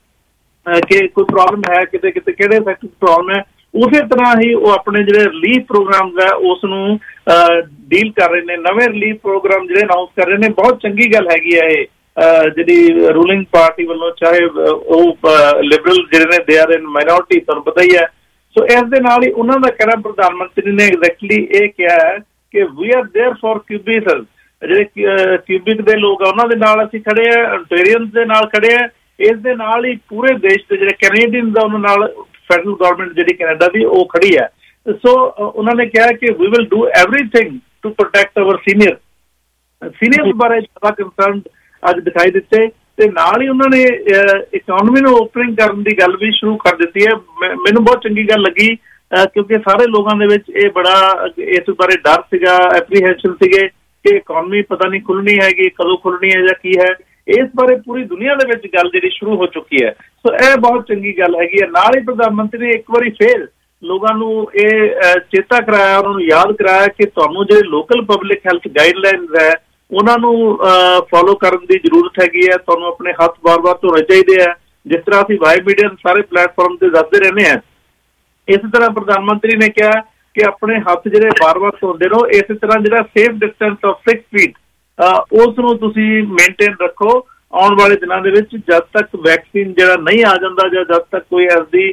ਹੈ ਕਿ ਕੋਈ ਪ੍ਰੋਬਲਮ ਹੈ ਕਿਤੇ ਕਿਤੇ, ਕਿਹੜੇ ਸੈਕਟਰ 'ਚ ਪ੍ਰੋਬਲਮ ਹੈ, ਉਸੇ ਤਰ੍ਹਾਂ ਹੀ ਉਹ ਆਪਣੇ ਜਿਹੜੇ ਰਿਲੀਫ ਪ੍ਰੋਗਰਾਮਸ ਹੈ ਉਸ ਨੂੰ ਡੀਲ ਕਰ ਰਹੇ ਨੇ। ਨਵੇਂ ਰਿਲੀਫ ਪ੍ਰੋਗਰਾਮ ਜਿਹੜੇ ਅਨਾਊਂਸ ਕਰ ਰਹੇ ਨੇ, ਬਹੁਤ ਚੰਗੀ ਗੱਲ ਹੈਗੀ ਹੈ ਇਹ ਜਿਹੜੀ ਰੂਲਿੰਗ ਪਾਰਟੀ ਵੱਲੋਂ, ਚਾਹੇ ਉਹ ਲਿਬਰਲ ਜਿਹੜੇ ਨੇ ਦੇ ਆਰ ਇਨ ਮਾਈਨੋਰਿਟੀ, ਤੁਹਾਨੂੰ ਪਤਾ ਹੀ ਹੈ। ਸੋ ਇਸ ਦੇ ਨਾਲ ਹੀ ਉਹਨਾਂ ਦਾ ਕਹਿਣਾ, ਪ੍ਰਧਾਨ ਮੰਤਰੀ ਨੇ ਐਗਜ਼ੈਕਟਲੀ ਇਹ ਕਿਹਾ ਹੈ ਕਿ we are there for Quebecs, ਜਿਹੜੇ ਕਿਊਬਿਕ ਦੇ ਲੋਕ ਆ ਉਹਨਾਂ ਦੇ ਨਾਲ ਅਸੀਂ ਖੜੇ ਆ, ontario ਦੇ ਨਾਲ ਖੜੇ ਆ। ਇਸ ਦੇ ਨਾਲ ਹੀ ਪੂਰੇ ਦੇਸ਼ ਦੇ ਜਿਹੜੇ ਕੈਨੇਡੀਅਨਸ ਆ ਉਹਨਾਂ ਨਾਲ ਫੈਡਰਲ ਗਵਰਨਮੈਂਟ ਜਿਹੜੀ ਕੈਨੇਡਾ ਦੀ ਉਹ ਖੜੀ ਹੈ। ਸੋ ਉਹਨਾਂ ਨੇ ਕਿਹਾ ਕਿ we will do everything to protect our senior seniors ਬਾਰੇ ਜ਼ਿਆਦਾ ਕੰਸਰਨ ਅੱਜ ਦਿਖਾਈ ਦਿੱਤੇ। ਤੇ ਨਾਲ ਹੀ ਉਹਨਾਂ ਨੇ ਇਕਨੋਮੀ ਨੂੰ ਓਪਨਿੰਗ ਕਰਨ ਦੀ ਗੱਲ ਵੀ ਸ਼ੁਰੂ ਕਰ ਦਿੱਤੀ ਹੈ। ਮੈਨੂੰ ਬਹੁਤ ਚੰਗੀ ਗੱਲ ਲੱਗੀ ਕਿਉਂਕਿ ਸਾਰੇ ਲੋਕਾਂ ਦੇ ਵਿੱਚ ਇਹ ਬੜਾ ਇਸ ਬਾਰੇ ਡਰ ਸੀਗਾ, ਐਪਰੀਹੈਂਸ਼ਨ ਸੀਗੇ ਕਿ ਇਕਨੋਮੀ ਪਤਾ ਨਹੀਂ ਖੁੱਲਣੀ ਹੈਗੀ, ਕਦੋਂ ਖੁੱਲਣੀ ਹੈ ਜਾਂ ਕੀ ਹੈ। ਇਸ ਬਾਰੇ ਪੂਰੀ ਦੁਨੀਆ ਦੇ ਵਿੱਚ ਗੱਲ ਜਿਹੜੀ ਸ਼ੁਰੂ ਹੋ ਚੁੱਕੀ ਹੈ। ਸੋ ਇਹ ਬਹੁਤ ਚੰਗੀ ਗੱਲ ਹੈਗੀ ਹੈ। ਨਾਲ ਹੀ ਪ੍ਰਧਾਨ ਮੰਤਰੀ ਨੇ ਇੱਕ ਵਾਰੀ ਫੇਰ ਲੋਕਾਂ ਨੂੰ ਇਹ ਚੇਤਾ ਕਰਾਇਆ, ਉਹਨਾਂ ਨੂੰ ਯਾਦ ਕਰਾਇਆ ਕਿ ਤੁਹਾਨੂੰ ਜਿਹੜੇ ਲੋਕਲ ਪਬਲਿਕ ਹੈਲਥ ਗਾਈਡਲਾਈਨਸ ਹੈ ਉਹਨਾਂ ਨੂੰ ਫੋਲੋ ਕਰਨ ਦੀ ਜ਼ਰੂਰਤ ਹੈਗੀ ਹੈ। ਤੁਹਾਨੂੰ ਆਪਣੇ ਹੱਥ ਵਾਰ-ਵਾਰ ਧੋਣੇ ਚਾਹੀਦੇ ਹੈ, ਜਿਸ ਤਰ੍ਹਾਂ ਅਸੀਂ ਵਾਈ ਮੀਡੀਆ ਸਾਰੇ ਪਲੇਟਫਾਰਮ ਤੇ ਦੱਸਦੇ ਰਹਿੰਦੇ ਹਾਂ। ਇਸੇ ਤਰ੍ਹਾਂ ਪ੍ਰਧਾਨ ਮੰਤਰੀ ਨੇ ਕਿਹਾ ਕਿ ਆਪਣੇ ਹੱਥ ਜਿਹੜੇ ਵਾਰ-ਵਾਰ ਧੋਂਦੇ ਰਹੋ। ਇਸੇ ਤਰ੍ਹਾਂ ਜਿਹੜਾ safe distance of six feet ਉਸ ਨੂੰ ਤੁਸੀਂ ਮੇਨਟੇਨ ਰੱਖੋ ਆਉਣ ਵਾਲੇ ਦਿਨਾਂ ਦੇ ਵਿੱਚ, ਜਦ ਤੱਕ ਵੈਕਸੀਨ ਜਿਹੜਾ ਨਹੀਂ ਆ ਜਾਂਦਾ ਜਾਂ ਜਦ ਤੱਕ ਕੋਈ ਐਸਦੀ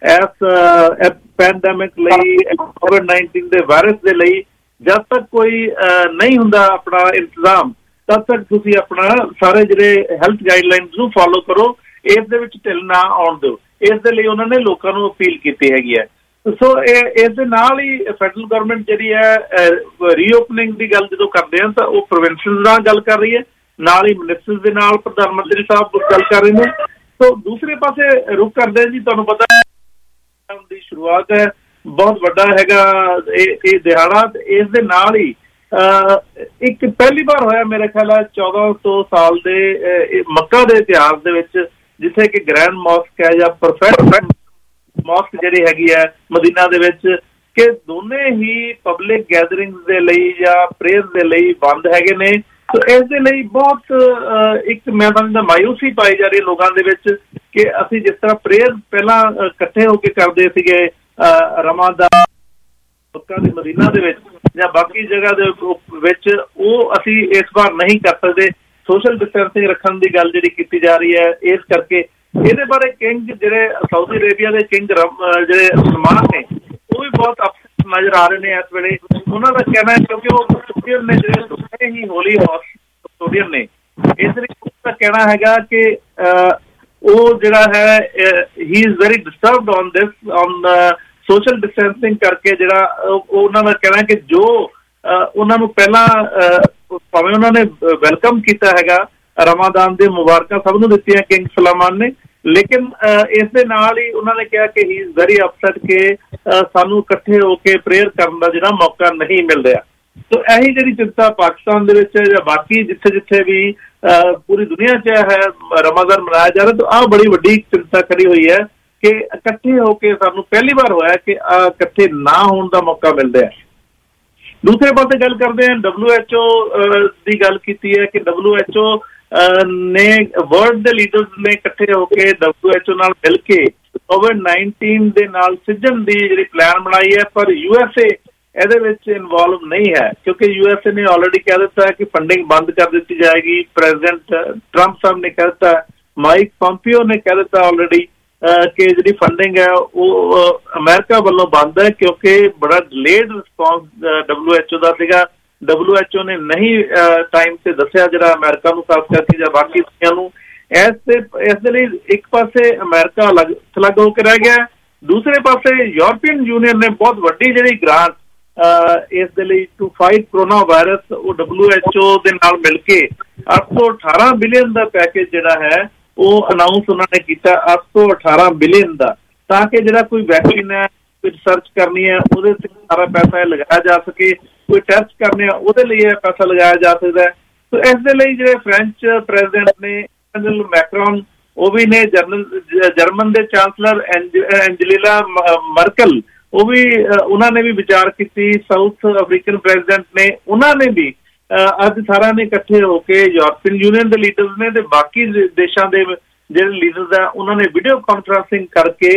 ਇਸ ਪੈਂਡੈਮਿਕ ਲਈ, ਕੋਵਿਡ ਨਾਈਨਟੀਨ ਦੇ ਵਾਇਰਸ ਦੇ ਲਈ ਜਦ ਤੱਕ ਕੋਈ ਨਹੀਂ ਹੁੰਦਾ ਆਪਣਾ ਇੰਤਜ਼ਾਮ, ਤਦ ਤੱਕ ਤੁਸੀਂ ਆਪਣਾ ਸਾਰੇ ਜਿਹੜੇ ਹੈਲਥ ਗਾਈਡਲਾਈਨਸ ਨੂੰ ਫੋਲੋ ਕਰੋ, ਇਸ ਦੇ ਵਿੱਚ ਢਿੱਲ ਨਾ ਆਉਣ ਦਿਓ। ਇਸ ਦੇ ਲਈ ਉਹਨਾਂ ਨੇ ਲੋਕਾਂ ਨੂੰ ਅਪੀਲ ਕੀਤੀ ਹੈਗੀ ਹੈ। ਸੋ ਇਹ ਇਸ ਦੇ ਨਾਲ ਹੀ ਫੈਡਰਲ ਗਵਰਨਮੈਂਟ ਜਿਹੜੀ ਹੈ ਰੀਓਪਨਿੰਗ ਦੀ ਗੱਲ ਜਦੋਂ ਕਰਦੇ ਹਨ ਤਾਂ ਉਹ ਪ੍ਰੋਵਿੰਸਿਸ ਨਾਲ ਗੱਲ ਕਰ ਰਹੀ ਹੈ, ਨਾਲ ਹੀ ਮਿਨਿਸਟਰਸ ਦੇ ਨਾਲ ਪ੍ਰਧਾਨ ਮੰਤਰੀ ਸਾਹਿਬ ਗੱਲ ਕਰ ਰਹੇ ਨੇ। ਸੋ ਦੂਸਰੇ ਪਾਸੇ ਰੁਕ ਕਰਦੇ ਜੀ, ਤੁਹਾਨੂੰ ਪਤਾ ਦੀ ਸ਼ੁਰੂਆਤ ਹੈ, ਬਹੁਤ ਵੱਡਾ ਹੈਗਾ ਇਹ ਇਹ ਦਿਹਾੜਾ। ਇਸ ਦੇ ਨਾਲ ਹੀ ਇੱਕ ਪਹਿਲੀ ਵਾਰ ਹੋਇਆ ਮੇਰੇ ਖਿਆਲ ਹੈ ਚੌਦਾਂ ਸੌ ਸਾਲ ਦੇ ਮੱਕਾ ਦੇ ਇਤਿਹਾਸ ਦੇ ਵਿੱਚ, ਜਿੱਥੇ ਕਿ ਗ੍ਰੈਂਡ ਮੌਸਕ ਹੈ ਜਾਂ ਪਰਫੈਕਟ ਮੌਸਕ ਜਿਹੜੀ ਹੈਗੀ ਹੈ ਮਦੀਨਾ ਦੇ ਵਿੱਚ, ਕਿ ਦੋਨੇ ਹੀ ਪਬਲਿਕ ਗੈਦਰਿੰਗਸ ਦੇ ਲਈ ਜਾਂ ਪ੍ਰੇਅਰ ਦੇ ਲਈ ਬੰਦ ਹੈਗੇ ਨੇ। ਸੋ ਇਸ ਦੇ ਲਈ ਬਹੁਤ ਇੱਕ ਮੈਂ ਸਮਝਦਾ ਮਾਯੂਸੀ ਪਾਈ ਜਾ ਰਹੀ ਲੋਕਾਂ ਦੇ ਵਿੱਚ ਕਿ ਅਸੀਂ ਜਿਸ ਤਰ੍ਹਾਂ ਪ੍ਰੇਅਰ ਪਹਿਲਾਂ ਇਕੱਠੇ ਹੋ ਕੇ ਕਰਦੇ ਸੀਗੇ ਰਮਾਦਾਨ ਮੱਕਾ ਦੇ ਮਦੀਨਾ ਦੇ ਵਿੱਚ ਜਾਂ ਬਾਕੀ ਜਗ੍ਹਾ ਦੇ ਵਿੱਚ, ਉਹ ਅਸੀਂ ਇਸ ਵਾਰ ਨਹੀਂ ਕਰ ਸਕਦੇ। ਸੋਸ਼ਲ ਡਿਸਟੈਂਸਿੰਗ ਰੱਖਣ ਦੀ ਗੱਲ ਜਿਹੜੀ ਕੀਤੀ ਜਾ ਰਹੀ ਹੈ, ਇਸ ਕਰਕੇ ਇਹਦੇ ਬਾਰੇ ਕਿੰਗ ਜਿਹੜੇ ਸਾਊਦੀ ਅਰੇਬੀਆ ਦੇ ਕਿੰਗ ਜਿਹੜੇ ਸਲਮਾਨ ਨੇ ਉਹ ਵੀ ਬਹੁਤ ਅਪਸੈਟ ਨਜ਼ਰ ਆ ਰਹੇ ਨੇ ਇਸ ਵੇਲੇ। ਉਹਨਾਂ ਦਾ ਕਹਿਣਾ ਹੈ ਕਿਉਂਕਿ ਉਹ ਕਸਟੋਡੀਅਨ ਨੇ ਜਿਹੜੇ ਦੋਵੇਂ ਹੀ ਹੋਲੀ ਹਾਊਸ ਕਸਟੋਡੀਅਨ ਨੇ, ਇਸ ਲਈ ਉਹਦਾ ਕਹਿਣਾ ਹੈਗਾ ਕਿ ਉਹ ਜਿਹੜਾ ਹੈ he is very disturbed on this on social distancing ਕਰਕੇ, ਜਿਹੜਾ ਉਹਨਾਂ ਦਾ ਕਹਿਣਾ ਕਿ ਜੋ ਉਹਨਾਂ ਨੂੰ ਪਹਿਲਾਂ ਭਾਵੇਂ ਉਹਨਾਂ ਨੇ ਵੈਲਕਮ ਕੀਤਾ ਹੈਗਾ, ਰਮਾਦਾਨ ਦੇ ਮੁਬਾਰਕਾਂ ਸਭ ਨੂੰ ਦਿੱਤੀਆਂ ਕਿੰਗ ਸਲਮਾਨ ਨੇ, ਲੇਕਿਨ ਇਸ ਦੇ ਨਾਲ ਹੀ ਉਹਨਾਂ ਨੇ ਕਿਹਾ ਕਿ ਹੀ ਇਜ਼ ਵੈਰੀ ਅਪਸੈਟ ਕਿ ਸਾਨੂੰ ਇਕੱਠੇ ਹੋ ਕੇ ਪ੍ਰੇਅਰ ਕਰਨ ਦਾ ਜਿਹੜਾ ਮੌਕਾ ਨਹੀਂ ਮਿਲ ਰਿਹਾ। ਸੋ ਇਹੀ ਜਿਹੜੀ ਚਿੰਤਾ ਪਾਕਿਸਤਾਨ ਦੇ ਵਿੱਚ ਜਾਂ ਬਾਕੀ ਜਿੱਥੇ ਜਿੱਥੇ ਵੀ ਪੂਰੀ ਦੁਨੀਆ 'ਚ ਹੈ ਰਮਾਦਾਨ ਮਨਾਇਆ ਜਾ ਰਿਹਾ, ਤਾਂ ਆਹ ਬੜੀ ਵੱਡੀ ਚਿੰਤਾ ਖੜੀ ਹੋਈ ਹੈ ਕਿ ਇਕੱਠੇ ਹੋ ਕੇ ਸਾਨੂੰ ਪਹਿਲੀ ਵਾਰ ਹੋਇਆ ਕਿ ਇਕੱਠੇ ਨਾ ਹੋਣ ਦਾ ਮੌਕਾ ਮਿਲ ਰਿਹਾ। ਦੂਸਰੇ ਪਾਸੇ ਗੱਲ ਕਰਦੇ ਹਾਂ, ਡਬਲਿਊ ਐਚ ਓ ਦੀ ਗੱਲ ਕੀਤੀ ਹੈ ਕਿ ਡਬਲਿਊ ਐਚ ਓ ਨੇ ਵਰਲਡ ਦੇ ਲੀਡਰਸ ਨੇ ਇਕੱਠੇ ਹੋ ਕੇ ਡਬਲਿਊ ਐਚ ਓ ਨਾਲ ਮਿਲ ਕੇ ਕੋਵਿਡ ਨਾਈਨਟੀਨ ਦੇ ਨਾਲ ਸਿੱਝਣ ਦੀ ਜਿਹੜੀ ਪਲਾਨ ਬਣਾਈ ਹੈ, ਪਰ ਯੂ ਐਸ ਏ ਇਹਦੇ ਵਿੱਚ ਇਨਵੋਲਵ ਨਹੀਂ ਹੈ ਕਿਉਂਕਿ ਯੂ ਐਸ ਏ ਨੇ ਆਲਰੇਡੀ ਕਹਿ ਦਿੱਤਾ ਕਿ ਫੰਡਿੰਗ ਬੰਦ ਕਰ ਦਿੱਤੀ ਜਾਏਗੀ। ਪ੍ਰੈਜ਼ੀਡੈਂਟ ਟਰੰਪ ਸਾਹਿਬ ਨੇ ਕਹਿ ਦਿੱਤਾ, ਮਾਈਕ ਪੰਪੀਓ ਨੇ ਕਹਿ ਦਿੱਤਾ ਆਲਰੇਡੀ ਕਿ ਜਿਹੜੀ ਫੰਡਿੰਗ ਹੈ ਉਹ ਅਮਰੀਕਾ ਵੱਲੋਂ ਬੰਦ ਹੈ ਕਿਉਂਕਿ ਬੜਾ delayed response W H O ਦਾ ਸੀਗਾ। ਡਬਲਿਊ ਐਚ ਓ ਨੇ ਨਹੀਂ ਟਾਈਮ ਤੇ ਦੱਸਿਆ ਜਿਹੜਾ ਅਮਰੀਕਾ ਨੂੰ ਖਾਸ ਕਰਕੇ ਜਾਂ ਬਾਕੀ ਦੁਨੀਆਂ ਨੂੰ। ਇਸ ਦੇ ਇਸ ਦੇ ਲਈ ਇੱਕ ਪਾਸੇ ਅਮਰੀਕਾ ਅਲੱਗ ਥਲੱਗ ਹੋ ਕੇ ਰਹਿ ਗਿਆ, ਦੂਸਰੇ ਪਾਸੇ ਯੂਰਪੀਅਨ ਯੂਨੀਅਨ ਨੇ ਬਹੁਤ ਵੱਡੀ ਜਿਹੜੀ ਗ੍ਰਾਂਟ ਇਸ ਦੇ ਲਈ ਟੂ ਫਾਈਟ ਕਰੋਨਾ ਵਾਇਰਸ ਉਹ ਡਬਲਯੂ ਐਚ ਓ ਦੇ ਨਾਲ ਮਿਲ ਕੇ ਅੱਠ ਸੌ ਅਠਾਰਾਂ ਬਿਲੀਅਨ ਦਾ ਪੈਕੇਜ ਜਿਹੜਾ ਹੈ ਉਹ ਅਨਾਊਂਸ ਉਹਨਾਂ ਨੇ ਕੀਤਾ, ਅੱਠ ਸੌ ਅਠਾਰਾਂ ਬਿਲੀਅਨ ਦਾ, ਤਾਂ ਕਿ ਜਿਹੜਾ ਕੋਈ ਵੈਕਸੀਨ ਹੈ, ਕੋਈ ਰਿਸਰਚ ਕਰਨੀ ਹੈ ਉਹਦੇ ਤੇ ਸਾਰਾ ਪੈਸਾ ਲਗਾਇਆ ਜਾ ਸਕੇ, ਕੋਈ ਟੈਸਟ ਕਰਨੇ ਆ ਉਹਦੇ ਲਈ ਇਹ ਪੈਸਾ ਲਗਾਇਆ ਜਾ ਸਕਦਾ ਹੈ। ਸੋ ਇਸ ਦੇ ਲਈ ਜਿਹੜੇ ਫ੍ਰੈਂਚ ਪ੍ਰੈਜ਼ੀਡੈਂਟ ਨੇ ਇਮੈਨੂਅਲ ਮੈਕਰੋਨ, ਉਹ ਵੀ ਨੇ ਜਰਮਨ ਜਰਮਨ ਦੇ ਚਾਂਸਲਰ ਐਂਜਲੀਨਾ ਮਰਕਲ, ਉਹ ਵੀ ਉਹਨਾਂ ਨੇ ਵੀ ਵਿਚਾਰ ਕੀਤੀ। ਸਾਊਥ ਅਫਰੀਕਨ ਪ੍ਰੈਜ਼ੀਡੈਂਟ ਨੇ, ਉਹਨਾਂ ਨੇ ਵੀ ਅੱਜ ਸਾਰਿਆਂ ਨੇ ਇਕੱਠੇ ਹੋ ਕੇ, ਯੂਰਪੀਅਨ ਯੂਨੀਅਨ ਦੇ ਲੀਡਰਸ ਨੇ ਤੇ ਬਾਕੀ ਦੇਸ਼ਾਂ ਦੇ ਜਿਹੜੇ ਲੀਡਰਸ ਆ ਉਹਨਾਂ ਨੇ ਵੀਡੀਓ ਕਾਨਫਰੰਸਿੰਗ ਕਰਕੇ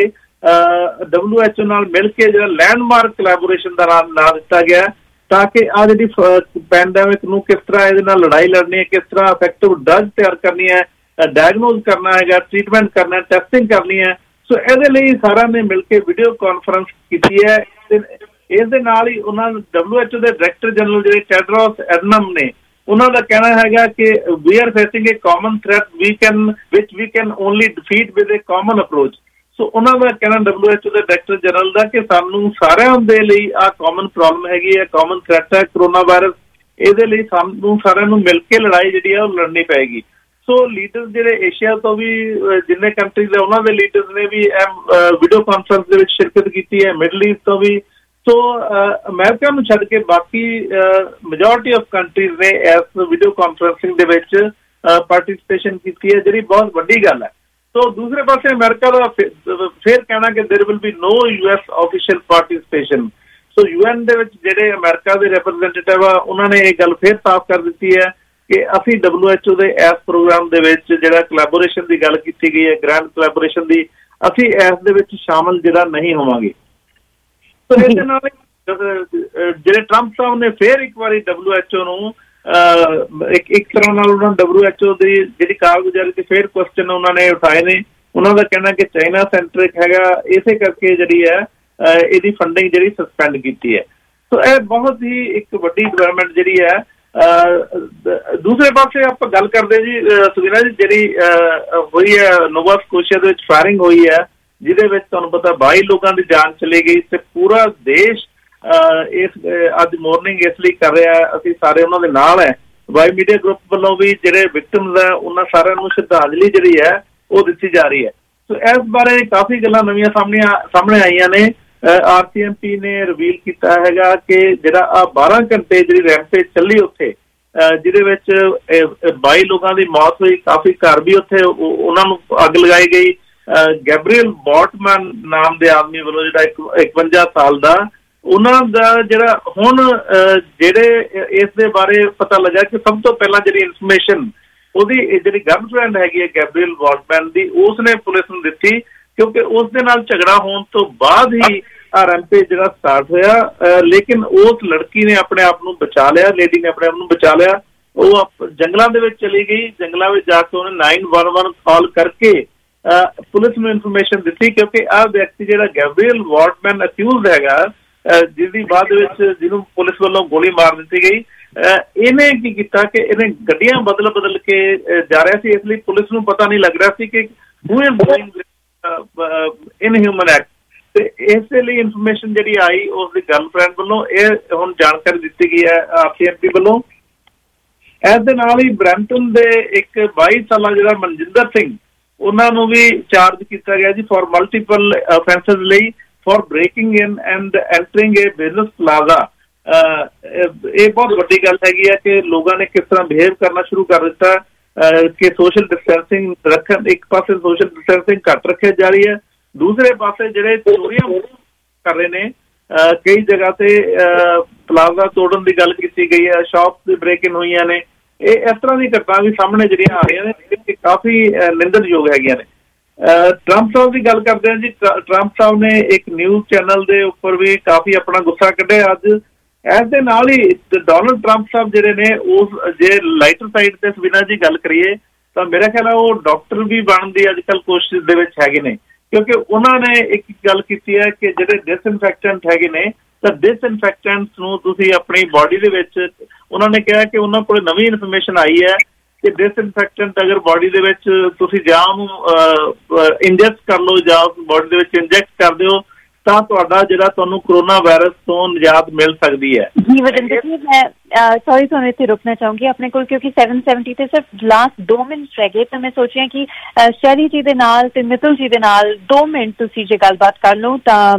ਡਬਲਯੂ ਐਚ ਓ ਨਾਲ ਮਿਲ ਕੇ ਜਿਹੜਾ ਲੈਂਡਮਾਰਕ ਕੋਲੈਬੋਰੇਸ਼ਨ ਦਾ ਨਾਮ ਨਾਂ ਦਿੱਤਾ ਗਿਆ, ਤਾਂ ਕਿ ਆਹ ਜਿਹੜੀ ਪੈਂਡੈਮਿਕ ਨੂੰ ਕਿਸ ਤਰ੍ਹਾਂ ਇਹਦੇ ਨਾਲ ਲੜਾਈ ਲੜਨੀ ਹੈ, ਕਿਸ ਤਰ੍ਹਾਂ ਇਫੈਕਟਿਵ ਡਰਗ ਤਿਆਰ ਕਰਨੀ ਹੈ, ਡਾਇਗਨੋਜ਼ ਕਰਨਾ ਹੈਗਾ, ਟ੍ਰੀਟਮੈਂਟ ਕਰਨਾ, ਟੈਸਟਿੰਗ ਕਰਨੀ ਹੈ। ਸੋ ਇਹਦੇ ਲਈ ਸਾਰਿਆਂ ਨੇ ਮਿਲ ਕੇ ਵੀਡੀਓ ਕਾਨਫਰੰਸ ਕੀਤੀ ਹੈ। ਇਸ ਦੇ ਨਾਲ ਹੀ ਉਹਨਾਂ ਡਬਲਯੂ ਐਚ ਓ ਦੇ ਡਾਇਰੈਕਟਰ ਜਨਰਲ ਜਿਹੜੇ ਟੈਡਰੋਸ ਐਡਨਮ ਨੇ, ਉਹਨਾਂ ਦਾ ਕਹਿਣਾ ਹੈਗਾ ਕਿ we are facing a common threat we can which we can only defeat with a common approach. So ਉਹਨਾਂ ਦਾ ਕਹਿਣਾ ਡਬਲਯੂ ਐਚ ਓ ਦੇ ਡਾਇਰੈਕਟਰ ਜਨਰਲ ਦਾ ਕਿ ਸਾਨੂੰ ਸਾਰਿਆਂ ਦੇ ਲਈ ਆਹ ਕਾਮਨ ਪ੍ਰੋਬਲਮ ਹੈਗੀ ਹੈ, ਕਾਮਨ ਥ੍ਰੈਟ ਹੈ ਕਰੋਨਾ ਵਾਇਰਸ, ਇਹਦੇ ਲਈ ਸਾਨੂੰ ਸਾਰਿਆਂ ਨੂੰ ਮਿਲ ਕੇ ਲੜਾਈ ਜਿਹੜੀ ਹੈ ਉਹ ਲੜਨੀ ਪਏਗੀ। ਸੋ ਲੀਡਰਸ ਜਿਹੜੇ ਏਸ਼ੀਆ ਤੋਂ ਵੀ ਜਿੰਨੇ ਕੰਟਰੀਜ਼ ਹੈ ਉਹਨਾਂ ਦੇ ਲੀਡਰਸ ਨੇ ਵੀ ਵੀਡੀਓ ਕਾਨਫਰੰਸ ਦੇ ਵਿੱਚ ਸ਼ਿਰਕਤ ਕੀਤੀ ਹੈ, ਮਿਡਲ ਈਸਟ ਤੋਂ ਵੀ। ਸੋ ਅਮਰੀਕਾ ਨੂੰ ਛੱਡ ਕੇ ਬਾਕੀ ਮੈਜੋਰਟੀ ਆਫ ਕੰਟਰੀਜ਼ ਨੇ ਇਸ ਵੀਡੀਓ ਕਾਨਫਰੰਸਿੰਗ ਦੇ ਵਿੱਚ ਪਾਰਟਿਸਿਪੇਸ਼ਨ ਕੀਤੀ ਹੈ, ਜਿਹੜੀ ਬਹੁਤ ਵੱਡੀ ਗੱਲ ਹੈ। ਸੋ ਦੂਸਰੇ ਪਾਸੇ ਅਮਰੀਕਾ ਦਾ ਫਿਰ ਕਹਿਣਾ ਕਿ there will be no U S official participation. So U N ਦੇ ਵਿੱਚ ਜਿਹੜੇ ਅਮਰੀਕਾ ਦੇ ਰਿਪਰੈਜ਼ੈਂਟੇਟਿਵ ਆ ਉਹਨਾਂ ਨੇ ਇਹ ਗੱਲ ਫਿਰ ਸਾਫ਼ ਕਰ ਦਿੱਤੀ ਹੈ ਕਿ ਅਸੀਂ ਡਬਲਯੂ ਐਚ ਓ ਦੇ ਇਸ ਪ੍ਰੋਗਰਾਮ ਦੇ ਵਿੱਚ ਜਿਹੜਾ ਕੋਲੈਬੋਰੇਸ਼ਨ ਦੀ ਗੱਲ ਕੀਤੀ ਗਈ ਹੈ, ਗ੍ਰੈਂਡ ਕੋਲੈਬੋਰੇਸ਼ਨ ਦੀ, ਅਸੀਂ ਇਸ ਦੇ ਵਿੱਚ ਸ਼ਾਮਲ ਜਿਹੜਾ ਨਹੀਂ ਹੋਵਾਂਗੇ। ਸੋ ਇਹਦੇ ਨਾਲ ਜਿਹੜੇ ਟਰੰਪ ਸਾਹਿਬ ਨੇ ਫਿਰ ਇੱਕ ਵਾਰੀ ਡਬਲਯੂ ਐਚ ਓ ਨੂੰ ਇੱਕ ਇੱਕ ਤਰ੍ਹਾਂ ਨਾਲ ਉਹਨਾਂ ਡਬਲਯੂ ਐਚ ਓ ਦੀ ਜਿਹੜੀ ਕਾਰਗੁਜ਼ਾਰੀ ਤੇ ਫਿਰ ਕੁਐਸਚਨ ਉਹਨਾਂ ਨੇ ਉਠਾਏ ਨੇ। ਉਹਨਾਂ ਦਾ ਕਹਿਣਾ ਕਿ ਚਾਈਨਾ ਸੈਂਟਰਿਕ ਹੈਗਾ, ਇਸੇ ਕਰਕੇ ਜਿਹੜੀ ਹੈ ਇਹਦੀ ਫੰਡਿੰਗ ਜਿਹੜੀ ਸਸਪੈਂਡ ਕੀਤੀ ਹੈ। ਸੋ ਇਹ ਬਹੁਤ ਹੀ ਇੱਕ ਵੱਡੀ ਡਿਵੈਲਪਮੈਂਟ ਜਿਹੜੀ ਹੈ। ਦੂਸਰੇ ਪਾਸੇ ਆਪਾਂ ਗੱਲ ਕਰਦੇ ਜੀ ਸੁਵੀਨਾ ਜੀ, ਜਿਹੜੀ ਹੋਈ ਹੈ ਨੋਵਾ ਸਕੋਸ਼ੀਆ ਦੇ ਵਿੱਚ ਫਾਇਰਿੰਗ ਹੋਈ ਹੈ, ਜਿਹਦੇ ਵਿੱਚ ਤੁਹਾਨੂੰ ਪਤਾ ਬਾਈ ਲੋਕਾਂ ਦੀ ਜਾਨ ਚਲੀ ਗਈ ਤੇ ਪੂਰਾ ਦੇਸ਼ ਇਸ ਅੱਜ ਮਾਰਨਿੰਗ ਇਸ ਲਈ ਕਰ ਰਿਹਾ, ਅਸੀਂ ਸਾਰੇ ਉਹਨਾਂ ਦੇ ਨਾਲ ਹੈ। ਵਾਈ ਮੀਡੀਆ ਗਰੁੱਪ ਵੱਲੋਂ ਵੀ ਜਿਹੜੇ ਵਿਕਟਮਸ ਹੈ ਉਹਨਾਂ ਸਾਰਿਆਂ ਨੂੰ ਸ਼ਰਧਾਂਜਲੀ ਜਿਹੜੀ ਹੈ ਉਹ ਦਿੱਤੀ ਜਾ ਰਹੀ ਹੈ। ਸੋ ਇਸ ਬਾਰੇ ਕਾਫੀ ਗੱਲਾਂ ਨਵੀਆਂ ਸਾਹਮਣੇ ਸਾਹਮਣੇ ਆਈਆਂ ਨੇ। ਆਰ ਸੀ ਐਮ ਪੀ ਨੇ ਰਿਵੀਲ ਕੀਤਾ ਹੈਗਾ ਕਿ ਜਿਹੜਾ ਆ ਬਾਰਾਂ ਘੰਟੇ ਜਿਹੜੀ ਰੈਂਪੇਜ ਚੱਲੀ ਉੱਥੇ, ਜਿਹਦੇ ਵਿੱਚ ਬਾਈ ਲੋਕਾਂ ਦੀ ਮੌਤ ਹੋਈ, ਕਾਫੀ ਘਰ ਵੀ ਉੱਥੇ ਉਹਨਾਂ ਨੂੰ ਅੱਗ ਲਗਾਈ ਗਈ। ਗੈਬਰੀਅਲ ਬੋਟਮੈਨ ਨਾਮ ਦੇ ਆਦਮੀ ਵੱਲੋਂ ਜਿਹੜਾ ਇੱਕ ਇਕਵੰਜਾ ਸਾਲ ਦਾ, ਉਹਨਾਂ ਦਾ ਜਿਹੜਾ ਹੁਣ ਜਿਹੜੇ ਇਸ ਦੇ ਬਾਰੇ ਪਤਾ ਲੱਗਾ ਕਿ ਸਭ ਤੋਂ ਪਹਿਲਾਂ ਜਿਹੜੀ ਇਨਫੋਰਮੇਸ਼ਨ ਉਹਦੀ ਜਿਹੜੀ ਗਰਲਫ੍ਰੈਂਡ ਹੈਗੀ ਹੈ ਗੈਬਰੀਅਲ ਬੋਟਮੈਨ ਦੀ, ਉਸਨੇ ਪੁਲਿਸ ਨੂੰ ਦਿੱਤੀ, ਕਿਉਂਕਿ ਉਸ ਦੇ ਨਾਲ ਝਗੜਾ ਹੋਣ ਤੋਂ ਬਾਅਦ ਹੀ ਆ ਰੈਂਪੇਜ ਜਿਹੜਾ ਸਟਾਰਟ ਹੋਇਆ। ਲੇਕਿਨ ਉਸ ਲੜਕੀ ਨੇ ਆਪਣੇ ਆਪ ਨੂੰ ਬਚਾ ਲਿਆ, ਲੇਡੀ ਨੇ ਆਪਣੇ ਆਪ ਨੂੰ ਬਚਾ ਲਿਆ। ਉਹ ਜੰਗਲਾਂ ਦੇ ਵਿੱਚ ਚਲੀ ਗਈ, ਜੰਗਲਾਂ ਵਿੱਚ ਜਾ ਕੇ ਉਹਨੇ ਨਾਈਨ ਵਨ ਵਨ ਕਾਲ ਕਰਕੇ ਪੁਲਿਸ ਨੂੰ ਇਨਫੋਰਮੇਸ਼ਨ ਦਿੱਤੀ, ਕਿਉਂਕਿ ਆਹ ਵਿਅਕਤੀ ਜਿਹੜਾ ਗੈਬਰੀਅਲ ਬੋਟਮੈਨ ਅਕਿਊਜ਼ਡ ਹੈਗਾ, ਜਿਹਦੀ ਬਾਅਦ ਵਿੱਚ ਜਿਹਨੂੰ ਪੁਲਿਸ ਵੱਲੋਂ ਗੋਲੀ ਮਾਰ ਦਿੱਤੀ ਗਈ, ਇਹਨੇ ਕੀ ਕੀਤਾ ਕਿ ਇਹਨੇ ਗੱਡੀਆਂ ਬਦਲ ਬਦਲ ਕੇ ਜਾ ਰਿਹਾ ਸੀ। ਇਸ ਲਈ ਪੁਲਿਸ ਨੂੰ ਪਤਾ ਨਹੀਂ ਲੱਗ ਰਿਹਾ ਸੀ ਕਿ who is doing inhuman act, ਤੇ ਇਸੇ ਲਈ ਇਨਫੋਰਮੇਸ਼ਨ ਜਿਹੜੀ ਆਈ ਉਸ ਦੀ ਗਰਲਫ੍ਰੈਂਡ ਵੱਲੋਂ ਇਹ ਹੁਣ ਜਾਣਕਾਰੀ ਦਿੱਤੀ ਗਈ ਹੈ ਆਰ ਸੀ ਐਮ ਪੀ ਵੱਲੋਂ। ਇਸ ਦੇ ਨਾਲ ਹੀ ਬਰੈਂਪਟਨ ਦੇ ਇੱਕ ਬਾਈ ਸਾਲਾ ਜਿਹੜਾ ਮਨਜਿੰਦਰ ਸਿੰਘ, ਉਹਨਾਂ ਨੂੰ ਵੀ ਚਾਰਜ ਕੀਤਾ ਗਿਆ ਜੀ ਫॉर ਮਲਟੀਪਲ ਅਫੈਂਸਸ ਲਈ, for breaking in and entering a business plaza. ਇਹ ਬਹੁਤ ਵੱਡੀ ਗੱਲ ਹੈਗੀ ਹੈ ਕਿ ਲੋਕਾਂ ਨੇ ਕਿਸ ਤਰ੍ਹਾਂ ਬਿਹੇਵ ਕਰਨਾ ਸ਼ੁਰੂ ਕਰ ਦਿੱਤਾ ਕਿ ਸੋਸ਼ਲ ਡਿਸਟੈਂਸਿੰਗ ਰੱਖਣ, ਇੱਕ ਪਾਸੇ ਸੋਸ਼ਲ ਡਿਸਟੈਂਸਿੰਗ ਘੱਟ ਰੱਖੀ ਜਾ ਰਹੀ ਹੈ, ਦੂਸਰੇ ਪਾਸੇ ਜਿਹੜੇ ਚੋਰੀਆਂ ਕਰ ਰਹੇ ਨੇ ਕਈ ਜਗ੍ਹਾ ਤੇ ਪਲਾਜ਼ਾ ਤੋੜਨ ਦੀ ਗੱਲ ਕੀਤੀ ਗਈ ਹੈ, ਸ਼ਾਪਸ ਦੀ ਬ੍ਰੇਕ ਇਨ ਹੋਈਆਂ ਨੇ। ਇਹ ਇਸ ਤਰ੍ਹਾਂ ਦੀ ਘਟਨਾ ਵੀ ਸਾਹਮਣੇ ਜਿਹੜੀਆਂ ਆ ਰਹੀਆਂ ਨੇ ਕਾਫੀ ਨਿੰਦਣਯੋਗ ਹੈਗੀਆਂ ਨੇ। ਟਰੰਪ ਸਾਹਿਬ ਦੀ ਗੱਲ ਕਰਦੇ ਹਾਂ ਜੀ, ਟਰੰਪ ਸਾਹਿਬ ਨੇ ਇੱਕ ਨਿਊਜ਼ ਚੈਨਲ ਦੇ ਉੱਪਰ ਵੀ ਕਾਫੀ ਆਪਣਾ ਗੁੱਸਾ ਕੱਢਿਆ ਅੱਜ। ਇਸ ਦੇ ਨਾਲ ਹੀ ਡੋਨਲਡ ਟਰੰਪ ਸਾਹਿਬ ਜਿਹੜੇ ਨੇ ਉਸ ਜੇ ਲਾਈਟਰ ਸਾਈਡ ਤੇ ਸਵੀਨਾ ਜੀ ਗੱਲ ਕਰੀਏ ਤਾਂ ਮੇਰਾ ਖਿਆਲ ਹੈ ਉਹ ਡਾਕਟਰ ਵੀ ਬਣਨ ਦੀ ਅੱਜ ਕੱਲ੍ਹ ਕੋਸ਼ਿਸ਼ ਦੇ ਵਿੱਚ ਹੈਗੇ ਨੇ, ਕਿਉਂਕਿ ਉਹਨਾਂ ਨੇ ਇੱਕ ਗੱਲ ਕੀਤੀ ਹੈ ਕਿ ਜਿਹੜੇ ਡਿਸਇਨਫੈਕਟੈਂਟ ਹੈਗੇ ਨੇ ਤਾਂ ਡਿਸਇਨਫੈਕਟੈਂਟਸ ਨੂੰ ਤੁਸੀਂ ਆਪਣੀ ਬਾਡੀ ਦੇ ਵਿੱਚ, ਉਹਨਾਂ ਨੇ ਕਿਹਾ ਕਿ ਉਹਨਾਂ ਕੋਲ ਨਵੀਂ ਇਨਫੋਰਮੇਸ਼ਨ ਆਈ ਹੈ ਕਿ ਡਿਸਇਨਫੈਕਟੈਂਟ ਅਗਰ ਬਾਡੀ ਦੇ ਵਿੱਚ ਤੁਸੀਂ ਜਾਂ ਉਹਨੂੰ ਇੰਜੈਕਟ ਕਰ ਲਓ ਜਾਂ ਬਾਡੀ ਦੇ ਵਿੱਚ ਇੰਜੈਕਟ ਕਰ ਦਿਓ ਤਾਂ ਤੁਹਾਡਾ ਜਿਹੜਾ ਤੁਹਾਨੂੰ ਕਰੋਨਾ ਵਾਇਰਸ ਤੋਂ ਨਿਜਾਤ ਮਿਲ ਸਕਦੀ ਹੈ। ਜੀ ਵਰਿੰਦਰ ਜੀ, ਮੈਂ ਸੌਰੀ ਤੁਹਾਨੂੰ ਇੱਥੇ ਰੁਕਣਾ ਚਾਹੂੰਗੀ ਆਪਣੇ ਕੋਲ, ਕਿਉਂਕਿ ਸੈਵਨ ਸੈਵਨਟੀ ਤੇ ਸਿਰਫ ਲਾਸਟ ਦੋ ਮਿੰਟ ਰਹਿ ਗਏ, ਤਾਂ ਮੈਂ ਸੋਚਿਆ ਕਿ ਸ਼ੈਲੀ ਜੀ ਦੇ ਨਾਲ ਤੇ ਮਿਤੁਲ ਜੀ ਦੇ ਨਾਲ ਦੋ ਮਿੰਟ ਤੁਸੀਂ ਜੇ ਗੱਲਬਾਤ ਕਰ ਲਓ ਤਾਂ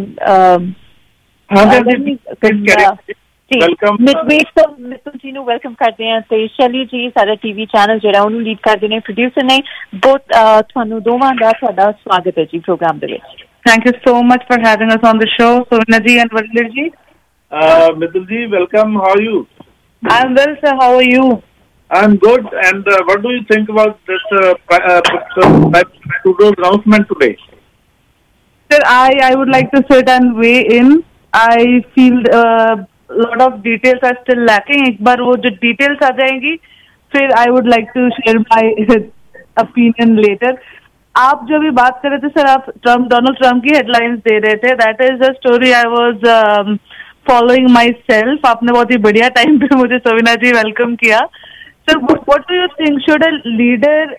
ਮਿਡਵੇਟ ਤੋਂ ਮਿਤੁਲ ਜੀ ਨੂੰ ਵੈਲਕਮ ਕਰਦੇ ਹਾਂ ਤੇ ਸ਼ੈਲੀ ਜੀ ਸਾਡਾ ਟੀਵੀ ਚੈਨਲ ਜਿਹੜਾ ਉਹਨੂੰ ਲੀਡ ਕਰਦੇ ਨੇ, ਪ੍ਰੋਡਿਊਸਰ ਨੇ। ਬਹੁਤ ਤੁਹਾਨੂੰ ਦੋਵਾਂ ਦਾ ਤੁਹਾਡਾ ਸਵਾਗਤ ਹੈ ਜੀ ਪ੍ਰੋਗਰਾਮ ਦੇ ਵਿੱਚ। Thank you so much for having us on the show, Sovina ji and Varinder ji. Uh, Mitul ji, welcome. How are you? I'm well, sir. How are you? I'm good. And uh, what do you think about this uh, uh, Trudeau's announcement today? Sir, I, I would like to sit and weigh in. I feel a uh, lot of details are still lacking. एक बार वो जो details आ जाएंगी, फिर I would like to share my opinion later. आप जो भी बात कर रहे थे सर, आप ट्रम्प डोनाल्ड ट्रम्प की हेडलाइंस दे रहे थे, that is a story I was following myself. आपने बहुत ही बढ़िया टाइम पे मुझे सोविना जी वेलकम किया। Sir, what do you think, should a leader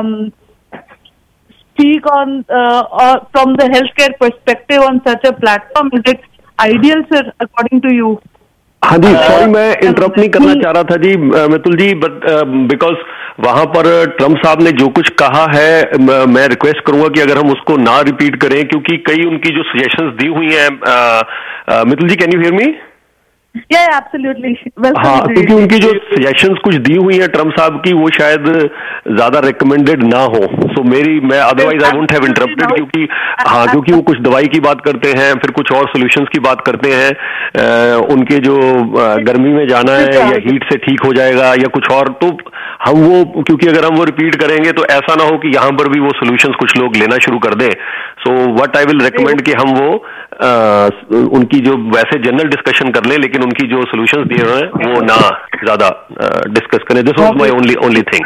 speak on from the health care perspective on such a platform? Is it ideal sir according to you? हाँ जी, sorry मैं इंटरप्ट नहीं करना चाह रहा था जी मितुल जी, बट बिकॉज वहां पर ट्रम्प साहब ने जो कुछ कहा है मैं रिक्वेस्ट करूंगा कि अगर हम उसको ना रिपीट करें, क्योंकि कई उनकी जो सजेशंस दी हुई हैं। Mitul ji, can you hear me? Yeah, absolutely. हाँ, क्योंकि उनकी जो सजेशंस कुछ दी हुई हैं ट्रम्प साहब की, वो शायद ज्यादा रिकमेंडेड ना हो। सो मेरी मैं otherwise I won't have interrupted, क्योंकि हाँ क्योंकि वो कुछ दवाई की बात करते हैं, फिर कुछ और सॉल्यूशंस की बात करते हैं। आ, उनके जो आ, गर्मी में जाना है या हीट से ठीक हो जाएगा या कुछ और, तो हम वो क्योंकि अगर हम वो रिपीट करेंगे तो ऐसा ना हो कि यहाँ पर भी वो सॉल्यूशंस कुछ लोग लेना शुरू कर दें। So what I will recommend कि हम वो आ, उनकी जो वैसे जनरल डिस्कशन कर लें, लेकिन उनकी जो सॉल्यूशंस दिए हुए हैं वो ना ज्यादा डिस्कस करें। This was my only only thing.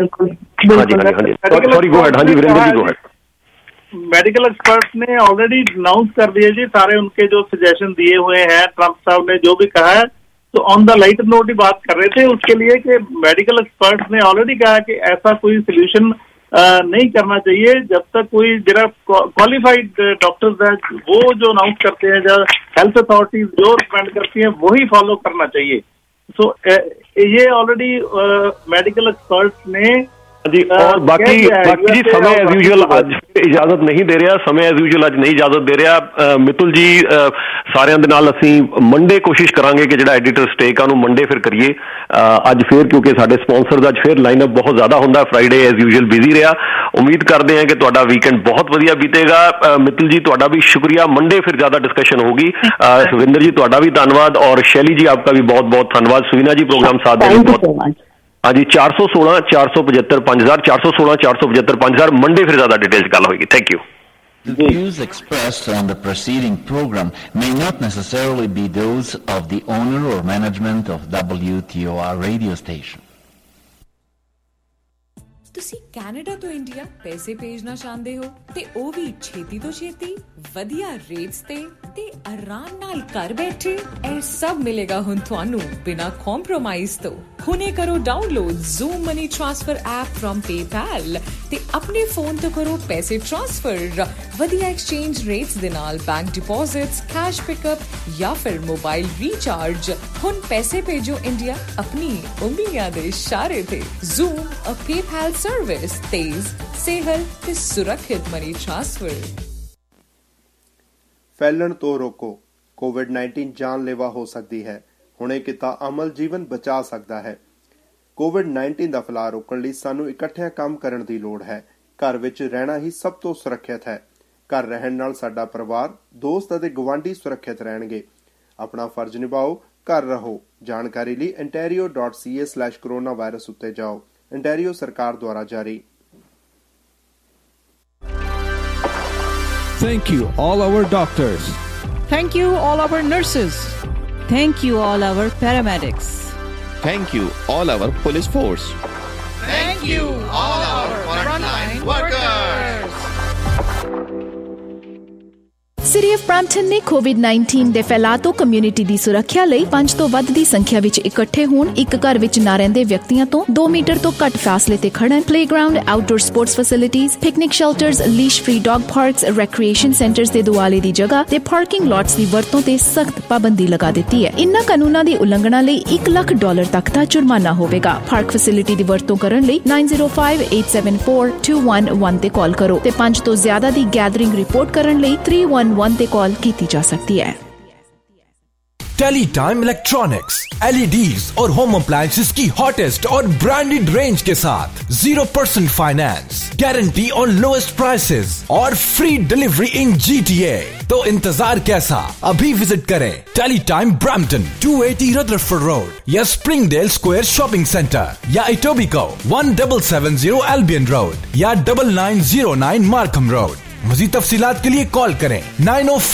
हाँ जी, हाँ जी, सॉरी, गो अहेड। हाँ जी Virender ji, go ahead. Medical experts ने ऑलरेडी अनाउंस कर दिए जी सारे उनके जो सजेशन दिए हुए हैं। ट्रम्प साहब ने जो भी कहा है, तो ऑन द लाइट नोट ही बात कर रहे थे उसके लिए कि मेडिकल एक्सपर्ट्स ने ऑलरेडी कहा कि ऐसा कोई सोल्यूशन नहीं करना चाहिए जब तक कोई जरा क्वालिफाइड डॉक्टर्स है वो जो अनाउंस करते हैं, जो हेल्थ अथॉरिटीज जो रिकमेंड करती हैं वही फॉलो करना चाहिए। सो so, ये ऑलरेडी मेडिकल एक्सपर्ट्स ने जी। और बाकी बाकी जी समय एज यूजुअल आज इजाजत नहीं दे रहा, समय एज यूजुअल आज नहीं इजाजत दे रहा। मितुल जी, सारिਆਂ ਦੇ ਨਾਲ ਅਸੀਂ ਮੰਡੇ ਕੋਸ਼ਿਸ਼ ਕਰਾਂਗੇ ਕਿ ਜਿਹੜਾ ਐਡੀਟਰ ਸਟੇਕ ਆ ਉਹਨੂੰ ਮੰਡੇ ਫਿਰ ਕਰੀਏ ਅੱਜ ਫਿਰ, ਕਿਉਂਕਿ ਸਾਡੇ ਸਪਾਂਸਰਸ ਅੱਜ ਫਿਰ ਲਾਈਨਅਪ ਬਹੁਤ ਜ਼ਿਆਦਾ ਹੁੰਦਾ। ਫਰਾਈਡੇ ਐਜ਼ ਯੂਜੂਅਲ ਬਿਜ਼ੀ ਰਿਹਾ। ਉਮੀਦ ਕਰਦੇ ਹਾਂ ਕਿ ਤੁਹਾਡਾ ਵੀਕਐਂਡ ਬਹੁਤ ਵਧੀਆ ਬੀਤੇਗਾ। ਮਿਤੁਲ ਜੀ, ਤੁਹਾਡਾ ਵੀ ਸ਼ੁਕਰੀਆ। ਮੰਡੇ ਫਿਰ ਜ਼ਿਆਦਾ डिस्कशन होगी। सुविंदर जी, ਤੁਹਾਡਾ ਵੀ ਧੰਨਵਾਦ, और शैली जी आपका भी बहुत बहुत धन्यवाद। सुविना जी, प्रोग्राम साथ देने बहुत। हाँ जी, चार सौ सोलह चार सौ पचहत्तर पांच हजार चार सौ सोलह चार सौ पचहत्तर पांच हजार मंडे फिर ज्यादा डिटेल्स गल होगी। Thank you. The views expressed on the preceding program may not necessarily be those of the owner or management of W T O R radio station. ਤੁਸੀਂ ਕੈਨੇਡਾ ਤੋਂ ਇੰਡੀਆ ਪੈਸੇ ਭੇਜਣਾ ਚਾਹੁੰਦੇ ਹੋ ਤੇ ਉਹ ਵੀ ਛੇਤੀ ਤੋਂ ਛੇਤੀ ਵਧੀਆ ਰੇਟਸ ਤੇ ਤੇ ਆਰਾਮ ਨਾਲ ਘਰ ਬੈਠੇ? ਇਹ ਸਭ ਮਿਲੇਗਾ ਹੁਣ ਤੁਹਾਨੂੰ ਬਿਨਾਂ ਕੰਪਰੋਮਾਈਜ਼ ਤੋਂ। ਹੁਣੇ ਕਰੋ download Zoom money transfer app firm PayPal ਤੇ ਆਪਣੇ ਫੋਨ ਤੋਂ ਕਰੋ ਪੈਸੇ ਟ੍ਰਾਂਸਫਰ ਵਧੀਆ ਐਕਸਚੇਂਜ ਰੇਟਸ ਦੇ ਨਾਲ, ਬੈਂਕ ਡਿਪੋਜ਼ਿਟਸ, ਕੈਸ਼ ਪਿਕਅਪ ਜਾਂ ਫਿਰ ਮੋਬਾਈਲ ਰੀਚਾਰਜ। ਹੁਣ ਪੈਸੇ ਭੇਜੋ ਇੰਡੀਆ ਆਪਣੀ ਉਂਗਲੀਆਂ ਦੇ ਇਸ਼ਾਰੇ ਤੇ। ਜ਼ੂਮ ਅ ਪੇਪੈਲ सर्विस तेज सेहल ते सुरक्षित मनी ट्रांसफर। फैलण तो रोको। कोविड नाइनटीन जानलेवा हो सकती है, हुणे किता अमल जीवन बचा सकता है। कोविड नाइनटीन ਦਾ ਫੈਲਾਅ ਰੋਕਣ ਲਈ ਸਾਨੂੰ ਇਕੱਠਿਆਂ ਕੰਮ ਕਰਨ ਦੀ ਲੋੜ ਹੈ। ਘਰ ਵਿੱਚ ਰਹਿਣਾ ਹੀ ਸਭ ਤੋਂ ਸੁਰੱਖਿਅਤ ਹੈ। ਘਰ ਰਹਿਣ ਨਾਲ ਸਾਡਾ ਪਰਿਵਾਰ, ਦੋਸਤ ਅਤੇ ਗਵਾਂਢੀ ਸੁਰੱਖਿਅਤ ਰਹਿਣਗੇ। ਆਪਣਾ ਫਰਜ਼ ਨਿਭਾਓ, ਘਰ ਰਹੋ। ਜਾਣਕਾਰੀ ਲਈ ontario dot c a slash coronavirus ਉੱਤੇ ਜਾਓ। ontario ਸਰਕਾਰ ਦੁਆਰਾ ਜਾਰੀ। Thank you all our doctors. Thank you all our nurses. Thank you all our paramedics. Thank you all our police force. Thank you all our frontline workers. City of Brampton ਨੇ Covid nineteen ਦੇ ਫੈਲਾਅ ਤੋਂ community ਦੀ ਸੁਰੱਖਿਆ ਲਈ ਪੰਜ ਤੋਂ ਵੱਧ ਦੀ ਸੰਖਿਆ ਵਿੱਚ ਇਕੱਠੇ ਹੋਣ, ਇੱਕ ਘਰ ਵਿੱਚ ਨਾ ਰਹਿੰਦੇ ਵਿਅਕਤੀਆਂ ਤੋਂ ਦੋ ਮੀਟਰ ਤੋਂ ਘੱਟ ਫਾਸਲੇ ਤੇ ਖੜਨ, playground, outdoor sports facilities, picnic shelters, leash free dog parks, recreation centres ਦੇ ਦੁਆਲੇ ਦੀ ਜਗ੍ਹਾ ਤੇ ਪਾਰਕਿੰਗ ਲੋਟਸ ਦੀ ਵਰਤੋਂ ਤੇ ਸਖਤ ਪਾਬੰਦੀ ਲਗਾ ਦਿੱਤੀ ਹੈ। ਇਨ੍ਹਾਂ ਕਾਨੂੰਨਾਂ ਦੀ ਉਲੰਘਣਾ ਲਈ ਇੱਕ ਲੱਖ ਡਾਲਰ ਤੱਕ ਦਾ ਜੁਰਮਾਨਾ ਹੋਵੇਗਾ। ਪਾਰਕ ਫੈਸਿਲਿਟੀ ਦੀ ਵਰਤੋਂ ਕਰਨ ਲਈ nine zero five eight seven four two one one ਤੇ ਕਾਲ ਕਰੋ ਤੇ ਪੰਜ ਤੋਂ ਜ਼ਿਆਦਾ ਦੀ ਗੈਦਰਿੰਗ ਰਿਪੋਰਟ ਕਰਨ ਲਈ three one one ਤੇ ਕਾਲ ਕੀਤੀ ਜਾ सकती है। टेलीटाइम इलेक्ट्रॉनिक्स, एलईडीज और होम अप्लायंसेस की हॉटेस्ट और ब्रांडेड रेंज के साथ जीरो परसेंट फाइनेंस, गारंटी और लोएस्ट प्राइसेस और फ्री डिलीवरी इन जीटीए। तो इंतजार कैसा, अभी विजिट करें Teletime Brampton two eighty Rutherford road या स्प्रिंगडेल स्क्वायर शॉपिंग सेंटर या Etobicoke one seven seven zero Albion road या nine nine zero nine Markham road. मज़ीद तफसीलात के लिए कॉल करें nine oh